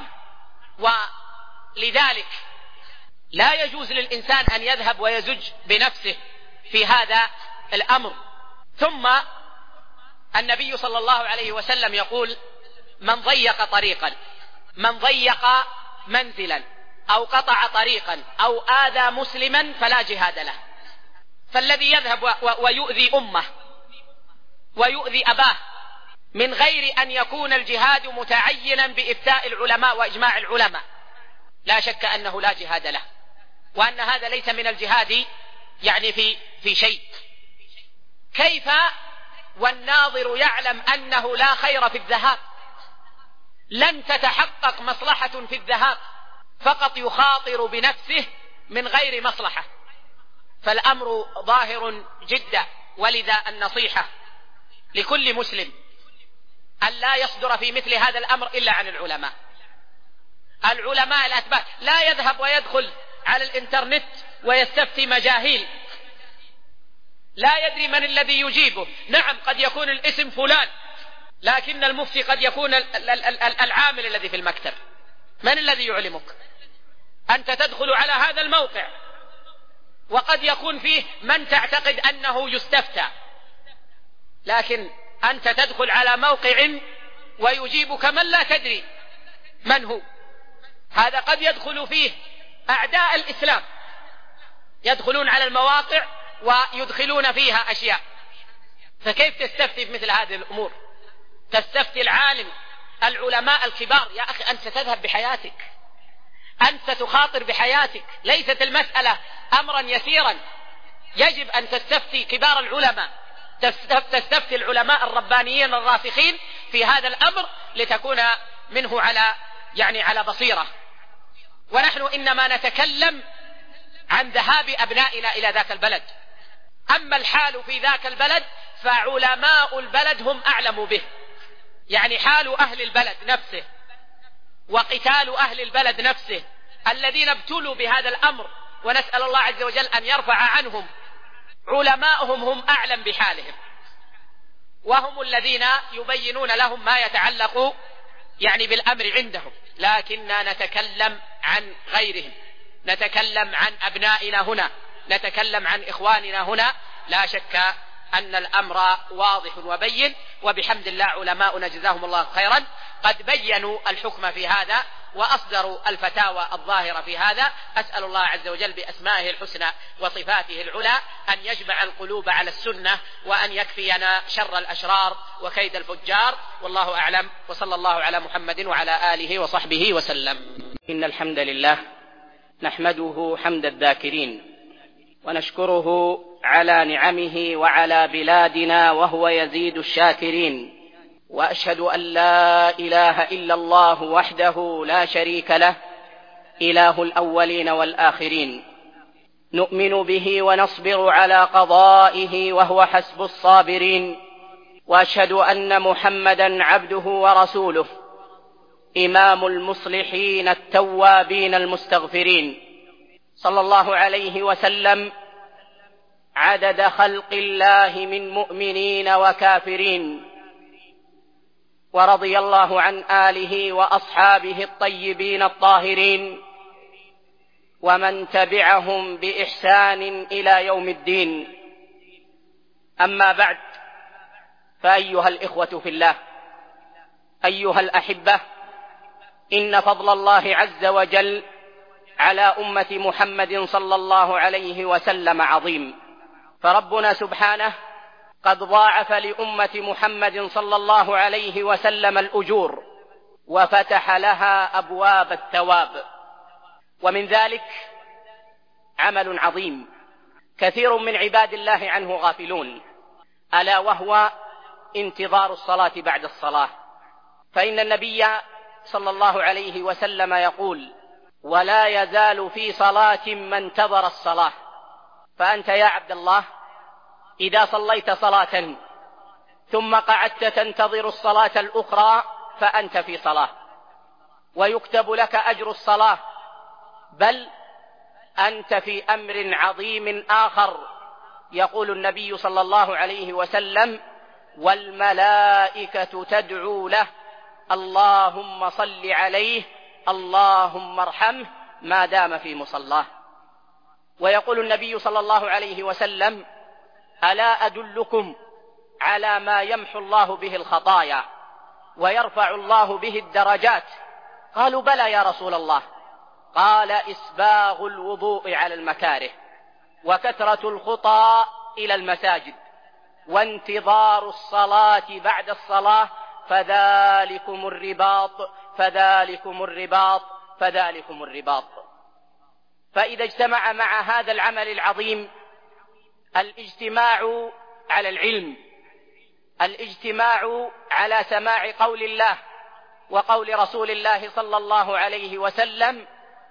ولذلك لا يجوز للإنسان أن يذهب ويزج بنفسه في هذا الأمر. ثم النبي صلى الله عليه وسلم يقول من ضيق طريقا، من ضيق منزلا أو قطع طريقا أو آذى مسلما فلا جهاد له. فالذي يذهب ويؤذي أمه ويؤذي أباه من غير أن يكون الجهاد متعينا بإفتاء العلماء وإجماع العلماء لا شك أنه لا جهاد له، وأن هذا ليس من الجهاد يعني في في شيء. كيف والناظر يعلم أنه لا خير في الذهاب؟ لن تتحقق مصلحة في الذهاب، فقط يخاطر بنفسه من غير مصلحة، فالأمر ظاهر جدا. ولذا النصيحة لكل مسلم أن لا يصدر في مثل هذا الأمر إلا عن العلماء. العلماء الأثبات، لا يذهب ويدخل على الإنترنت ويستفتي مجاهيل لا يدري من الذي يجيبه. نعم قد يكون الاسم فلان، لكن المفتي قد يكون العامل الذي في المكتب. من الذي يعلمك؟ أنت تدخل على هذا الموقع وقد يكون فيه من تعتقد أنه يستفتى، لكن أنت تدخل على موقع ويجيبك من لا تدري من هو. هذا قد يدخل فيه أعداء الإسلام، يدخلون على المواقع ويدخلون فيها أشياء. فكيف تستفتي في مثل هذه الأمور؟ تستفتي العالم، العلماء الكبار. يا أخي أنت ستذهب بحياتك، أنت ستخاطر بحياتك، ليست المسألة أمرا يسيرا. يجب أن تستفتي كبار العلماء، تستفتي العلماء الربانيين الراسخين في هذا الأمر لتكون منه على يعني على بصيرة. ونحن إنما نتكلم عن ذهاب أبنائنا إلى ذاك البلد. أما الحال في ذاك البلد فعلماء البلد هم أعلم به، يعني حال أهل البلد نفسه وقتال أهل البلد نفسه الذين ابتلوا بهذا الأمر، ونسأل الله عز وجل أن يرفع عنهم. علماءهم هم أعلم بحالهم، وهم الذين يبينون لهم ما يتعلق يعني بالأمر عندهم. لكننا نتكلم عن غيرهم، نتكلم عن أبنائنا هنا، نتكلم عن إخواننا هنا. لا شك أن الأمر واضح وبين، وبحمد الله علماؤنا جزاهم الله خيرا قد بينوا الحكم في هذا وأصدروا الفتاوى الظاهرة في هذا. أسأل الله عز وجل بأسمائه الحسنى وصفاته العلى أن يجمع القلوب على السنة، وأن يكفينا شر الأشرار وكيد الفجار. والله أعلم، وصلى الله على محمد وعلى آله وصحبه وسلم. إن الحمد لله نحمده حمد الذاكرين، ونشكره على نعمه وعلى بلادنا، وهو يزيد الشاكرين. وأشهد أن لا إله إلا الله وحده لا شريك له، إله الأولين والآخرين. نؤمن به ونصبر على قضائه، وهو حسب الصابرين. وأشهد أن محمدا عبده ورسوله، إمام المصلحين التوابين المستغفرين، صلى الله عليه وسلم عدد خلق الله من مؤمنين وكافرين. ورضي الله عن آله وأصحابه الطيبين الطاهرين، ومن تبعهم بإحسان إلى يوم الدين. أما بعد، فأيها الإخوة في الله، أيها الأحبة، إن فضل الله عز وجل على أمة محمد صلى الله عليه وسلم عظيم. فربنا سبحانه قد ضاعف لأمة محمد صلى الله عليه وسلم الأجور، وفتح لها أبواب الثواب. ومن ذلك عمل عظيم كثير من عباد الله عنه غافلون، ألا وهو انتظار الصلاة بعد الصلاة. فإن النبي صلى الله عليه وسلم يقول: ولا يزال في صلاة من انتظر الصلاة. فأنت يا عبد الله إذا صليت صلاة ثم قعدت تنتظر الصلاة الأخرى فأنت في صلاة، ويكتب لك أجر الصلاة، بل أنت في أمر عظيم آخر. يقول النبي صلى الله عليه وسلم: والملائكة تدعو له اللهم صل عليه اللهم ارحمه ما دام في مصلاه. ويقول النبي صلى الله عليه وسلم: ألا أدلكم على ما يمحو الله به الخطايا ويرفع الله به الدرجات؟ قالوا: بلى يا رسول الله. قال: إسباغ الوضوء على المكاره، وكثرة الخطى إلى المساجد، وانتظار الصلاة بعد الصلاة، فذلكم الرباط فذلكم الرباط فذلكم الرباط. فإذا اجتمع مع هذا العمل العظيم الاجتماع على العلم، الاجتماع على سماع قول الله وقول رسول الله صلى الله عليه وسلم،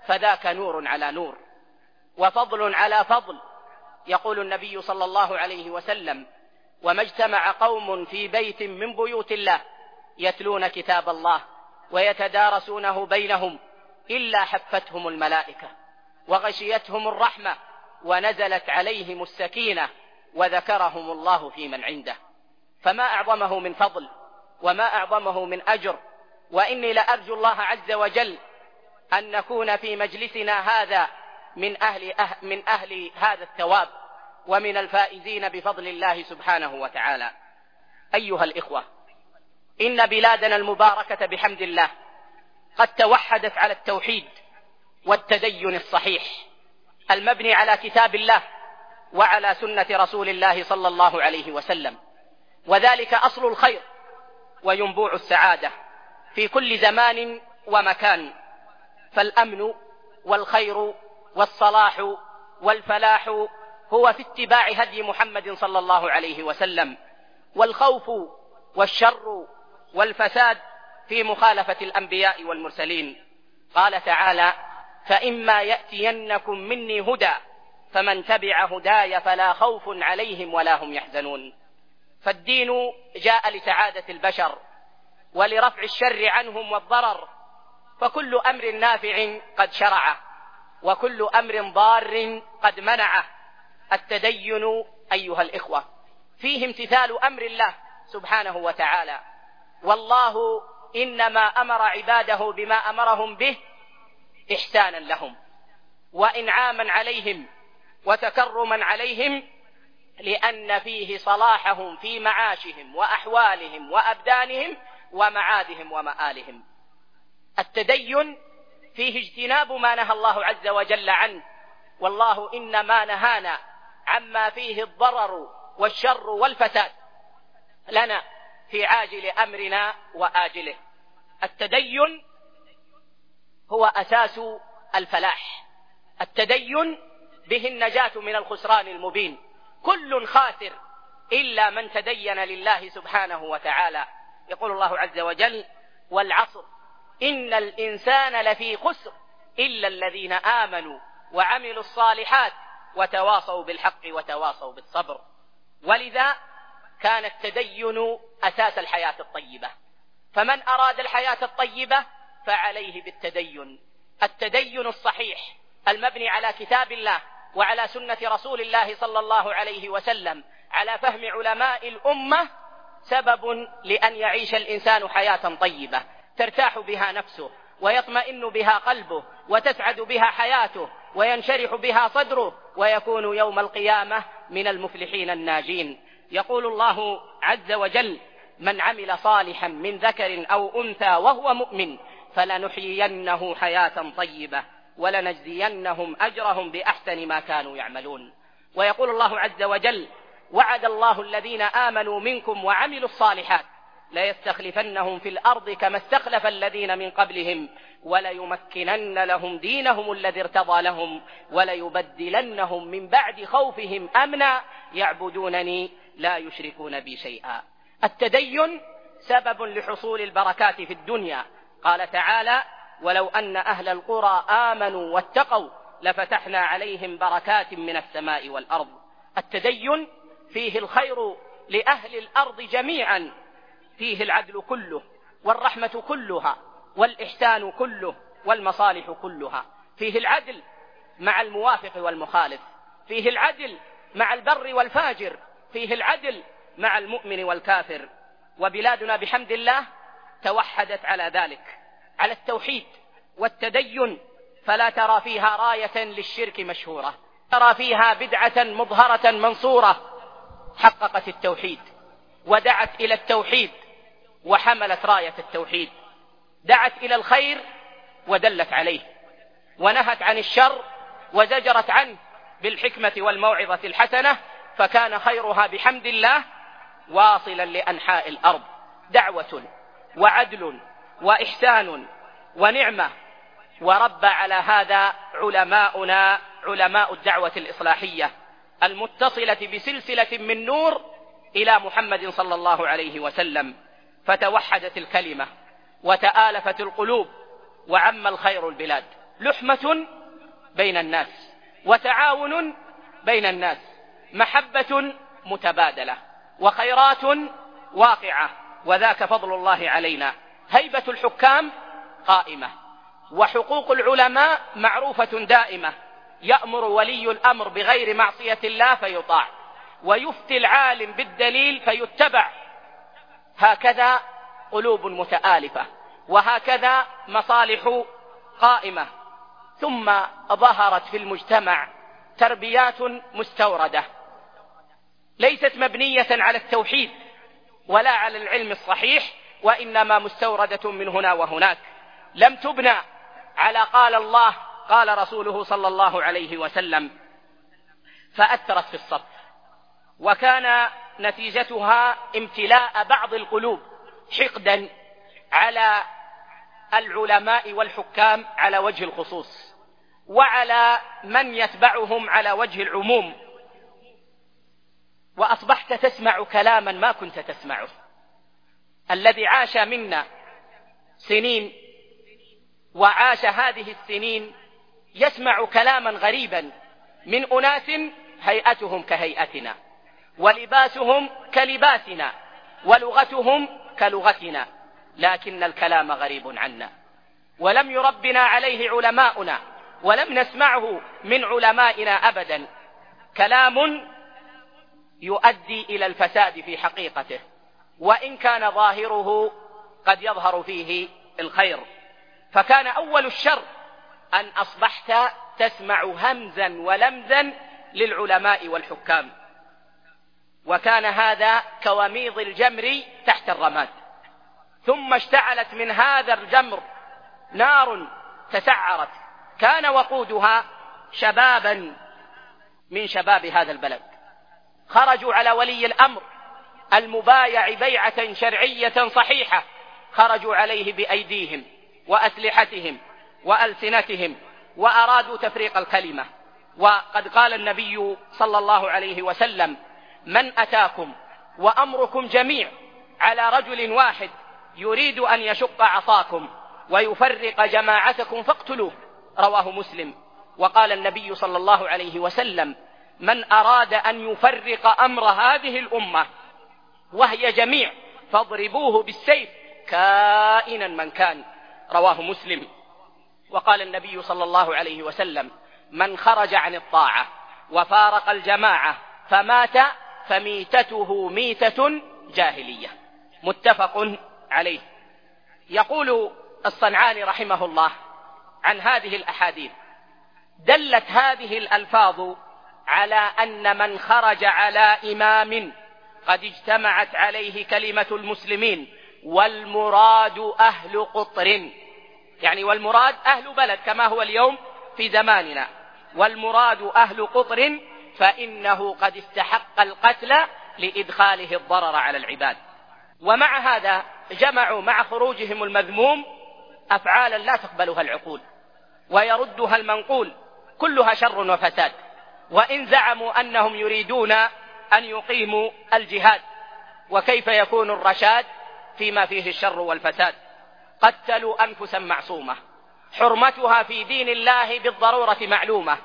فذاك نور على نور وفضل على فضل. يقول النبي صلى الله عليه وسلم: وما اجتمع قوم في بيت من بيوت الله يتلون كتاب الله ويتدارسونه بينهم إلا حفتهم الملائكة وغشيتهم الرحمة ونزلت عليهم السكينة وذكرهم الله في من عنده. فما أعظمه من فضل وما أعظمه من أجر. وإني لأرجو الله عز وجل أن نكون في مجلسنا هذا من أهل, أه من أهل هذا الثواب ومن الفائزين بفضل الله سبحانه وتعالى. أيها الإخوة، إن بلادنا المباركة بحمد الله قد توحدت على التوحيد والتدين الصحيح المبني على كتاب الله وعلى سنة رسول الله صلى الله عليه وسلم، وذلك أصل الخير وينبوع السعادة في كل زمان ومكان. فالأمن والخير والصلاح والفلاح هو في اتباع هدي محمد صلى الله عليه وسلم، والخوف والشر والفساد في مخالفة الأنبياء والمرسلين. قال تعالى: فإما يأتينكم مني هدى فمن تبع هداي فلا خوف عليهم ولا هم يحزنون. فالدين جاء لسعادة البشر ولرفع الشر عنهم والضرر، فكل أمر نافع قد شرعه وكل أمر ضار قد منعه. التدين أيها الإخوة فيه امتثال أمر الله سبحانه وتعالى، والله إنما أمر عباده بما أمرهم به إحسانا لهم وإنعاما عليهم وتكرما عليهم، لأن فيه صلاحهم في معاشهم وأحوالهم وأبدانهم ومعادهم ومآلهم. التدين فيه اجتناب ما نهى الله عز وجل عنه، والله إنما نهانا عما فيه الضرر والشر والفساد لنا في عاجل أمرنا وآجله. التدين هو أساس الفلاح، التدين به النجاة من الخسران المبين. كل خاسر إلا من تدين لله سبحانه وتعالى. يقول الله عز وجل: والعصر إن الإنسان لفي خسر إلا الذين آمنوا وعملوا الصالحات وتواصوا بالحق وتواصوا بالصبر. ولذا كان التدين أساس الحياة الطيبة، فمن أراد الحياة الطيبة فعليه بالتدين، التدين الصحيح المبني على كتاب الله وعلى سنة رسول الله صلى الله عليه وسلم على فهم علماء الأمة، سبب لأن يعيش الإنسان حياة طيبة ترتاح بها نفسه ويطمئن بها قلبه وتسعد بها حياته وينشرح بها صدره ويكون يوم القيامة من المفلحين الناجين. يقول الله عز وجل: من عمل صالحا من ذكر أو أنثى وهو مؤمن فلنحيينه حياة طيبة ولنجزينهم أجرهم بأحسن ما كانوا يعملون. ويقول الله عز وجل: وعد الله الذين آمنوا منكم وعملوا الصالحات ليستخلفنهم في الأرض كما استخلف الذين من قبلهم وليمكنن لهم دينهم الذي ارتضى لهم وليبدلنهم من بعد خوفهم أمنا يعبدونني لا يشركون بي شيئا. التدين سبب لحصول البركات في الدنيا. قال تعالى: ولو أن أهل القرى آمنوا واتقوا لفتحنا عليهم بركات من السماء والأرض. التدين فيه الخير لأهل الأرض جميعا، فيه العدل كله والرحمة كلها والإحسان كله والمصالح كلها. فيه العدل مع الموافق والمخالف، فيه العدل مع البر والفاجر، فيه العدل مع المؤمن والكافر. وبلادنا بحمد الله توحدت على ذلك، على التوحيد والتدين، فلا ترى فيها راية للشرك مشهورة، ترى فيها بدعة مظهرة منصورة حققت التوحيد ودعت إلى التوحيد وحملت راية التوحيد، دعت إلى الخير ودلت عليه، ونهت عن الشر وزجرت عنه بالحكمة والموعظة الحسنة، فكان خيرها بحمد الله واصلا لأنحاء الأرض، دعوة وعدل وإحسان ونعمة. وربى على هذا علماؤنا علماء الدعوة الإصلاحية المتصلة بسلسلة من نور إلى محمد صلى الله عليه وسلم، فتوحدت الكلمة وتآلفت القلوب وعم الخير البلاد. لحمة بين الناس، وتعاون بين الناس، محبة متبادلة، وخيرات واقعة، وذاك فضل الله علينا. هيبة الحكام قائمة، وحقوق العلماء معروفة دائمة، يأمر ولي الأمر بغير معصية الله فيطاع، ويفتي العالم بالدليل فيتبع. هكذا قلوب متآلفة، وهكذا مصالح قائمة. ثم ظهرت في المجتمع تربيات مستوردة ليست مبنية على التوحيد ولا على العلم الصحيح، وإنما مستوردة من هنا وهناك، لم تبنى على قال الله قال رسوله صلى الله عليه وسلم، فأثرت في الصف، وكان نتيجتها امتلاء بعض القلوب حقدا على العلماء والحكام على وجه الخصوص، وعلى من يتبعهم على وجه العموم، وأصبحت تسمع كلاما ما كنت تسمعه. الذي عاش منا سنين وعاش هذه السنين يسمع كلاما غريبا من أناس هيئتهم كهيئتنا، ولباسهم كلباسنا، ولغتهم كلغتنا، لكن الكلام غريب عنا، ولم يربنا عليه علماؤنا، ولم نسمعه من علمائنا أبدا. كلام يؤدي إلى الفساد في حقيقته، وإن كان ظاهره قد يظهر فيه الخير. فكان أول الشر أن أصبحت تسمع همزا ولمزا للعلماء والحكام، وكان هذا كوميض الجمر تحت الرماد، ثم اشتعلت من هذا الجمر نار تسعرت، كان وقودها شبابا من شباب هذا البلد، خرجوا على ولي الأمر المبايع بيعة شرعية صحيحة، خرجوا عليه بأيديهم وأسلحتهم وألسنتهم، وأرادوا تفريق الكلمة. وقد قال النبي صلى الله عليه وسلم: من أتاكم وأمركم جميع على رجل واحد يريد أن يشق عصاكم ويفرق جماعتكم فاقتلوه، رواه مسلم. وقال النبي صلى الله عليه وسلم: من أراد أن يفرق أمر هذه الأمة وهي جميع فاضربوه بالسيف كائنا من كان، رواه مسلم. وقال النبي صلى الله عليه وسلم: من خرج عن الطاعة وفارق الجماعة فمات فميتته ميتة جاهلية، متفق عليه. يقول الصنعاني رحمه الله عن هذه الأحاديث: دلت هذه الألفاظ على أن من خرج على إمام قد اجتمعت عليه كلمة المسلمين، والمراد أهل قطر، يعني والمراد أهل بلد كما هو اليوم في زماننا، والمراد أهل قطر، فإنه قد استحق القتل لإدخاله الضرر على العباد. ومع هذا جمعوا مع خروجهم المذموم أفعالا لا تقبلها العقول ويردها المنقول، كلها شر وفساد. وإن زعموا أنهم يريدون أن يقيموا الجهاد، وكيف يكون الرشاد فيما فيه الشر والفساد؟ قتلوا أنفسا معصومة حرمتها في دين الله بالضرورة معلومة،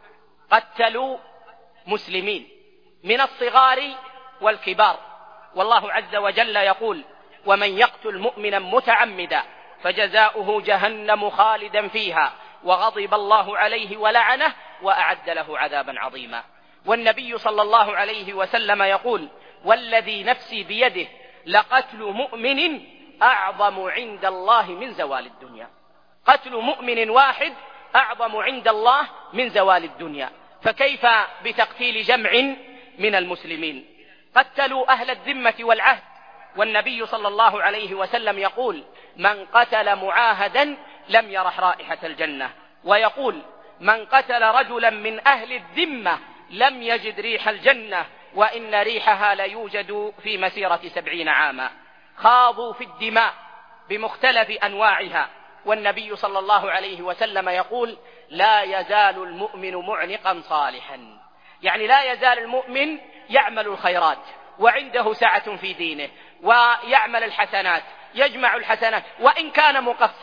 قتلوا مسلمين من الصغار والكبار، والله عز وجل يقول: ومن يقتل مؤمنا متعمدا فجزاؤه جهنم خالدا فيها وغضب الله عليه ولعنه وأعد له عذابا عظيما. والنبي صلى الله عليه وسلم يقول: والذي نفسي بيده لقتل مؤمن أعظم عند الله من زوال الدنيا. قتل مؤمن واحد أعظم عند الله من زوال الدنيا، فكيف بتقتيل جمع من المسلمين؟ قتلوا أهل الذمة والعهد، والنبي صلى الله عليه وسلم يقول: من قتل معاهدا لم يرح رائحة الجنة، ويقول: من قتل رجلا من أهل الذمة لم يجد ريح الجنة، وإن ريحها ليوجد في مسيرة سبعين عاما. خاضوا في الدماء بمختلف أنواعها، والنبي صلى الله عليه وسلم يقول: لا يزال المؤمن معنقا صالحا، يعني لا يزال المؤمن يعمل الخيرات وعنده سعة في دينه ويعمل الحسنات، يجمع الحسنات وإن كان مقصرا،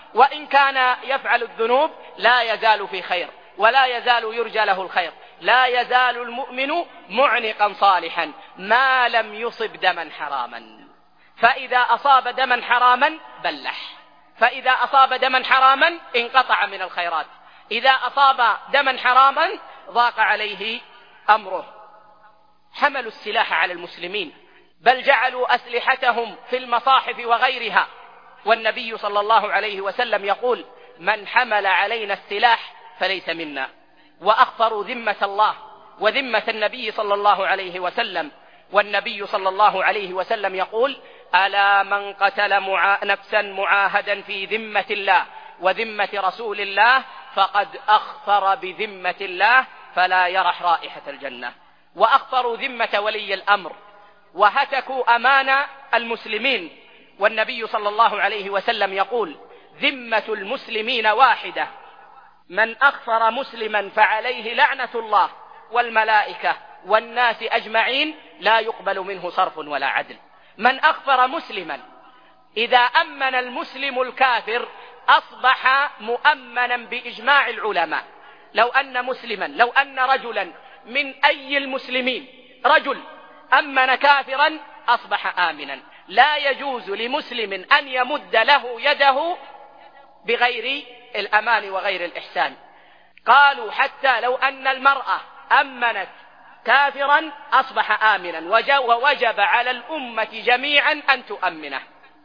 وإن كان يفعل الذنوب لا يزال في خير ولا يزال يرجى له الخير. لا يزال المؤمن معنقا صالحا ما لم يصب دما حراما، فإذا أصاب دما حراما بلح، فإذا أصاب دما حراما انقطع من الخيرات، إذا أصاب دما حراما ضاق عليه أمره. حملوا السلاح على المسلمين، بل جعلوا أسلحتهم في المصاحف وغيرها، والنبي صلى الله عليه وسلم يقول: من حمل علينا السلاح فليس منا. وأخفروا ذمة الله وذمة النبي صلى الله عليه وسلم، والنبي صلى الله عليه وسلم يقول: ألا من قتل معا... نفسا معاهدا في ذمة الله وذمة رسول الله فقد أخفر بذمة الله فلا يرح رائحة الجنة. وأخفروا ذمة ولي الأمر وهتكوا أمان المسلمين، والنبي صلى الله عليه وسلم يقول: ذمة المسلمين واحدة، من أخفر مسلما فعليه لعنة الله والملائكة والناس أجمعين لا يقبل منه صرف ولا عدل. من أخفر مسلما، إذا أمن المسلم الكافر أصبح مؤمنا بإجماع العلماء. لو أن مسلما لو أن رجلا من أي المسلمين رجل أمن كافرا أصبح آمنا. لا يجوز لمسلم أن يمد له يده بغير الأمان وغير الإحسان. قالوا حتى لو أن المرأة أمنت كافرا أصبح آمنا، ووجب على الأمة جميعا أن تؤمنه.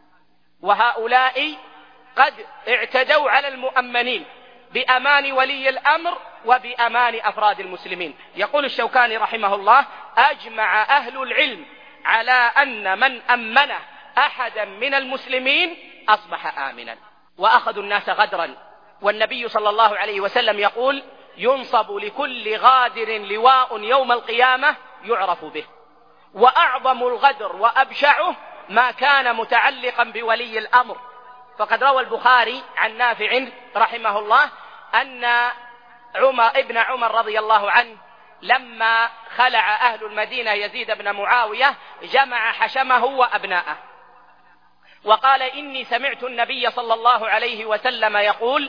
وهؤلاء قد اعتدوا على المؤمنين بأمان ولي الأمر وبأمان أفراد المسلمين. يقول الشوكاني رحمه الله: أجمع أهل العلم على أن من أمنه أحدا من المسلمين أصبح آمنا. وأخذوا الناس غدرا، والنبي صلى الله عليه وسلم يقول: ينصب لكل غادر لواء يوم القيامة يعرف به. وأعظم الغدر وأبشعه ما كان متعلقا بولي الأمر. فقد روى البخاري عن نافع رحمه الله أن عمر ابن عمر رضي الله عنه لما خلع أهل المدينة يزيد بن معاوية جمع حشمه وأبناءه وقال: إني سمعت النبي صلى الله عليه وسلم يقول: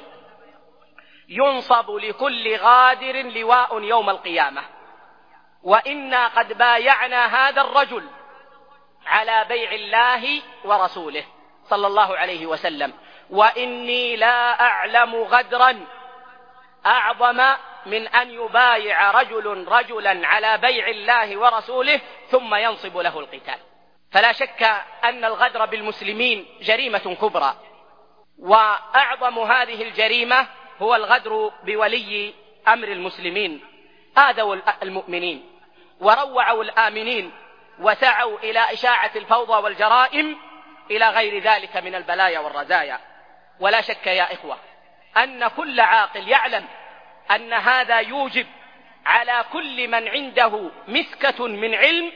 ينصب لكل غادر لواء يوم القيامة، وإنا قد بايعنا هذا الرجل على بيع الله ورسوله صلى الله عليه وسلم، وإني لا أعلم غدرا أعظم من أن يبايع رجل رجلا على بيع الله ورسوله ثم ينصب له القتال. فلا شك أن الغدر بالمسلمين جريمة كبرى، وأعظم هذه الجريمة هو الغدر بولي أمر المسلمين. آذوا المؤمنين وروعوا الآمنين وسعوا إلى إشاعة الفوضى والجرائم إلى غير ذلك من البلايا والرزايا. ولا شك يا إخوة أن كل عاقل يعلم أن هذا يوجب على كل من عنده مسكة من علم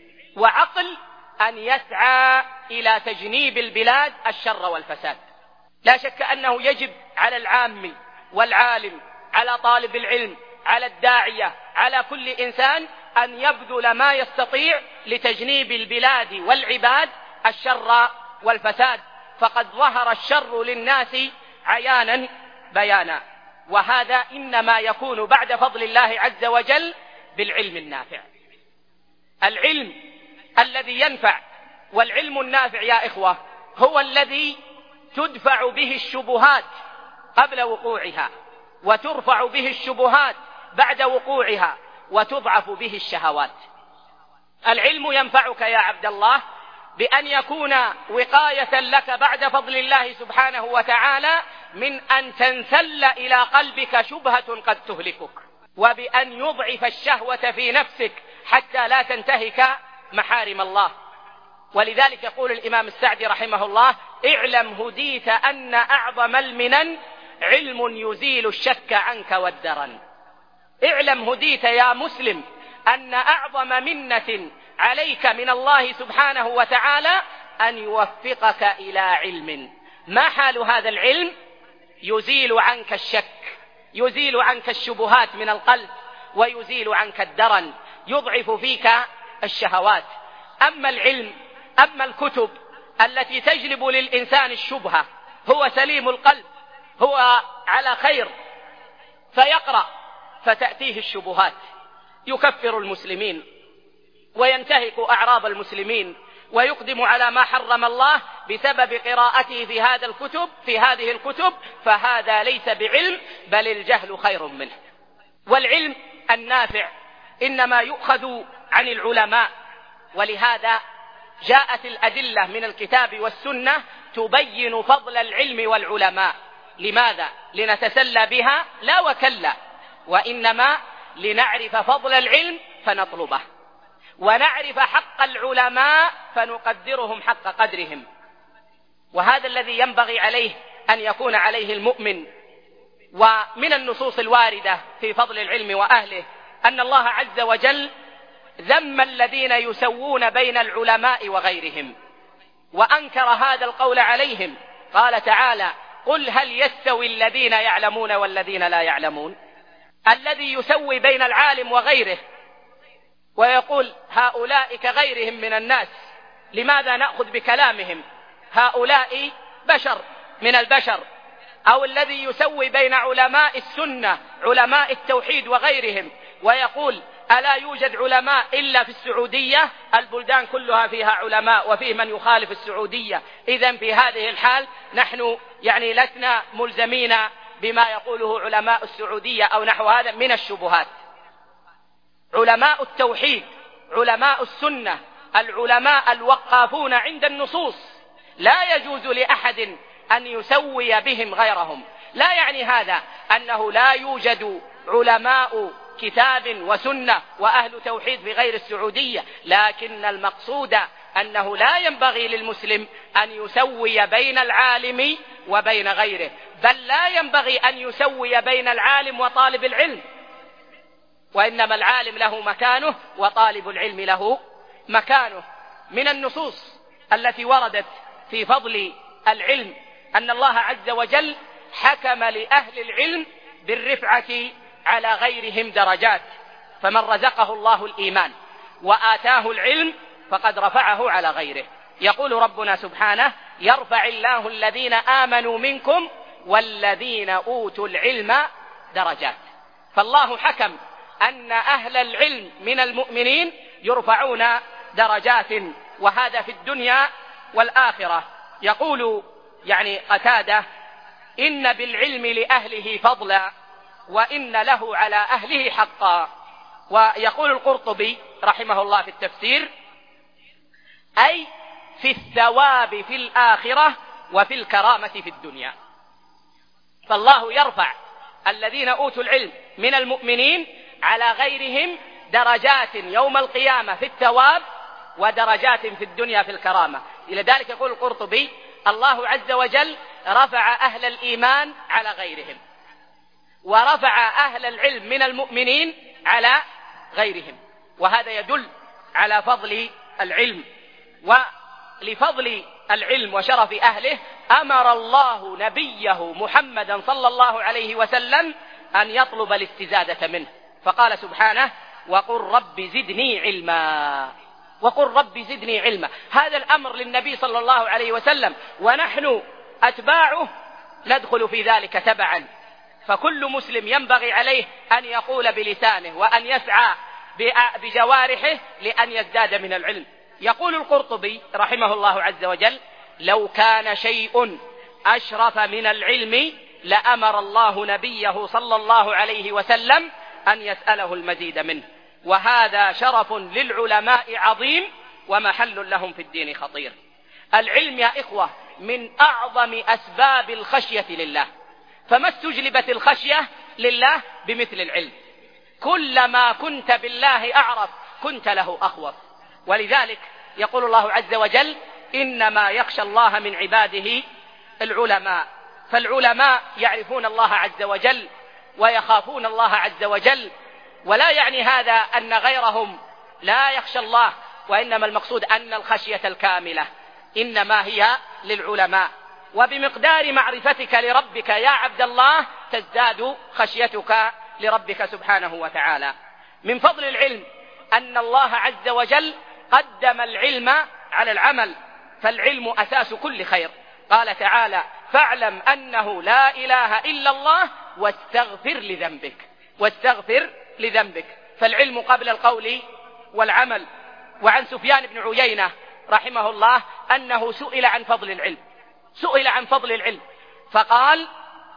وعقل أن يسعى إلى تجنيب البلاد الشر والفساد. لا شك أنه يجب على العام والعالم، على طالب العلم، على الداعية، على كل إنسان أن يبذل ما يستطيع لتجنيب البلاد والعباد الشر والفساد، فقد ظهر الشر للناس عيانا بيانا، وهذا إنما يكون بعد فضل الله عز وجل بالعلم النافع، العلم الذي ينفع. والعلم النافع يا إخوة هو الذي تدفع به الشبهات قبل وقوعها، وترفع به الشبهات بعد وقوعها، وتضعف به الشهوات. العلم ينفعك يا عبد الله بأن يكون وقاية لك بعد فضل الله سبحانه وتعالى من أن تنسل إلى قلبك شبهة قد تهلكك، وبأن يضعف الشهوة في نفسك حتى لا تنتهك محارم الله. ولذلك يقول الإمام السعدي رحمه الله: اعلم هديت أن أعظم المنن علم يزيل الشك عنك والدرن. اعلم هديت يا مسلم أن أعظم منة عليك من الله سبحانه وتعالى أن يوفقك إلى علم. ما حال هذا العلم؟ يزيل عنك الشك، يزيل عنك الشبهات من القلب، ويزيل عنك الدرن، يضعف فيك الشهوات. أما العلم، أما الكتب التي تجلب للإنسان الشبهة هو سليم القلب، هو على خير، فيقرأ فتأتيه الشبهات، يكفر المسلمين وينتهك أعراض المسلمين ويقدم على ما حرم الله بسبب قراءته في هذا الكتب في هذه الكتب، فهذا ليس بعلم، بل الجهل خير منه. والعلم النافع إنما يؤخذ عن العلماء، ولهذا جاءت الأدلة من الكتاب والسنة تبين فضل العلم والعلماء. لماذا؟ لنتسلى بها؟ لا وكلا، وإنما لنعرف فضل العلم فنطلبه، ونعرف حق العلماء فنقدرهم حق قدرهم. وهذا الذي ينبغي عليه أن يكون عليه المؤمن. ومن النصوص الواردة في فضل العلم وأهله أن الله عز وجل ذم الذين يسوون بين العلماء وغيرهم، وأنكر هذا القول عليهم. قال تعالى: قل هل يستوي الذين يعلمون والذين لا يعلمون؟ الذي يسوي بين العالم وغيره ويقول هؤلاء كغيرهم من الناس، لماذا نأخذ بكلامهم؟ هؤلاء بشر من البشر. أو الذي يسوي بين علماء السنة علماء التوحيد وغيرهم ويقول ألا يوجد علماء إلا في السعودية؟ البلدان كلها فيها علماء وفيه من يخالف السعودية. إذن في هذه الحال نحن يعني لسنا ملزمين بما يقوله علماء السعودية أو نحو هذا من الشبهات. علماء التوحيد، علماء السنة، العلماء الوقافون عند النصوص، لا يجوز لأحد أن يسوي بهم غيرهم. لا يعني هذا أنه لا يوجد علماء كتاب وسنة وأهل توحيد في غير السعودية، لكن المقصود أنه لا ينبغي للمسلم أن يسوي بين العالم وبين غيره، بل لا ينبغي أن يسوي بين العالم وطالب العلم، وإنما العالم له مكانه وطالب العلم له مكانه. من النصوص التي وردت في فضل العلم أن الله عز وجل حكم لأهل العلم بالرفعة على غيرهم درجات، فمن رزقه الله الإيمان وآتاه العلم فقد رفعه على غيره. يقول ربنا سبحانه: يرفع الله الذين آمنوا منكم والذين أوتوا العلم درجات. فالله حكم أن أهل العلم من المؤمنين يرفعون درجات، وهذا في الدنيا والآخرة. يقول يعني قتادة: إن بالعلم لأهله فضلا وإن له على أهله حقا. ويقول القرطبي رحمه الله في التفسير: أي في الثواب في الآخرة وفي الكرامة في الدنيا. فالله يرفع الذين أوتوا العلم من المؤمنين على غيرهم درجات يوم القيامة في الثواب ودرجات في الدنيا في الكرامة. إلى ذلك يقول القرطبي: الله عز وجل رفع أهل الإيمان على غيرهم، ورفع أهل العلم من المؤمنين على غيرهم، وهذا يدل على فضل العلم. ولفضل العلم وشرف أهله أمر الله نبيه محمدا صلى الله عليه وسلم أن يطلب الاستزادة منه، فقال سبحانه: وقل رب زدني علما. وقل رب زدني علما، هذا الأمر للنبي صلى الله عليه وسلم، ونحن أتباعه ندخل في ذلك تبعا. فكل مسلم ينبغي عليه أن يقول بلسانه وأن يسعى بجوارحه لأن يزداد من العلم. يقول القرطبي رحمه الله عز وجل: لو كان شيء أشرف من العلم لأمر الله نبيه صلى الله عليه وسلم أن يسأله المزيد منه، وهذا شرف للعلماء عظيم ومحل لهم في الدين خطير. العلم يا إخوة من أعظم أسباب الخشية لله، فما استجلبت الخشية لله بمثل العلم. كلما كنت بالله أعرف كنت له أخوف، ولذلك يقول الله عز وجل: إنما يخشى الله من عباده العلماء. فالعلماء يعرفون الله عز وجل ويخافون الله عز وجل، ولا يعني هذا أن غيرهم لا يخشى الله، وإنما المقصود أن الخشية الكاملة إنما هي للعلماء. وبمقدار معرفتك لربك يا عبد الله تزداد خشيتك لربك سبحانه وتعالى. من فضل العلم أن الله عز وجل قدم العلم على العمل، فالعلم أساس كل خير. قال تعالى: فاعلم أنه لا إله إلا الله واستغفر لذنبك، واستغفر لذنبك. فالعلم قبل القول والعمل. وعن سفيان بن عيينة رحمه الله أنه سئل عن فضل العلم، سئل عن فضل العلم فقال: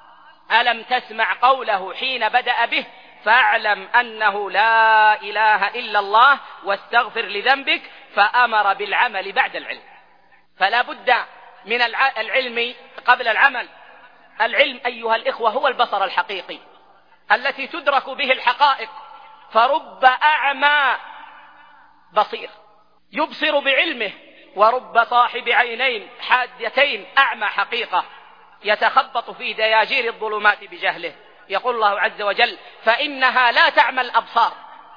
ألم تسمع قوله حين بدأ به فاعلم أنه لا إله إلا الله واستغفر لذنبك، فأمر بالعمل بعد العلم. فلا بد من العلم قبل العمل. العلم أيها الإخوة هو البصر الحقيقي التي تدرك به الحقائق، فرب أعمى بصير يبصر بعلمه، ورب صاحب عينين حادتين أعمى حقيقة يتخبط في دياجير الظلمات بجهله. يقول الله عز وجل: فإنها لا تعمى الأبصار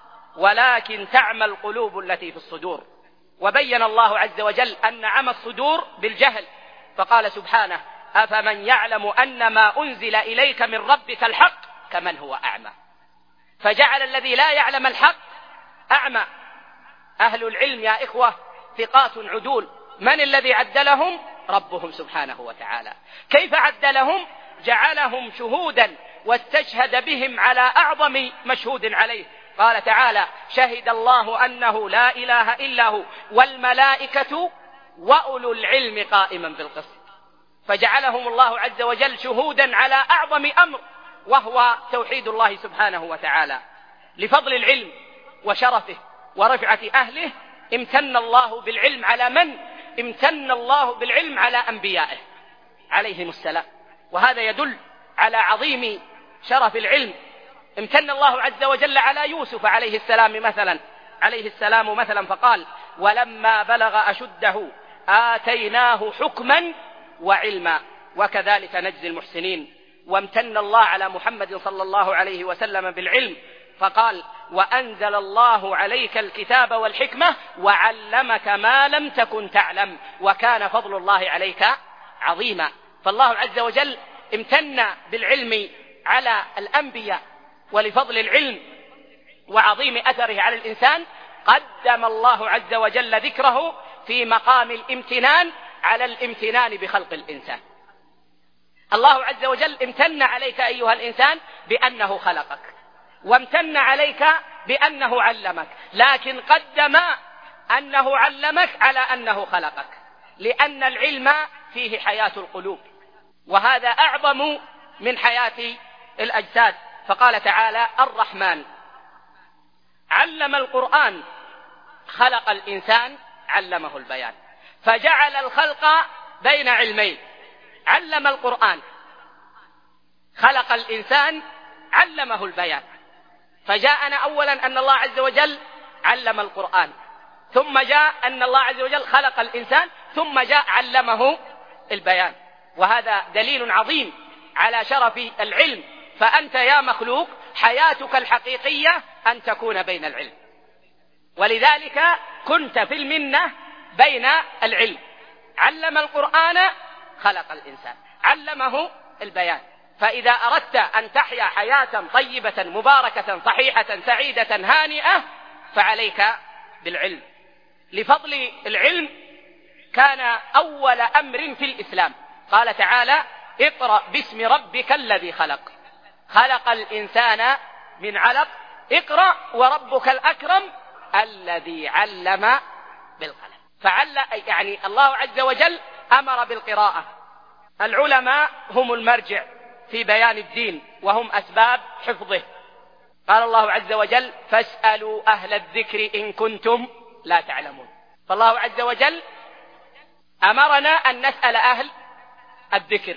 ولكن تعمى القلوب التي في الصدور. وبين الله عز وجل أن عمى الصدور بالجهل، فقال سبحانه: أفمن يعلم أن ما أنزل إليك من ربك الحق كمن هو أعمى. فجعل الذي لا يعلم الحق أعمى. أهل العلم يا إخوة ثقات عدول. من الذي عدلهم؟ ربهم سبحانه وتعالى. كيف عدلهم؟ جعلهم شهودا واستشهد بهم على أعظم مشهود عليه. قال تعالى: شهد الله أنه لا إله إلا هو والملائكة وأولو العلم قائما بالقسط. فجعلهم الله عز وجل شهودا على أعظم أمر، وهو توحيد الله سبحانه وتعالى. لفضل العلم وشرفه ورفعة أهله امتن الله بالعلم على من؟ امتن الله بالعلم على أنبيائه عليهم السلام. وهذا يدل على عظيم شرف العلم. امتن الله عز وجل على يوسف عليه السلام مثلا عليه السلام مثلا فقال: ولما بلغ أشده آتيناه حكما وعلما وكذلك نجزي المحسنين. وامتن الله على محمد صلى الله عليه وسلم بالعلم فقال: وأنزل الله عليك الكتاب والحكمة وعلمك ما لم تكن تعلم وكان فضل الله عليك عظيما. فالله عز وجل امتن بالعلم على الأنبياء. ولفضل العلم وعظيم أثره على الإنسان قدم الله عز وجل ذكره في مقام الامتنان على الامتنان بخلق الإنسان. الله عز وجل امتن عليك أيها الإنسان بأنه خلقك، وامتن عليك بأنه علمك، لكن قدم أنه علمك على أنه خلقك، لأن العلم فيه حياة القلوب، وهذا أعظم من حياة الأجساد. فقال تعالى: الرحمن علم القرآن خلق الإنسان علمه البيان. فجعل الخلق بين علمين: علم القرآن، خلق الإنسان، علمه البيان. فجاءنا أولا أن الله عز وجل علم القرآن، ثم جاء أن الله عز وجل خلق الإنسان، ثم جاء علمه البيان. وهذا دليل عظيم على شرف العلم. فأنت يا مخلوق حياتك الحقيقية أن تكون بين العلم، ولذلك كنت في المنة بين العلم. علم القرآن خلق الإنسان، علمه البيان. فإذا أردت أن تحيا حياة طيبة مباركة صحيحة سعيدة هانئة فعليك بالعلم. لفضل العلم كان أول أمر في الإسلام. قال تعالى: اقرأ باسم ربك الذي خلق، خلق الإنسان من علق، اقرأ وربك الأكرم الذي علم بالقلم. فعل يعني الله عز وجل أمر بالقراءة. العلماء هم المرجع في بيان الدين وهم أسباب حفظه. قال الله عز وجل: فاسألوا أهل الذكر إن كنتم لا تعلمون. فالله عز وجل أمرنا أن نسأل أهل الذكر.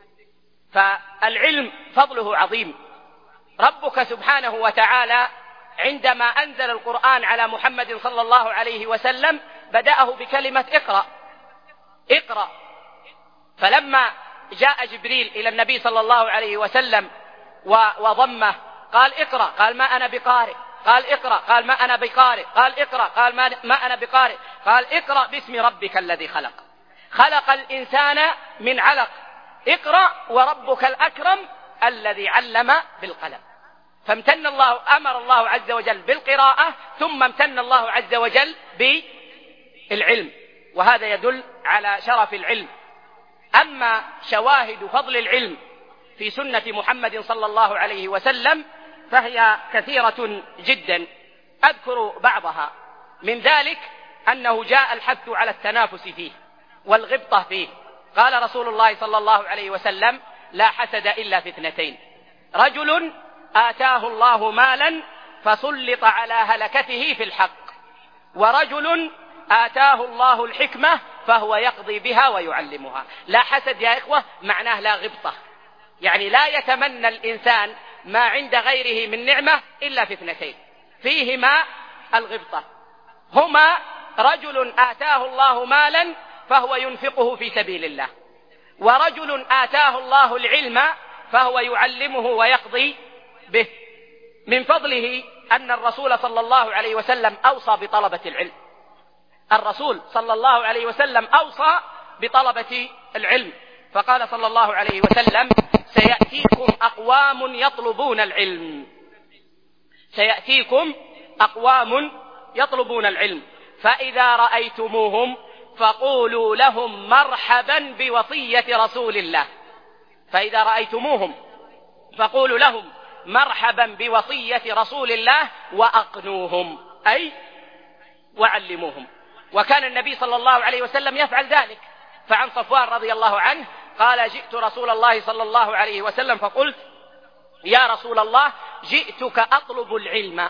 فالعلم فضله عظيم. ربك سبحانه وتعالى عندما أنزل القرآن على محمد صلى الله عليه وسلم بدأه بكلمة اقرأ اقرأ. فلما جاء جبريل إلى النبي صلى الله عليه وسلم وضمه قال اقرأ، قال ما أنا بقارئ، قال اقرأ، قال ما أنا بقارئ، قال اقرأ، قال ما أنا بقارئ، قال اقرأ باسم ربك الذي خلق، خلق الإنسان من علق، اقرأ وربك الأكرم الذي علم بالقلم. فامتن الله، أمر الله عز وجل بالقراءة، ثم امتن الله عز وجل بالعلم، وهذا يدل على شرف العلم. أما شواهد فضل العلم في سنة محمد صلى الله عليه وسلم فهي كثيرة جدا، أذكر بعضها. من ذلك أنه جاء الحث على التنافس فيه والغبطة فيه. قال رسول الله صلى الله عليه وسلم: لا حسد إلا في اثنتين، رجل آتاه الله مالا فسلط على هلكته في الحق، ورجل آتاه الله الحكمة فهو يقضي بها ويعلمها. لا حسد يا إخوة معناه لا غبطة، يعني لا يتمنى الإنسان ما عند غيره من نعمة إلا في اثنتين فيهما الغبطة، هما رجل آتاه الله مالا فهو ينفقه في سبيل الله، ورجل آتاه الله العلم فهو يعلمه ويقضي به. من فضله أن الرسول صلى الله عليه وسلم أوصى بطلبة العلم. الرسول صلى الله عليه وسلم أوصى بطلبة العلم، فقال صلى الله عليه وسلم: سيأتيكم أقوام يطلبون العلم، سيأتيكم أقوام يطلبون العلم، فإذا رأيتموهم فقولوا لهم مرحبا بوصية رسول الله. فإذا رأيتموهم فقولوا لهم مرحبا بوصية رسول الله وأقنوهم، أي وعلموهم. وكان النبي صلى الله عليه وسلم يفعل ذلك. فعن صفوان رضي الله عنه قال: جئت رسول الله صلى الله عليه وسلم فقلت: يا رسول الله، جئتك أطلب العلم.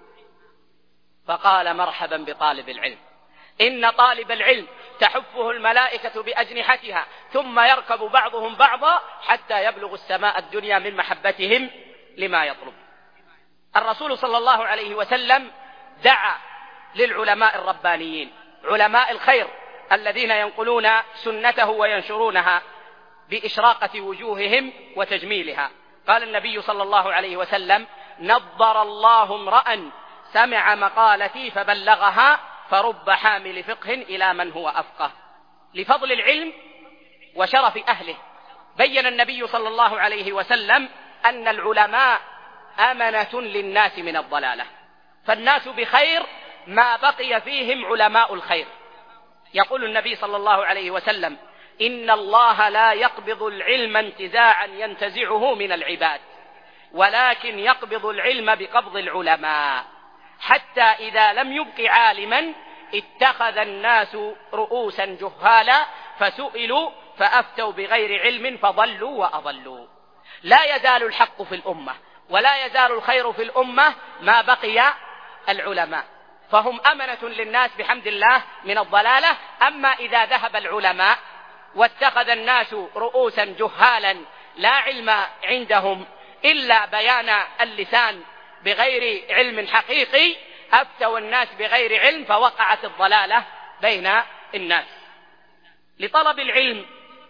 فقال: مرحبا بطالب العلم، إن طالب العلم تحفه الملائكة بأجنحتها ثم يركب بعضهم بعضا حتى يبلغ السماء الدنيا من محبتهم لما يطلب. الرسول صلى الله عليه وسلم دعا للعلماء الربانيين، علماء الخير الذين ينقلون سنته وينشرونها بإشراقة وجوههم وتجميلها. قال النبي صلى الله عليه وسلم: نضر الله امرأ سمع مقالتي فبلغها فرب حامل فقه إلى من هو أفقه. لفضل العلم وشرف أهله بين النبي صلى الله عليه وسلم أن العلماء أمنة للناس من الضلالة، فالناس بخير ما بقي فيهم علماء الخير. يقول النبي صلى الله عليه وسلم: إن الله لا يقبض العلم انتزاعا ينتزعه من العباد، ولكن يقبض العلم بقبض العلماء، حتى إذا لم يبق عالما اتخذ الناس رؤوسا جهالا فسئلوا فأفتوا بغير علم فضلوا وأضلوا. لا يزال الحق في الأمة ولا يزال الخير في الأمة ما بقي العلماء، فهم أمنة للناس بحمد الله من الضلالة. أما إذا ذهب العلماء واتخذ الناس رؤوسا جهالا لا علم عندهم إلا بيان اللسان بغير علم حقيقي، أفتوا الناس بغير علم فوقعت الضلالة بين الناس. لطلب العلم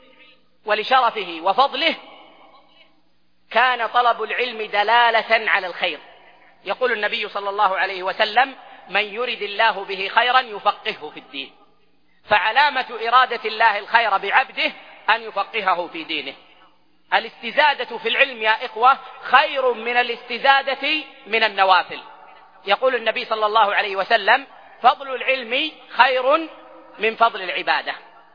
ولشرفه وفضله كان طلب العلم دلالة على الخير. يقول النبي صلى الله عليه وسلم: من يرد الله به خيرا يفقهه في الدين. فعلامة إرادة الله الخير بعبده أن يفقهه في دينه. الاستزادة في العلم يا إخوة خير من الاستزادة من النوافل. يقول النبي صلى الله عليه وسلم: فضل العلم خير من فضل العبادة،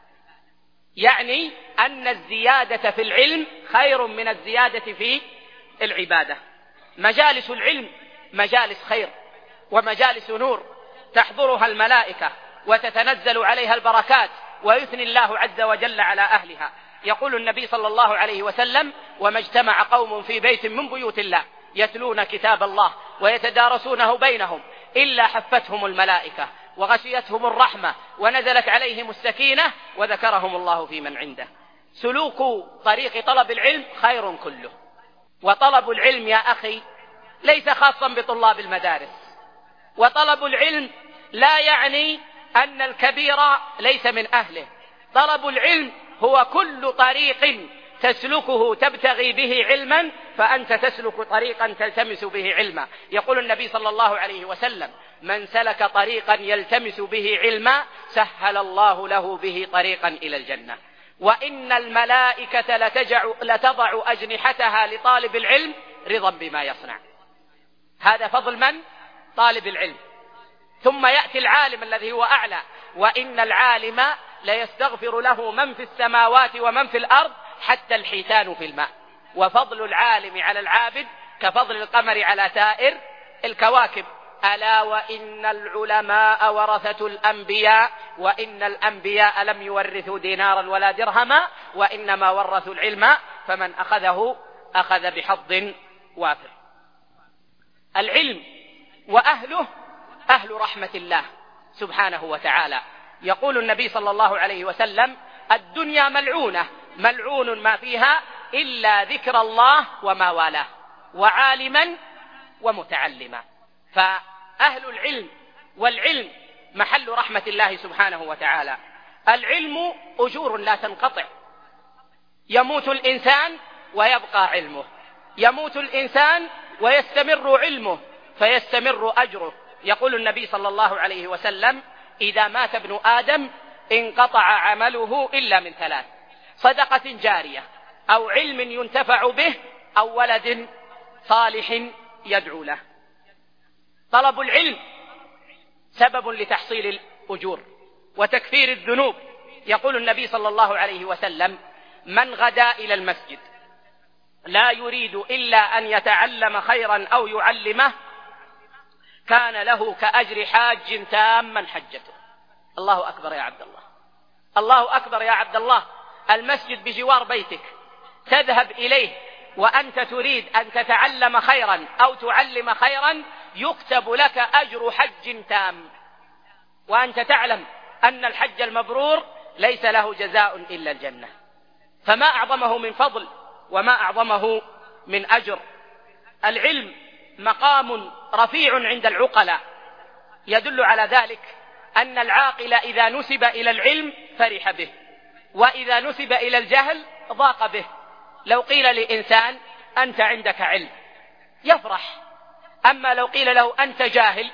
يعني أن الزيادة في العلم خير من الزيادة في العبادة. مجالس العلم مجالس خير ومجالس نور تحضرها الملائكة وتتنزل عليها البركات ويثني الله عز وجل على أهلها. يقول النبي صلى الله عليه وسلم: وما اجتمع قوم في بيت من بيوت الله يتلون كتاب الله ويتدارسونه بينهم إلا حفتهم الملائكة وغشيتهم الرحمة ونزلت عليهم السكينة وذكرهم الله في من عنده. سلوك طريق طلب العلم خير كله. وطلب العلم يا أخي ليس خاصا بطلاب المدارس، وطلب العلم لا يعني أن الكبير ليس من أهله. طلب العلم هو كل طريق تسلكه تبتغي به علما فأنت تسلك طريقا تلتمس به علما. يقول النبي صلى الله عليه وسلم: من سلك طريقا يلتمس به علما سهل الله له به طريقا إلى الجنة. وإن الملائكة لتجع لتضع أجنحتها لطالب العلم رضا بما يصنع. هذا فضل من؟ طالب العلم. ثم يأتي العالم الذي هو أعلى: وإن العالم ليستغفر له من في السماوات ومن في الأرض حتى الحيتان في الماء. وفضل العالم على العابد كفضل القمر على سائر الكواكب. ألا وإن العلماء ورثة الأنبياء وإن الأنبياء لم يورثوا دينارا ولا درهما وإنما ورثوا العلم فمن أخذه أخذ بحظ وافر. العلم وأهله أهل رحمة الله سبحانه وتعالى. يقول النبي صلى الله عليه وسلم: الدنيا ملعونة ملعون ما فيها إلا ذكر الله وما والاه وعالما ومتعلما. فأهل العلم والعلم محل رحمة الله سبحانه وتعالى. العلم أجور لا تنقطع. يموت الإنسان ويبقى علمه، يموت الإنسان ويستمر علمه فيستمر أجره. يقول النبي صلى الله عليه وسلم: إذا مات ابن آدم انقطع عمله إلا من ثلاث: صدقة جارية أو علم ينتفع به أو ولد صالح يدعو له. طلب العلم سبب لتحصيل الأجور وتكفير الذنوب. يقول النبي صلى الله عليه وسلم: من غدا إلى المسجد لا يريد إلا أن يتعلم خيرا أو يعلمه كان له كأجر حاج تاما حجته. الله أكبر يا عبد الله، الله أكبر يا عبد الله. المسجد بجوار بيتك، تذهب إليه وأنت تريد أن تتعلم خيرا أو تعلم خيرا يكتب لك أجر حج تام، وأنت تعلم أن الحج المبرور ليس له جزاء إلا الجنة. فما أعظمه من فضل وما أعظمه من أجر. العلم مقام رفيع عند العقلاء، يدل على ذلك أن العاقل إذا نسب إلى العلم فرح به، وإذا نسب إلى الجهل ضاق به. لو قيل لإنسان أنت عندك علم يفرح، أما لو قيل له أنت جاهل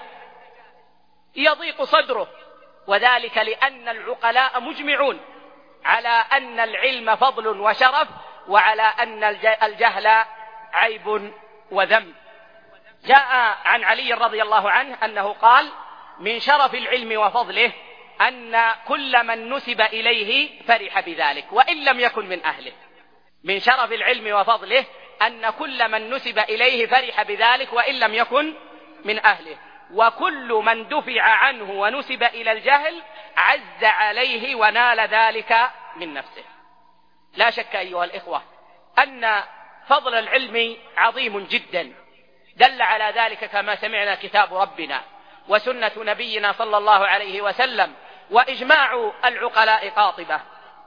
يضيق صدره. وذلك لأن العقلاء مجمعون على أن العلم فضل وشرف، وعلى أن الجهل عيب وذنب. جاء عن علي رضي الله عنه أنه قال: من شرف العلم وفضله أن كل من نسب إليه فرح بذلك وإن لم يكن من أهله. من شرف العلم وفضله أن كل من نسب إليه فرح بذلك وإن لم يكن من أهله، وكل من دفع عنه ونسب إلى الجهل عز عليه ونال ذلك من نفسه. لا شك أيها الإخوة أن فضل العلم عظيم جدا، دل على ذلك كما سمعنا كتاب ربنا وسنة نبينا صلى الله عليه وسلم وإجماع العقلاء قاطبة.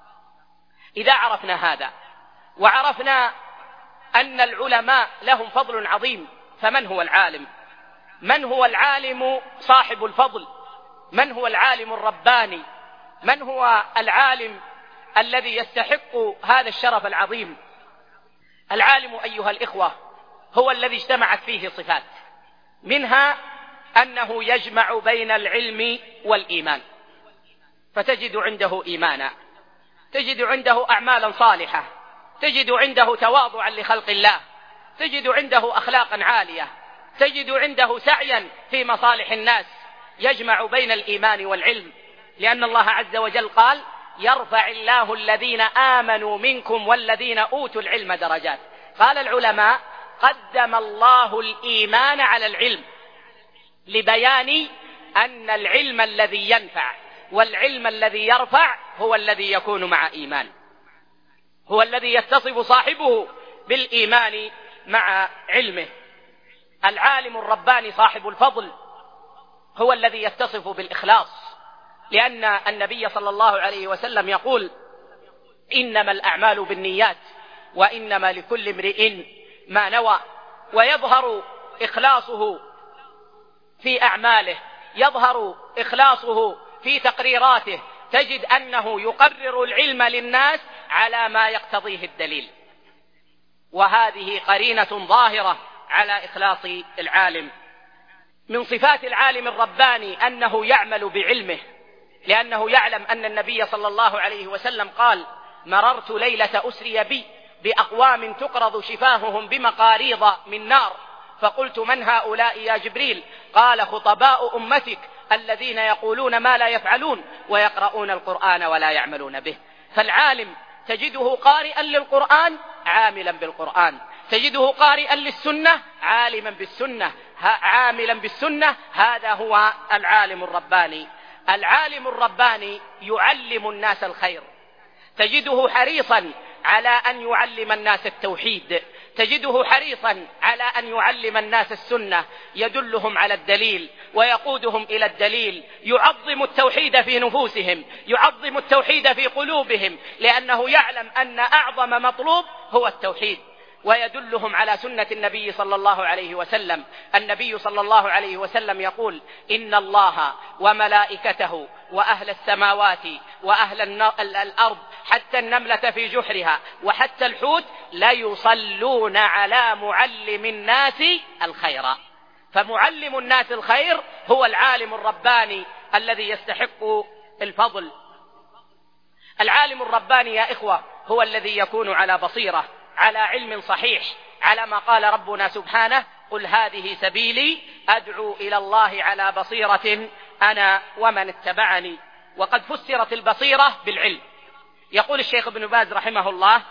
إذا عرفنا هذا وعرفنا أن العلماء لهم فضل عظيم، فمن هو العالم؟ من هو العالم صاحب الفضل؟ من هو العالم الرباني؟ من هو العالم الذي يستحق هذا الشرف العظيم؟ العالم أيها الإخوة هو الذي اجتمعت فيه صفات، منها أنه يجمع بين العلم والإيمان، فتجد عنده إيمانا، تجد عنده أعمالا صالحة، تجد عنده تواضعا لخلق الله، تجد عنده أخلاقا عالية، تجد عنده سعيا في مصالح الناس، يجمع بين الإيمان والعلم. لأن الله عز وجل قال: يرفع الله الذين آمنوا منكم والذين أوتوا العلم درجات. قال العلماء: قدم الله الإيمان على العلم لبيان أن العلم الذي ينفع والعلم الذي يرفع هو الذي يكون مع إيمان، هو الذي يتصف صاحبه بالإيمان مع علمه. العالم الرباني صاحب الفضل هو الذي يتصف بالإخلاص، لأن النبي صلى الله عليه وسلم يقول: إنما الأعمال بالنيات وإنما لكل امرئ ما نوى. ويظهر إخلاصه في أعماله، يظهر إخلاصه في تقريراته، تجد أنه يقرر العلم للناس على ما يقتضيه الدليل، وهذه قرينة ظاهرة على إخلاص العالم. من صفات العالم الرباني أنه يعمل بعلمه، لأنه يعلم أن النبي صلى الله عليه وسلم قال: مررت ليلة أسري بي بأقوام تقرض شفاههم بمقاريض من نار، فقلت: من هؤلاء يا جبريل؟ قال: خطباء أمتك الذين يقولون ما لا يفعلون ويقرؤون القرآن ولا يعملون به. فالعالم تجده قارئا للقرآن عاملا بالقرآن، تجده قارئا للسنة عالما بالسنة، عاملا بالسنة. هذا هو العالم الرباني. العالم الرباني يعلم الناس الخير، تجده حريصا على أن يعلم الناس التوحيد، تجده حريصا على أن يعلم الناس السنة، يدلهم على الدليل ويقودهم إلى الدليل، يعظم التوحيد في نفوسهم، يعظم التوحيد في قلوبهم، لأنه يعلم أن أعظم مطلوب هو التوحيد، ويدلهم على سنة النبي صلى الله عليه وسلم. النبي صلى الله عليه وسلم يقول: إن الله وملائكته وأهل السماوات وأهل الأرض حتى النملة في جحرها وحتى الحوت لا يصلون على معلم الناس الخير. فمعلم الناس الخير هو العالم الرباني الذي يستحق الفضل. العالم الرباني يا إخوة هو الذي يكون على بصيرة، على علم صحيح، على ما قال ربنا سبحانه: قل هذه سبيلي أدعو إلى الله على بصيرة أنا ومن اتبعني. وقد فسرت البصيرة بالعلم. يقول الشيخ ابن باز رحمه الله: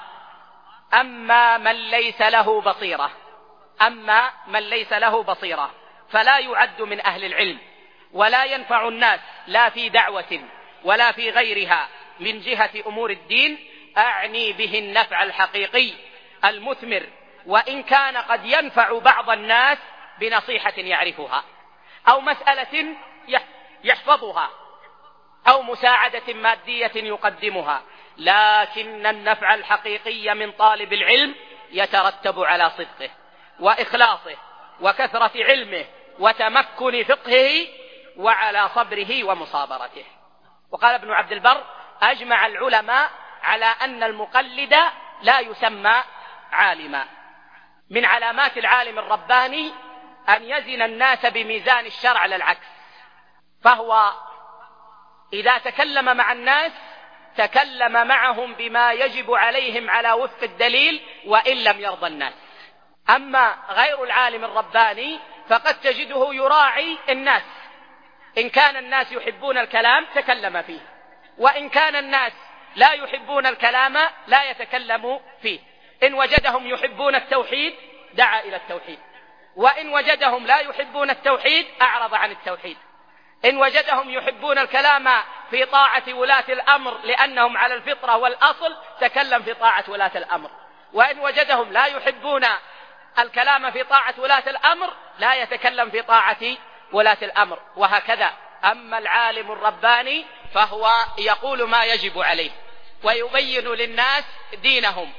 أما من ليس له بصيرة أما من ليس له بصيرة فلا يعد من أهل العلم، ولا ينفع الناس لا في دعوة ولا في غيرها من جهة أمور الدين، أعني به النفع الحقيقي المثمر، وإن كان قد ينفع بعض الناس بنصيحة يعرفها أو مسألة يحفظها أو مساعدة مادية يقدمها، لكن النفع الحقيقي من طالب العلم يترتب على صدقه وإخلاصه وكثرة علمه وتمكن فقهه وعلى صبره ومصابرته. وقال ابن عبد البر: أجمع العلماء على أن المقلد لا يسمى عالما. من علامات العالم الرباني أن يزن الناس بميزان الشرع على العكس، فهو إذا تكلم مع الناس تكلم معهم بما يجب عليهم على وفق الدليل وإن لم يرضى الناس. أما غير العالم الرباني فقد تجده يراعي الناس، إن كان الناس يحبون الكلام تكلم فيه، وإن كان الناس لا يحبون الكلام لا يتكلم فيه. إن وجدهم يحبون التوحيد دعا إلى التوحيد، وإن وجدهم لا يحبون التوحيد أعرض عن التوحيد. إن وجدهم يحبون الكلام في طاعة ولاة الأمر لأنهم على الفطرة والأصل تكلم في طاعة ولاة الأمر، وإن وجدهم لا يحبون الكلام في طاعة ولاة الأمر لا يتكلم في طاعة ولاة الأمر، وهكذا. أما العالم الرباني فهو يقول ما يجب عليه ويبين للناس دينهم،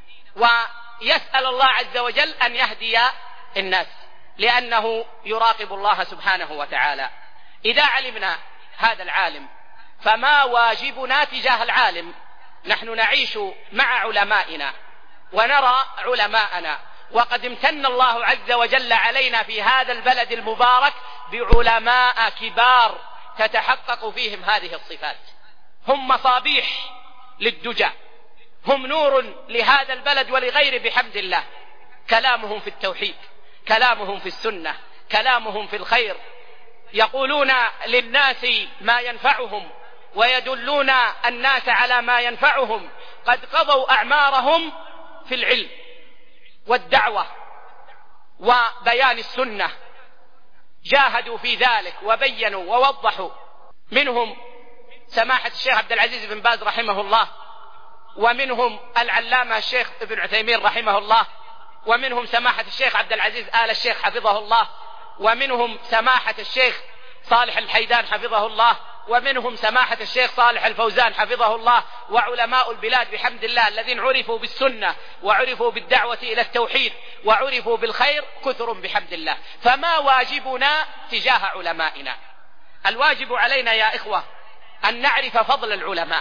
ويسأل الله عز وجل أن يهدي الناس لأنه يراقب الله سبحانه وتعالى. إذا علمنا هذا العالم فما واجبنا تجاه العالم؟ نحن نعيش مع علمائنا ونرى علماءنا، وقد امتن الله عز وجل علينا في هذا البلد المبارك بعلماء كبار تتحقق فيهم هذه الصفات. هم مصابيح للدجى، هم نور لهذا البلد ولغيره بحمد الله. كلامهم في التوحيد، كلامهم في السنة، كلامهم في الخير، يقولون للناس ما ينفعهم ويدلون الناس على ما ينفعهم. قد قضوا أعمارهم في العلم والدعوة وبيان السنة، جاهدوا في ذلك وبينوا ووضحوا. منهم سماحة الشيخ عبد العزيز بن باز رحمه الله، ومنهم العلامة الشيخ ابن عثيمين رحمه الله، ومنهم سماحة الشيخ عبد العزيز آل الشيخ حفظه الله، ومنهم سماحة الشيخ صالح الحيدان حفظه الله، ومنهم سماحة الشيخ صالح الفوزان حفظه الله. وعلماء البلاد بحمد الله الذين عرفوا بالسنة وعرفوا بالدعوة إلى التوحيد وعرفوا بالخير كثر بحمد الله. فما واجبنا تجاه علمائنا؟ الواجب علينا يا إخوة أن نعرف فضل العلماء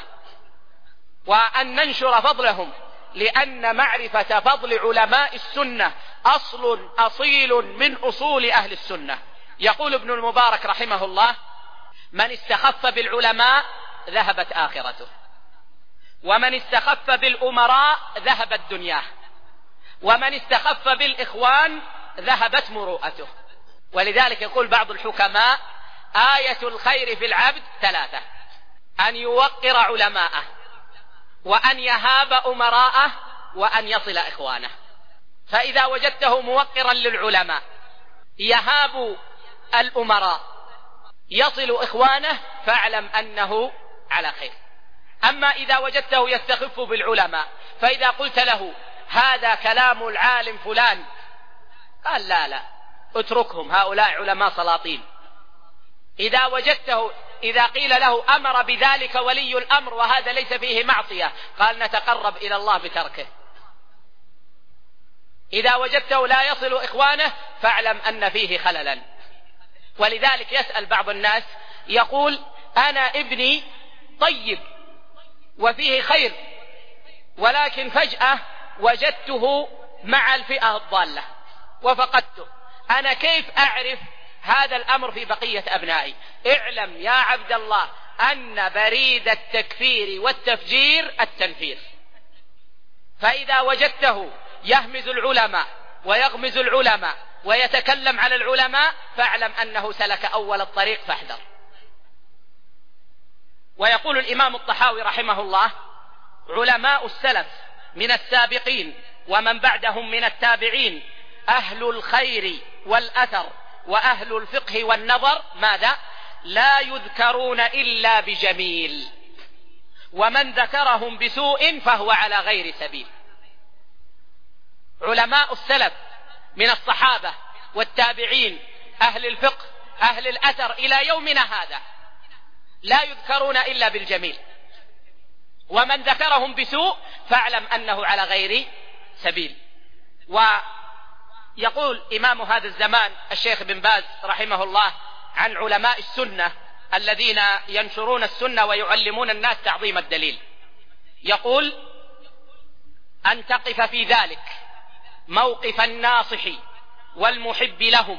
وأن ننشر فضلهم، لأن معرفة فضل علماء السنة أصل أصيل من أصول أهل السنة. يقول ابن المبارك رحمه الله: من استخف بالعلماء ذهبت آخرته، ومن استخف بالأمراء ذهبت دنياه، ومن استخف بالإخوان ذهبت مروءته. ولذلك يقول بعض الحكماء: آية الخير في العبد ثلاثة: أن يوقر علماءه، وأن يهاب أمراءه، وأن يصل إخوانه. فإذا وجدته موقرا للعلماء، يهاب الأمراء، يصل إخوانه، فاعلم أنه على خير. أما إذا وجدته يستخف بالعلماء، فإذا قلت له هذا كلام العالم فلان، قال لا لا اتركهم، هؤلاء علماء سلاطين. إذا وجدته إذا قيل له أمر بذلك ولي الأمر وهذا ليس فيه معصية، قال نتقرب إلى الله بتركه. إذا وجدته لا يصل إخوانه، فاعلم أن فيه خللا. ولذلك يسأل بعض الناس يقول أنا ابني طيب وفيه خير، ولكن فجأة وجدته مع الفئة الضالة وفقدته، أنا كيف أعرف هذا الأمر في بقية أبنائي؟ اعلم يا عبد الله أن بريد التكفير والتفجير التنفير. فإذا وجدته يهمز العلماء ويغمز العلماء ويتكلم على العلماء، فاعلم أنه سلك أول الطريق فاحذر. ويقول الإمام الطحاوي رحمه الله: علماء السلف من السابقين ومن بعدهم من التابعين أهل الخير والأثر وأهل الفقه والنظر، ماذا؟ لا يذكرون إلا بجميل، ومن ذكرهم بسوء فهو على غير سبيل. علماء السلف من الصحابة والتابعين أهل الفقه أهل الأثر إلى يومنا هذا لا يذكرون إلا بالجميل، ومن ذكرهم بسوء فاعلم أنه على غير سبيل. ويقول إمام هذا الزمان الشيخ بن باز رحمه الله عن علماء السنة الذين ينشرون السنة ويعلمون الناس تعظيم الدليل، يقول: أن تقف في ذلك موقف الناصح والمحب لهم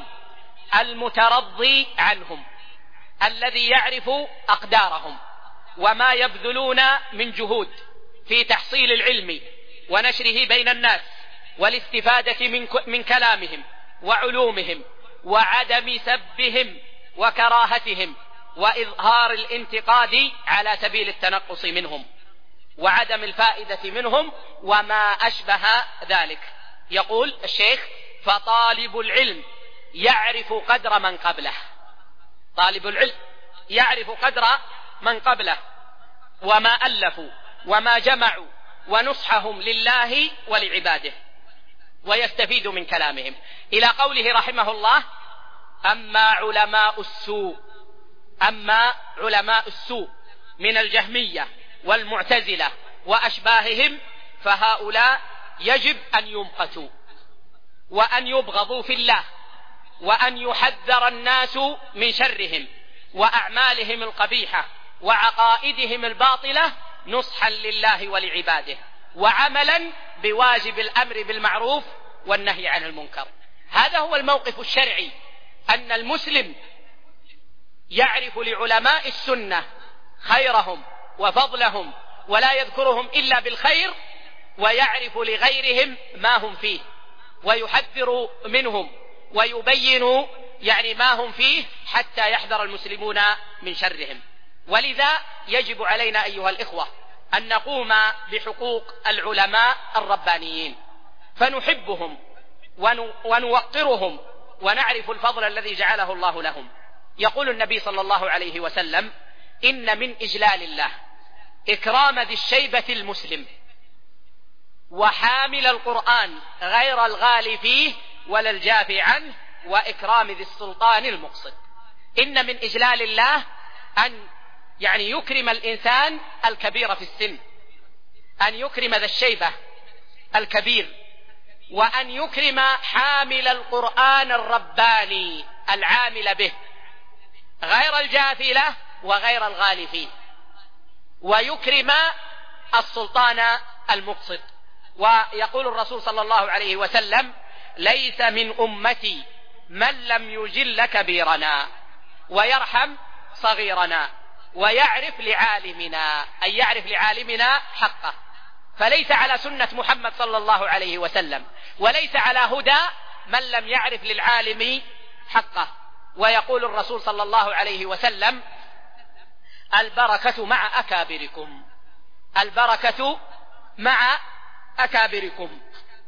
المترضي عنهم، الذي يعرف أقدارهم وما يبذلون من جهود في تحصيل العلم ونشره بين الناس والاستفادة من, من كلامهم وعلومهم، وعدم سبهم وكراهتهم وإظهار الانتقاد على سبيل التنقص منهم وعدم الفائدة منهم وما أشبه ذلك. يقول الشيخ: فطالب العلم يعرف قدر من قبله، طالب العلم يعرف قدر من قبله وما ألفوا وما جمعوا ونصحهم لله ولعباده، ويستفيد من كلامهم، إلى قوله رحمه الله: أما علماء السوء أما علماء السوء من الجهمية والمعتزلة وأشباههم، فهؤلاء يجب أن يمقتوا وأن يبغضوا في الله، وأن يحذر الناس من شرهم وأعمالهم القبيحة وعقائدهم الباطلة، نصحا لله ولعباده، وعملا بواجب الأمر بالمعروف والنهي عن المنكر. هذا هو الموقف الشرعي، أن المسلم يعرف لعلماء السنة خيرهم وفضلهم ولا يذكرهم إلا بالخير، ويعرف لغيرهم ما هم فيه ويحذر منهم ويبين يعني ما هم فيه حتى يحذر المسلمون من شرهم. ولذا يجب علينا أيها الإخوة أن نقوم بحقوق العلماء الربانيين، فنحبهم ونوقرهم ونعرف الفضل الذي جعله الله لهم. يقول النبي صلى الله عليه وسلم: إن من إجلال الله إكرام ذي الشيبة المسلم وحامل القرآن غير الغالي فيه ولا الجافي عنه، وإكرام ذي السلطان المقصد. إن من إجلال الله أن يعني يكرم الإنسان الكبير في السن، أن يكرم ذا الشيبة الكبير، وأن يكرم حامل القرآن الرباني العامل به غير الجافي له وغير الغالي فيه، ويكرم السلطان المقصد. ويقول الرسول صلى الله عليه وسلم: ليس من أمتي من لم يجل كبيرنا ويرحم صغيرنا ويعرف لعالمنا، أي يعرف لعالمنا حقه. فليس على سنة محمد صلى الله عليه وسلم وليس على هدى من لم يعرف للعالم حقه ويقول الرسول صلى الله عليه وسلم: البركة مع أكابركم، البركة مع أكابركم.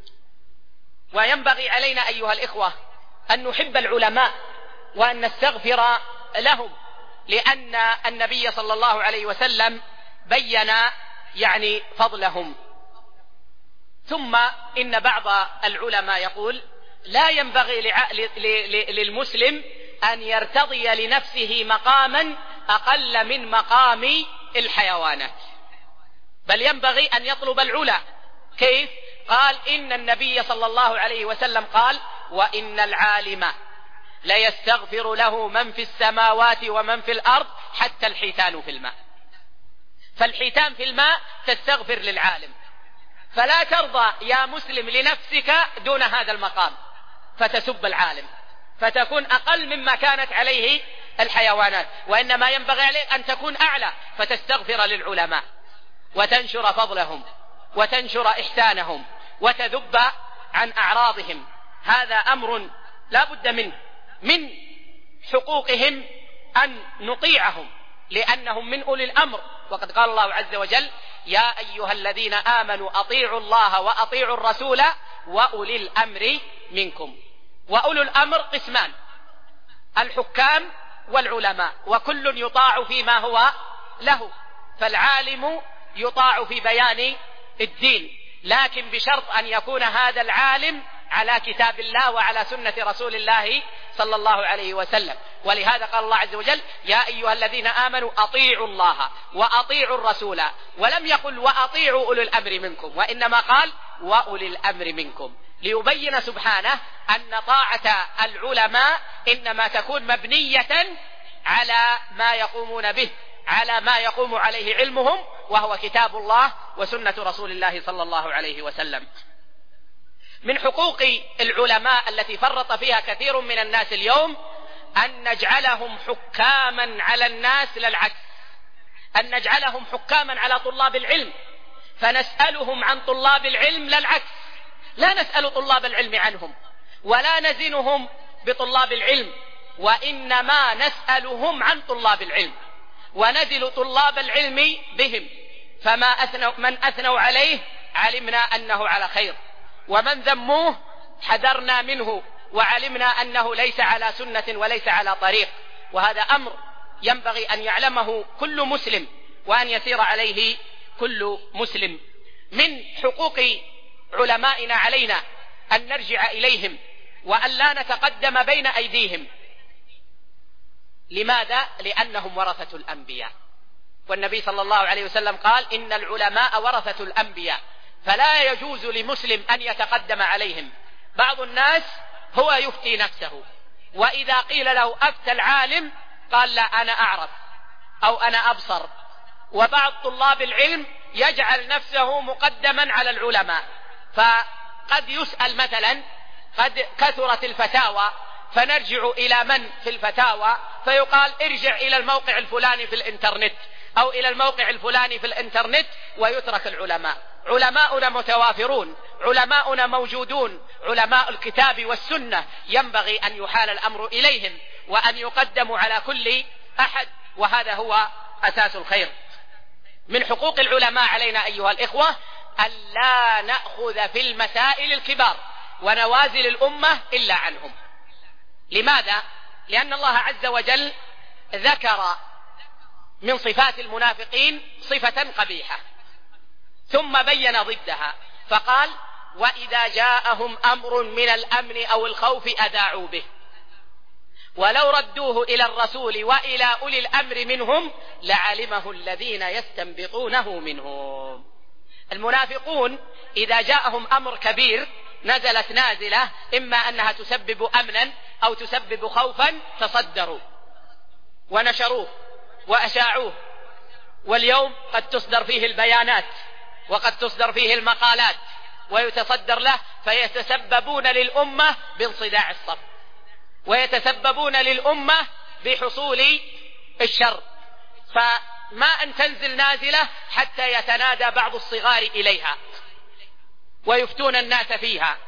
وينبغي علينا أيها الإخوة أن نحب العلماء وأن نستغفر لهم، لأن النبي صلى الله عليه وسلم بين يعني فضلهم. ثم إن بعض العلماء يقول: لا ينبغي للمسلم أن يرتضي لنفسه مقاما أقل من مقام الحيوانات، بل ينبغي أن يطلب العلا. كيف؟ قال: إن النبي صلى الله عليه وسلم قال: وإن العالم ليستغفر له من في السماوات ومن في الأرض حتى الحيتان في الماء. فالحيتان في الماء تستغفر للعالم، فلا ترضى يا مسلم لنفسك دون هذا المقام فتسب العالم فتكون أقل مما كانت عليه الحيوانات، وإنما ينبغي عليك أن تكون أعلى فتستغفر للعلماء وتنشر فضلهم وتنشر إحسانهم وتذب عن أعراضهم. هذا أمر لا بد منه. من حقوقهم أن نطيعهم لأنهم من أولي الأمر، وقد قال الله عز وجل: يا أيها الذين آمنوا أطيعوا الله وأطيعوا الرسول وأولي الأمر منكم. وأولو الأمر قسمان: الحكام والعلماء، وكل يطاع فيما هو له. فالعالم يطاع في بيان الدين، لكن بشرط أن يكون هذا العالم على كتاب الله وعلى سنة رسول الله صلى الله عليه وسلم. ولهذا قال الله عز وجل: يا أيها الذين آمنوا أطيعوا الله وأطيعوا الرسول، ولم يقل وأطيعوا أولي الأمر منكم، وإنما قال وأولي الأمر منكم، ليبين سبحانه أن طاعة العلماء إنما تكون مبنية على ما يقومون به، على ما يقوم عليه علمهم، وهو كتاب الله وسنة رسول الله صلى الله عليه وسلم. من حقوق العلماء التي فرط فيها كثير من الناس اليوم أن نجعلهم حكاما على الناس، لا العكس، أن نجعلهم حكاما على طلاب العلم فنسألهم عن طلاب العلم، لا العكس، لا نسأل طلاب العلم عنهم ولا نزنهم بطلاب العلم، وإنما نسألهم عن طلاب العلم ونزل طلاب العلم بهم. فما أثنوا من أثنوا عليه علمنا أنه على خير، ومن ذموه حذرنا منه وعلمنا أنه ليس على سنة وليس على طريق. وهذا أمر ينبغي أن يعلمه كل مسلم وأن يسير عليه كل مسلم. من حقوق علمائنا علينا أن نرجع إليهم وأن لا نتقدم بين أيديهم. لماذا؟ لأنهم ورثة الأنبياء، والنبي صلى الله عليه وسلم قال: إن العلماء ورثة الأنبياء، فلا يجوز لمسلم أن يتقدم عليهم. بعض الناس هو يفتي نفسه، وإذا قيل له أفتى العالم قال: لا، أنا أعرف أو أنا أبصر. وبعض طلاب العلم يجعل نفسه مقدما على العلماء، فقد يسأل مثلا، قد كثرت الفتاوى فنرجع إلى من في الفتاوى فيقال: ارجع إلى الموقع الفلاني في الإنترنت أو إلى الموقع الفلاني في الإنترنت، ويترك العلماء. علماؤنا متوافرون، علماؤنا موجودون، علماء الكتاب والسنة، ينبغي أن يحال الأمر إليهم وأن يقدموا على كل أحد، وهذا هو أساس الخير. من حقوق العلماء علينا أيها الإخوة أن لا نأخذ في المسائل الكبار ونوازل الأمة إلا عنهم. لماذا؟ لأن الله عز وجل ذكر من صفات المنافقين صفة قبيحة ثم بين ضدها فقال: وإذا جاءهم أمر من الأمن أو الخوف أذاعوا به ولو ردوه إلى الرسول وإلى أولي الأمر منهم لعلمه الذين يستنبطونه منهم. المنافقون إذا جاءهم أمر كبير نزلت نازلة إما أنها تسبب أمنا أو تسبب خوفا تصدروا ونشروه وأشاعوه، واليوم قد تصدر فيه البيانات وقد تصدر فيه المقالات ويتصدر له، فيتسببون للأمة بانصداع الصف ويتسببون للأمة بحصول الشر. فما أن تنزل نازلة حتى يتنادى بعض الصغار إليها ويفتون الناس فيها،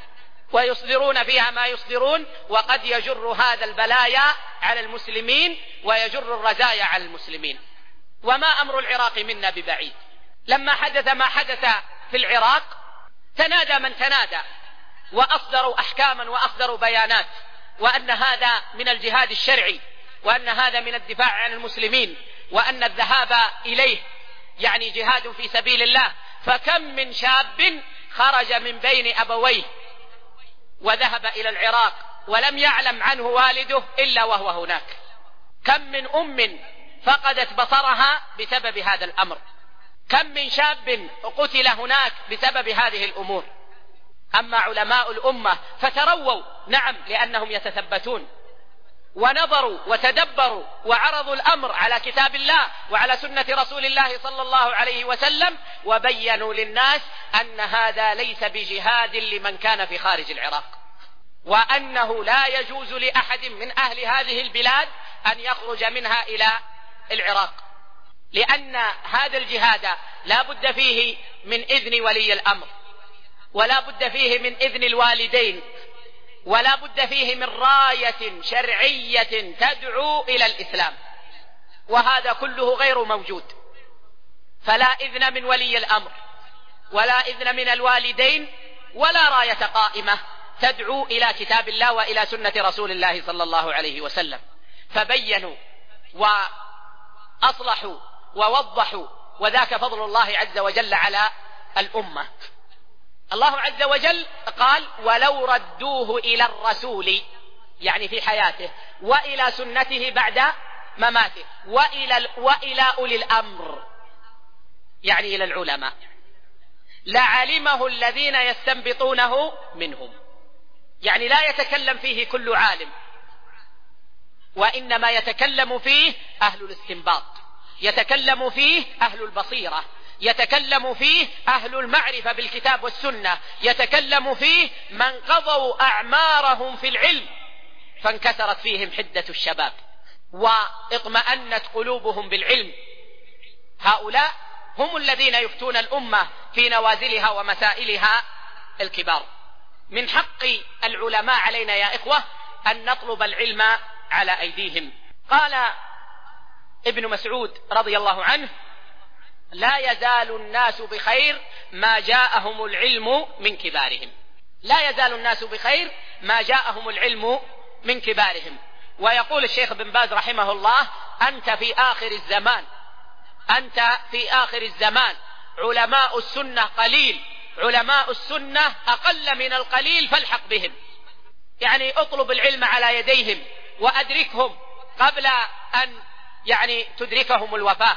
ويصدرون فيها ما يصدرون، وقد يجر هذا البلايا على المسلمين ويجر الرزايا على المسلمين. وما أمر العراق منا ببعيد. لما حدث ما حدث في العراق تنادى من تنادى وأصدروا أحكاما وأصدروا بيانات، وأن هذا من الجهاد الشرعي، وأن هذا من الدفاع عن المسلمين، وأن الذهاب إليه يعني جهاد في سبيل الله. فكم من شاب خرج من بين أبويه وذهب إلى العراق ولم يعلم عنه والده إلا وهو هناك. كم من أم فقدت بصرها بسبب هذا الأمر. كم من شاب قتل هناك بسبب هذه الأمور. أما علماء الأمة فترووا، نعم، لأنهم يتثبتون، ونظروا وتدبروا وعرضوا الأمر على كتاب الله وعلى سنة رسول الله صلى الله عليه وسلم، وبينوا للناس أن هذا ليس بجهاد لمن كان في خارج العراق، وأنه لا يجوز لأحد من أهل هذه البلاد أن يخرج منها إلى العراق، لأن هذا الجهاد لا بد فيه من إذن ولي الأمر، ولا بد فيه من إذن الوالدين، ولا بد فيه من راية شرعية تدعو إلى الإسلام، وهذا كله غير موجود. فلا إذن من ولي الأمر، ولا إذن من الوالدين، ولا راية قائمة تدعو إلى كتاب الله وإلى سنة رسول الله صلى الله عليه وسلم. فبينوا وأصلحوا ووضحوا، وذاك فضل الله عز وجل على الأمة. الله عز وجل قال: ولو ردوه إلى الرسول، يعني في حياته، وإلى سنته بعد مماته، وإلى, وإلى أولي الأمر، يعني إلى العلماء، لعلمه الذين يستنبطونه منهم. يعني لا يتكلم فيه كل عالم، وإنما يتكلم فيه أهل الاستنباط، يتكلم فيه أهل البصيرة، يتكلم فيه أهل المعرفة بالكتاب والسنة، يتكلم فيه من قضوا أعمارهم في العلم فانكسرت فيهم حدة الشباب واطمأنت قلوبهم بالعلم. هؤلاء هم الذين يفتون الأمة في نوازلها ومسائلها الكبار. من حق العلماء علينا يا إخوة أن نطلب العلم على أيديهم. قال ابن مسعود رضي الله عنه: لا يزال الناس بخير ما جاءهم العلم من كبارهم. لا يزال الناس بخير ما جاءهم العلم من كبارهم. ويقول الشيخ بن باز رحمه الله: أنت في آخر الزمان، أنت في آخر الزمان، علماء السنة قليل، علماء السنة أقل من القليل، فالحق بهم. يعني اطلب العلم على يديهم وأدركهم قبل أن يعني تدركهم الوفاة.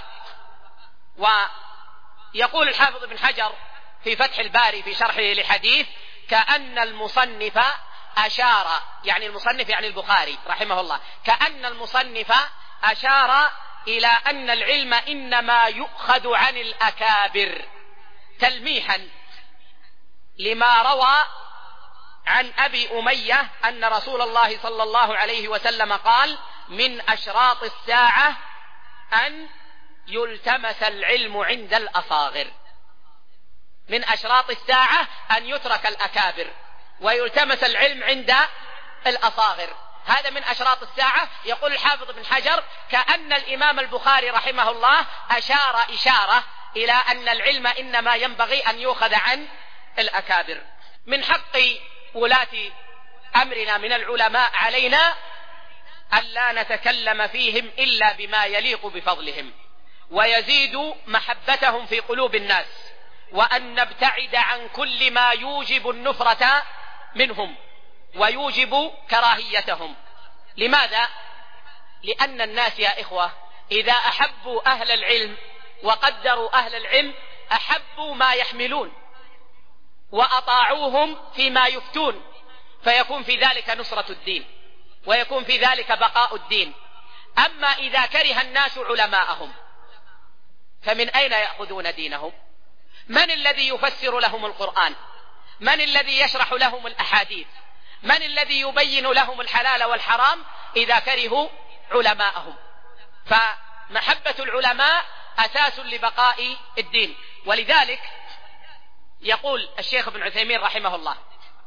ويقول الحافظ ابن حجر في فتح الباري في شرحه لحديث: كأن المصنف أشار، يعني المصنف يعني البخاري رحمه الله، كأن المصنف أشار إلى أن العلم إنما يؤخذ عن الأكابر، تلميحا لما روى عن أبي أمية أن رسول الله صلى الله عليه وسلم قال: من أشراط الساعة أن يلتمس العلم عند الأصاغر. من أشراط الساعة أن يترك الأكابر ويلتمس العلم عند الأصاغر. هذا من أشراط الساعة. يقول الحافظ بن حجر: كأن الإمام البخاري رحمه الله أشار إشارة إلى أن العلم إنما ينبغي أن يؤخذ عن الأكابر. من حق ولاة أمرنا من العلماء علينا ألا نتكلم فيهم إلا بما يليق بفضلهم ويزيد محبتهم في قلوب الناس، وأن نبتعد عن كل ما يوجب النفرة منهم ويوجب كراهيتهم. لماذا؟ لأن الناس يا إخوة إذا أحبوا أهل العلم وقدروا أهل العلم أحبوا ما يحملون وأطاعوهم فيما يفتون، فيكون في ذلك نصرة الدين ويكون في ذلك بقاء الدين. أما إذا كره الناس علماءهم فمن أين يأخذون دينهم؟ من الذي يفسر لهم القرآن؟ من الذي يشرح لهم الأحاديث؟ من الذي يبين لهم الحلال والحرام إذا كرهوا علماءهم؟ فمحبة العلماء أساس لبقاء الدين. ولذلك يقول الشيخ ابن عثيمين رحمه الله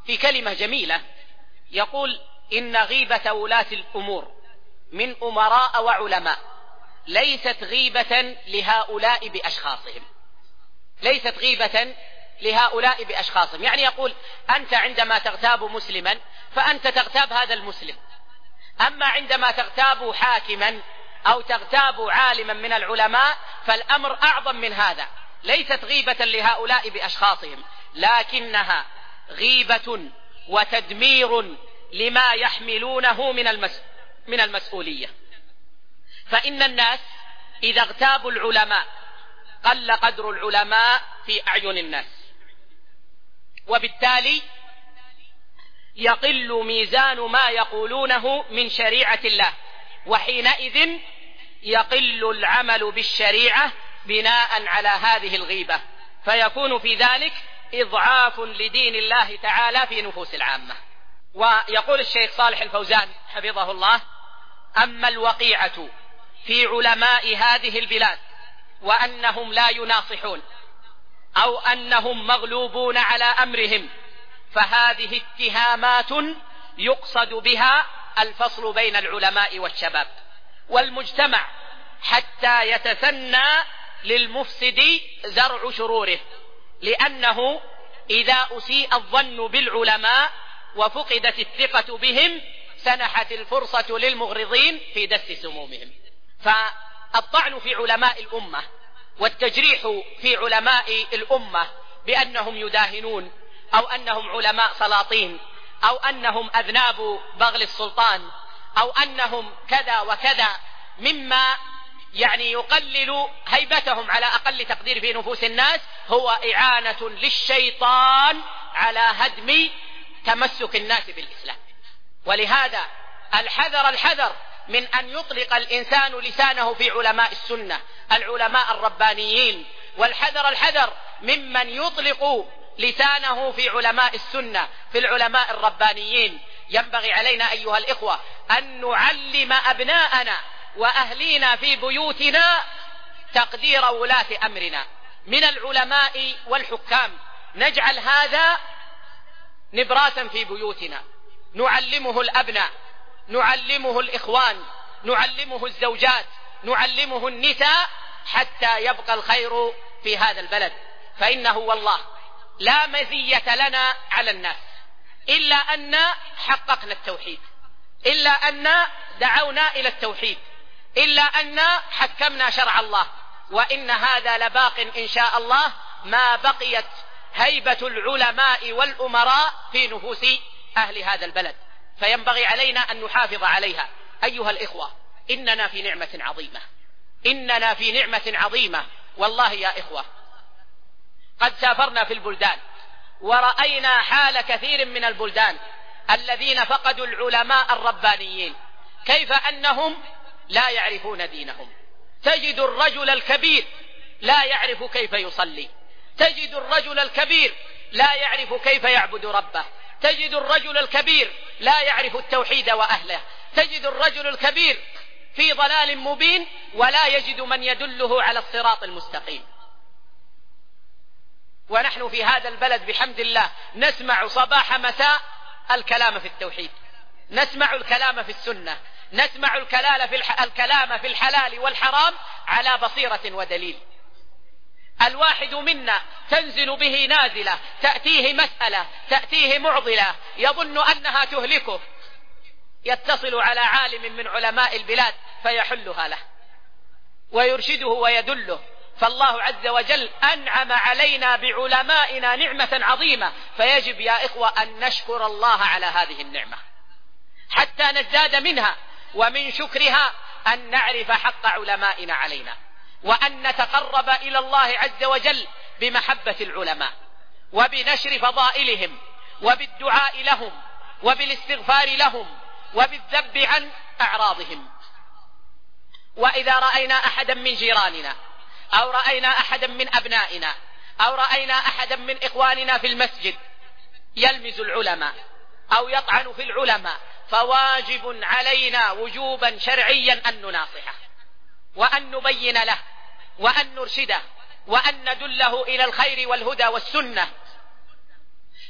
في كلمة جميلة يقول: إن غيبة ولاة الأمور من أمراء وعلماء ليست غيبة لهؤلاء بأشخاصهم، ليست غيبة لهؤلاء بأشخاصهم. يعني يقول: أنت عندما تغتاب مسلما فأنت تغتاب هذا المسلم، أما عندما تغتاب حاكما أو تغتاب عالما من العلماء فالأمر أعظم من هذا. ليست غيبة لهؤلاء بأشخاصهم، لكنها غيبة وتدمير لما يحملونه من المس... من المسؤولية. فإن الناس إذا اغتابوا العلماء قل قدر العلماء في أعين الناس، وبالتالي يقل ميزان ما يقولونه من شريعة الله، وحينئذ يقل العمل بالشريعة بناء على هذه الغيبة، فيكون في ذلك إضعاف لدين الله تعالى في نفوس العامة. ويقول الشيخ صالح الفوزان حفظه الله: أما الوقيعة في علماء هذه البلاد وأنهم لا يناصحون أو أنهم مغلوبون على أمرهم فهذه اتهامات يقصد بها الفصل بين العلماء والشباب والمجتمع حتى يتثنى للمفسد زرع شروره، لأنه إذا أسيء الظن بالعلماء وفقدت الثقة بهم سنحت الفرصة للمغرضين في دس سمومهم. فالطعن في علماء الأمة والتجريح في علماء الأمة بأنهم يداهنون أو أنهم علماء سلاطين أو أنهم أذناب بغل السلطان أو أنهم كذا وكذا مما يعني يقلل هيبتهم على أقل تقدير في نفوس الناس هو إعانة للشيطان على هدم تمسك الناس بالإسلام. ولهذا الحذر الحذر من أن يطلق الإنسان لسانه في علماء السنة العلماء الربانيين، والحذر الحذر ممن يطلق لسانه في علماء السنة في العلماء الربانيين. ينبغي علينا أيها الإخوة أن نعلم أبناءنا وأهلينا في بيوتنا تقدير ولاة أمرنا من العلماء والحكام، نجعل هذا نبراسا في بيوتنا، نعلمه الأبناء، نعلمه الإخوان، نعلمه الزوجات، نعلمه النساء، حتى يبقى الخير في هذا البلد. فإنه والله لا مزية لنا على الناس إلا أن حققنا التوحيد، إلا أن دعونا إلى التوحيد، إلا أن حكمنا شرع الله، وإن هذا لباق إن شاء الله ما بقيت هيبة العلماء والأمراء في نفوس أهل هذا البلد، فينبغي علينا أن نحافظ عليها. أيها الإخوة، إننا في نعمة عظيمة، إننا في نعمة عظيمة والله يا إخوة. قد سافرنا في البلدان ورأينا حال كثير من البلدان الذين فقدوا العلماء الربانيين، كيف أنهم لا يعرفون دينهم. تجد الرجل الكبير لا يعرف كيف يصلي، تجد الرجل الكبير لا يعرف كيف يعبد ربه، تجد الرجل الكبير لا يعرف التوحيد وأهله، تجد الرجل الكبير في ضلال مبين ولا يجد من يدله على الصراط المستقيم. ونحن في هذا البلد بحمد الله نسمع صباح مساء الكلام في التوحيد، نسمع الكلام في السنة، نسمع الكلام في الحلال والحرام على بصيرة ودليل. الواحد منا تنزل به نازلة، تأتيه مسألة، تأتيه معضلة يظن أنها تهلكه، يتصل على عالم من علماء البلاد فيحلها له ويرشده ويدله. فالله عز وجل أنعم علينا بعلمائنا نعمة عظيمة، فيجب يا إخوة أن نشكر الله على هذه النعمة حتى نزداد منها، ومن شكرها أن نعرف حق علمائنا علينا، وأن نتقرب إلى الله عز وجل بمحبة العلماء وبنشر فضائلهم وبالدعاء لهم وبالاستغفار لهم وبالذب عن أعراضهم. وإذا رأينا أحدا من جيراننا أو رأينا أحدا من أبنائنا أو رأينا أحدا من إخواننا في المسجد يلمز العلماء أو يطعن في العلماء فواجب علينا وجوبا شرعيا أن نناصحه وأن نبين له وأن نرشده وأن ندله إلى الخير والهدى والسنة.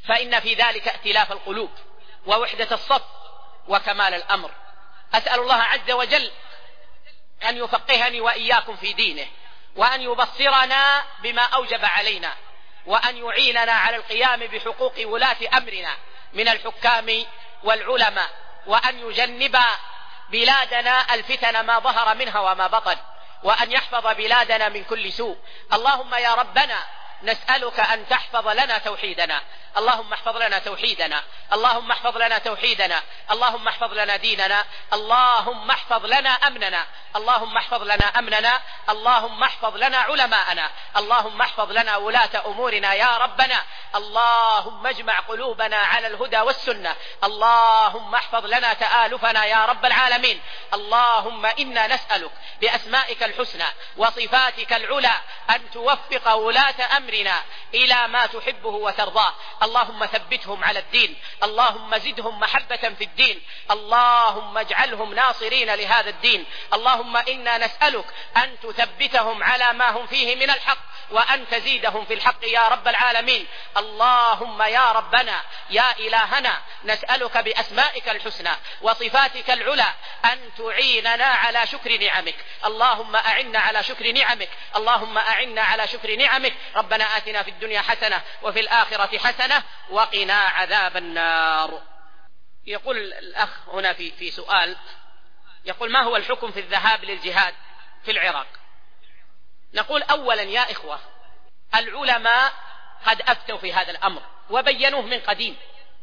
فإن في ذلك ائتلاف القلوب ووحدة الصف وكمال الأمر. أسأل الله عز وجل أن يفقهني وإياكم في دينه، وأن يبصرنا بما أوجب علينا، وأن يعيننا على القيام بحقوق ولاة أمرنا من الحكام والعلماء، وأن يجنب بلادنا الفتن ما ظهر منها وما بطن، وأن يحفظ بلادنا من كل سوء. اللهم يا ربنا نسألك أن تحفظ لنا توحيدنا، اللهم احفظ لنا توحيدنا، اللهم احفظ لنا توحيدنا، اللهم احفظ لنا ديننا، اللهم احفظ لنا أمننا، اللهم احفظ لنا أمننا، اللهم احفظ لنا علماءنا، اللهم احفظ لنا ولاة أمورنا يا ربنا، اللهم اجمع قلوبنا على الهدى والسنة، اللهم احفظ لنا تآلفنا يا رب العالمين. اللهم إنا نسألك بأسمائك الحسنى وصفاتك العلى أن توفق ولاة أمرنا إلى ما تحبه وترضاه، اللهم ثبتهم على الدين، اللهم زدهم محبة في الدين، اللهم اجعلهم ناصرين لهذا الدين. اللهم إنا نسألك أن تثبتهم على ما هم فيه من الحق، وأن تزيدهم في الحق يا رب العالمين. اللهم يا ربنا يا إلهنا نسألك بأسمائك الحسنى وصفاتك العلى أن تعيننا على شكر نعمك، اللهم أعنا على شكر نعمك، اللهم أعنا على شكر نعمك. ربنا آتنا في الدنيا حسنة وفي الآخرة حسنة وقنا عذاب النار. يقول الأخ هنا في, في سؤال، يقول: ما هو الحكم في الذهاب للجهاد في العراق؟ نقول أولا يا إخوة، العلماء قد أفتوا في هذا الأمر وبينوه من قديم،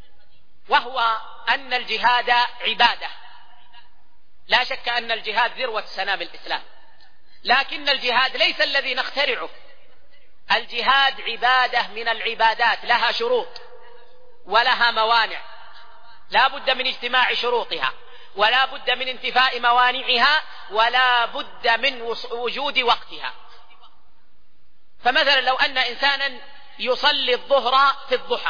وهو أن الجهاد عبادة، لا شك أن الجهاد ذروة سنام الإسلام، لكن الجهاد ليس الذي نخترعه. الجهاد عبادة من العبادات، لها شروط ولها موانع، لا بد من اجتماع شروطها، ولا بد من انتفاء موانعها، ولا بد من وجود وقتها. فمثلا لو أن إنسانا يصلي الظهر في الضحى،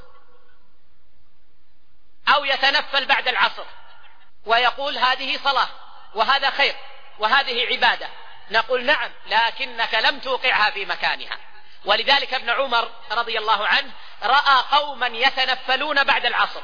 أو يتنفل بعد العصر، ويقول هذه صلاة وهذا خير وهذه عبادة، نقول نعم، لكنك لم توقعها في مكانها. ولذلك ابن عمر رضي الله عنه رأى قوما يتنفلون بعد العصر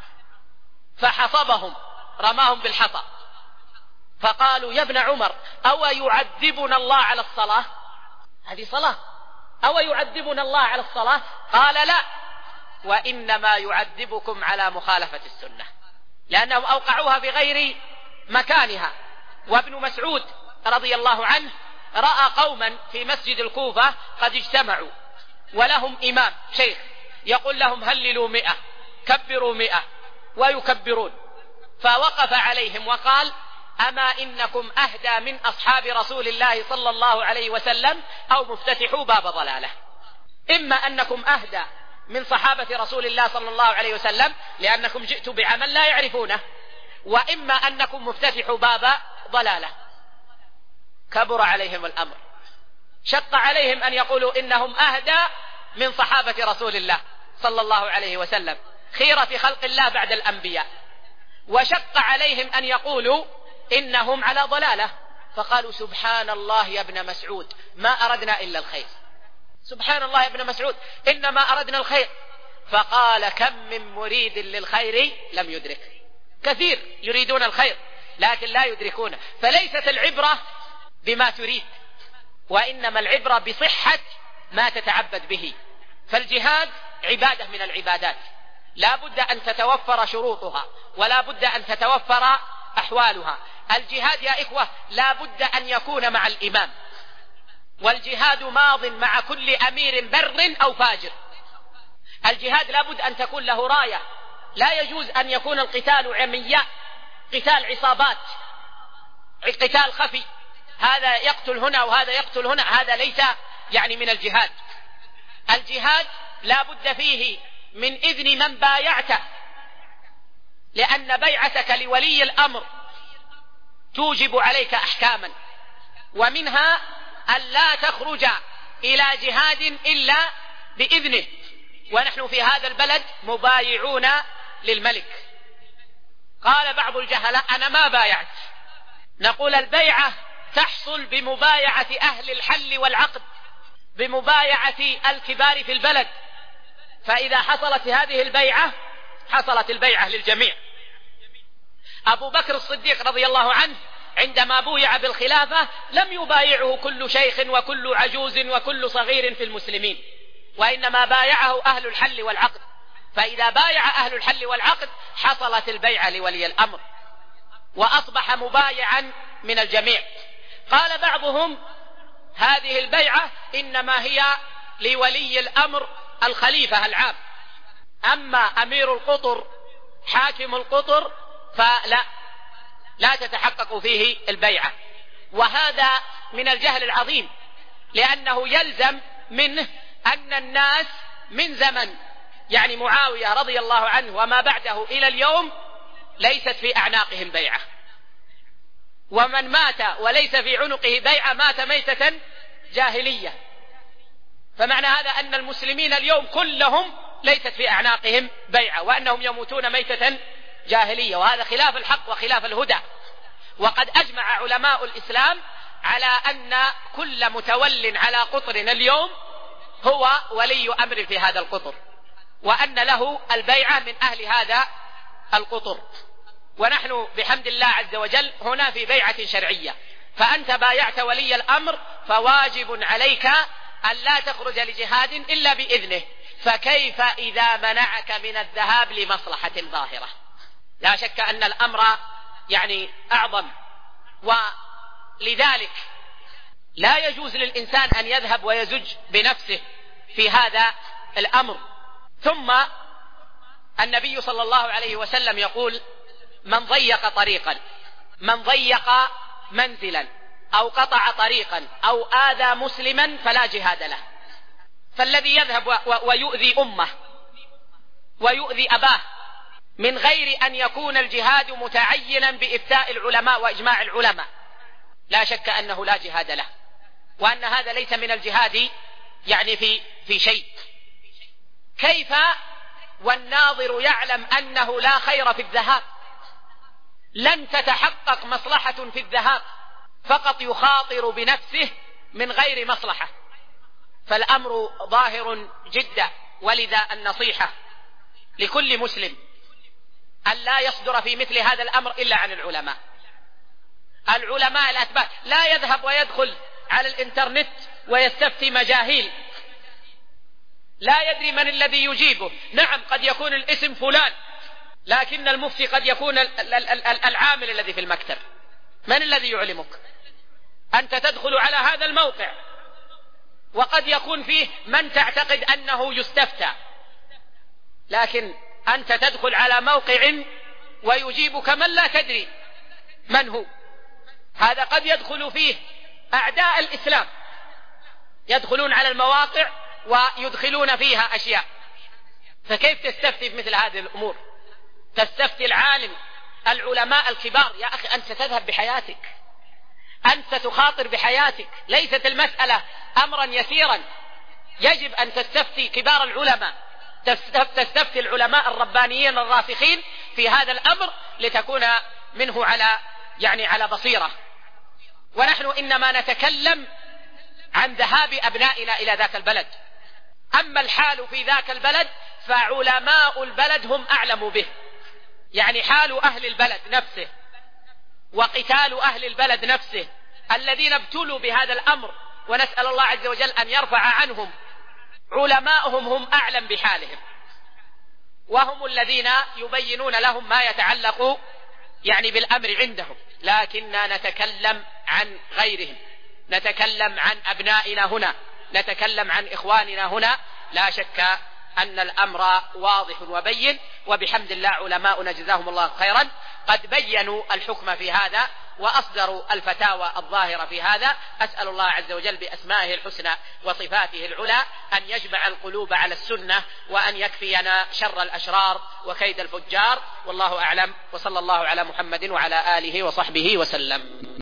فحصبهم، رماهم بالحصى، فقالوا: يا ابن عمر، أو يعذبنا الله على الصلاة؟ هذه صلاة، أو يعذبنا الله على الصلاة؟ قال: لا، وإنما يعذبكم على مخالفة السنة، لأنهم أوقعوها في غير مكانها. وابن مسعود رضي الله عنه رأى قوما في مسجد الكوفة قد اجتمعوا ولهم إمام شيخ يقول لهم: هللوا مئة، كبروا مئة، ويكبرون، فوقف عليهم وقال: أما إنكم أهدى من أصحاب رسول الله صلى الله عليه وسلم، أو مفتتحوا باب ضلالة. إما أنكم أهدى من صحابة رسول الله صلى الله عليه وسلم لأنكم جئتوا بعمل لا يعرفونه، وإما أنكم مفتتحوا باب ضلالة. كبر عليهم الأمر، شق عليهم أن يقولوا إنهم أهدى من صحابة رسول الله صلى الله عليه وسلم، خيرة خلق الله بعد الأنبياء، وشق عليهم أن يقولوا إنهم على ضلالة، فقالوا: سبحان الله يا ابن مسعود، ما أردنا إلا الخير، سبحان الله يا ابن مسعود، إنما أردنا الخير. فقال: كم من مريد للخير لم يدرك. كثير يريدون الخير لكن لا يدركونه. فليست العبرة بما تريد، وإنما العبرة بصحة ما تتعبد به. فالجهاد عبادة من العبادات، لا بد أن تتوفر شروطها، ولا بد أن تتوفر أحوالها. الجهاد يا إخوة لا بد أن يكون مع الإمام، والجهاد ماض مع كل أمير بر أو فاجر. الجهاد لا بد أن تكون له راية، لا يجوز أن يكون القتال عمياء، قتال عصابات، قتال خفي، هذا يقتل هنا وهذا يقتل هنا، هذا ليس يعني من الجهاد. الجهاد لا بد فيه من إذن من بايعته، لأن بيعتك لولي الأمر توجب عليك أحكاما، ومنها أن لا تخرج إلى جهاد إلا بإذنه، ونحن في هذا البلد مبايعون للملك. قال بعض الجهلاء: أنا ما بايعت. نقول: البيعة تحصل بمبايعة أهل الحل والعقد، بمبايعة الكبار في البلد، فإذا حصلت هذه البيعة حصلت البيعة للجميع. أبو بكر الصديق رضي الله عنه عندما بويع بالخلافة لم يبايعه كل شيخ وكل عجوز وكل صغير في المسلمين، وإنما بايعه أهل الحل والعقد. فإذا بايع أهل الحل والعقد حصلت البيعة لولي الأمر وأصبح مبايعا من الجميع. قال بعضهم هذه البيعة إنما هي لولي الأمر الخليفة العام، أما أمير القطر حاكم القطر فلا لا تتحقق فيه البيعة. وهذا من الجهل العظيم، لأنه يلزم منه أن الناس من زمن يعني معاوية رضي الله عنه وما بعده إلى اليوم ليست في أعناقهم بيعة، ومن مات وليس في عنقه بيعة مات ميتة جاهلية. فمعنى هذا أن المسلمين اليوم كلهم ليست في أعناقهم بيعة، وأنهم يموتون ميتة جاهلية، وهذا خلاف الحق وخلاف الهدى. وقد أجمع علماء الإسلام على أن كل متول على قطر اليوم هو ولي أمر في هذا القطر، وأن له البيعة من أهل هذا القطر. ونحن بحمد الله عز وجل هنا في بيعة شرعية، فأنت بايعت ولي الأمر فواجب عليك أن لا تخرج لجهاد إلا بإذنه، فكيف إذا منعك من الذهاب لمصلحة ظاهرة؟ لا شك أن الأمر يعني أعظم، ولذلك لا يجوز للإنسان أن يذهب ويزج بنفسه في هذا الأمر. ثم النبي صلى الله عليه وسلم يقول: من ضيق طريقا من ضيق منزلا أو قطع طريقا أو آذى مسلما فلا جهاد له. فالذي يذهب ويؤذي أمه ويؤذي أباه من غير أن يكون الجهاد متعينا بإفتاء العلماء وإجماع العلماء لا شك أنه لا جهاد له، وأن هذا ليس من الجهاد يعني في في شيء. كيف والناظر يعلم أنه لا خير في الذهاب؟ لن تتحقق مصلحة في الذهاب، فقط يخاطر بنفسه من غير مصلحة. فالأمر ظاهر جدا، ولذا النصيحة لكل مسلم أن لا يصدر في مثل هذا الأمر إلا عن العلماء. العلماء الأثبات، لا يذهب ويدخل على الإنترنت ويستفتي مجاهيل لا يدري من الذي يجيبه. نعم قد يكون الاسم فلان، لكن المفتي قد يكون العامل الذي في المكتب. من الذي يعلمك؟ أنت تدخل على هذا الموقع وقد يكون فيه من تعتقد أنه يستفتى، لكن أنت تدخل على موقع ويجيبك من لا تدري من هو. هذا قد يدخل فيه أعداء الإسلام، يدخلون على المواقع ويدخلون فيها أشياء. فكيف تستفتي بمثل هذه الأمور؟ تستفتي العالم العلماء الكبار. يا أخي أنت تذهب بحياتك، أنت تخاطر بحياتك، ليست المسألة أمرا يسيرا. يجب أن تستفتي كبار العلماء، تستفتي العلماء الربانيين الراسخين في هذا الأمر لتكون منه على يعني على بصيرة. ونحن إنما نتكلم عن ذهاب أبنائنا إلى ذاك البلد، أما الحال في ذاك البلد فعلماء البلد هم أعلم به. يعني حال أهل البلد نفسه وقتال أهل البلد نفسه الذين ابتلوا بهذا الأمر، ونسأل الله عز وجل أن يرفع عنهم، علماؤهم هم أعلم بحالهم، وهم الذين يبينون لهم ما يتعلق يعني بالأمر عندهم. لكننا نتكلم عن غيرهم، نتكلم عن أبنائنا هنا، نتكلم عن إخواننا هنا. لا شك أن الأمر واضح وبين، وبحمد الله علماؤنا جزاهم الله خيرا قد بينوا الحكم في هذا وأصدروا الفتاوى الظاهرة في هذا. أسأل الله عز وجل بأسمائه الحسنى وصفاته العلى أن يجمع القلوب على السنة، وأن يكفينا شر الأشرار وكيد الفجار. والله أعلم، وصلى الله على محمد وعلى آله وصحبه وسلم.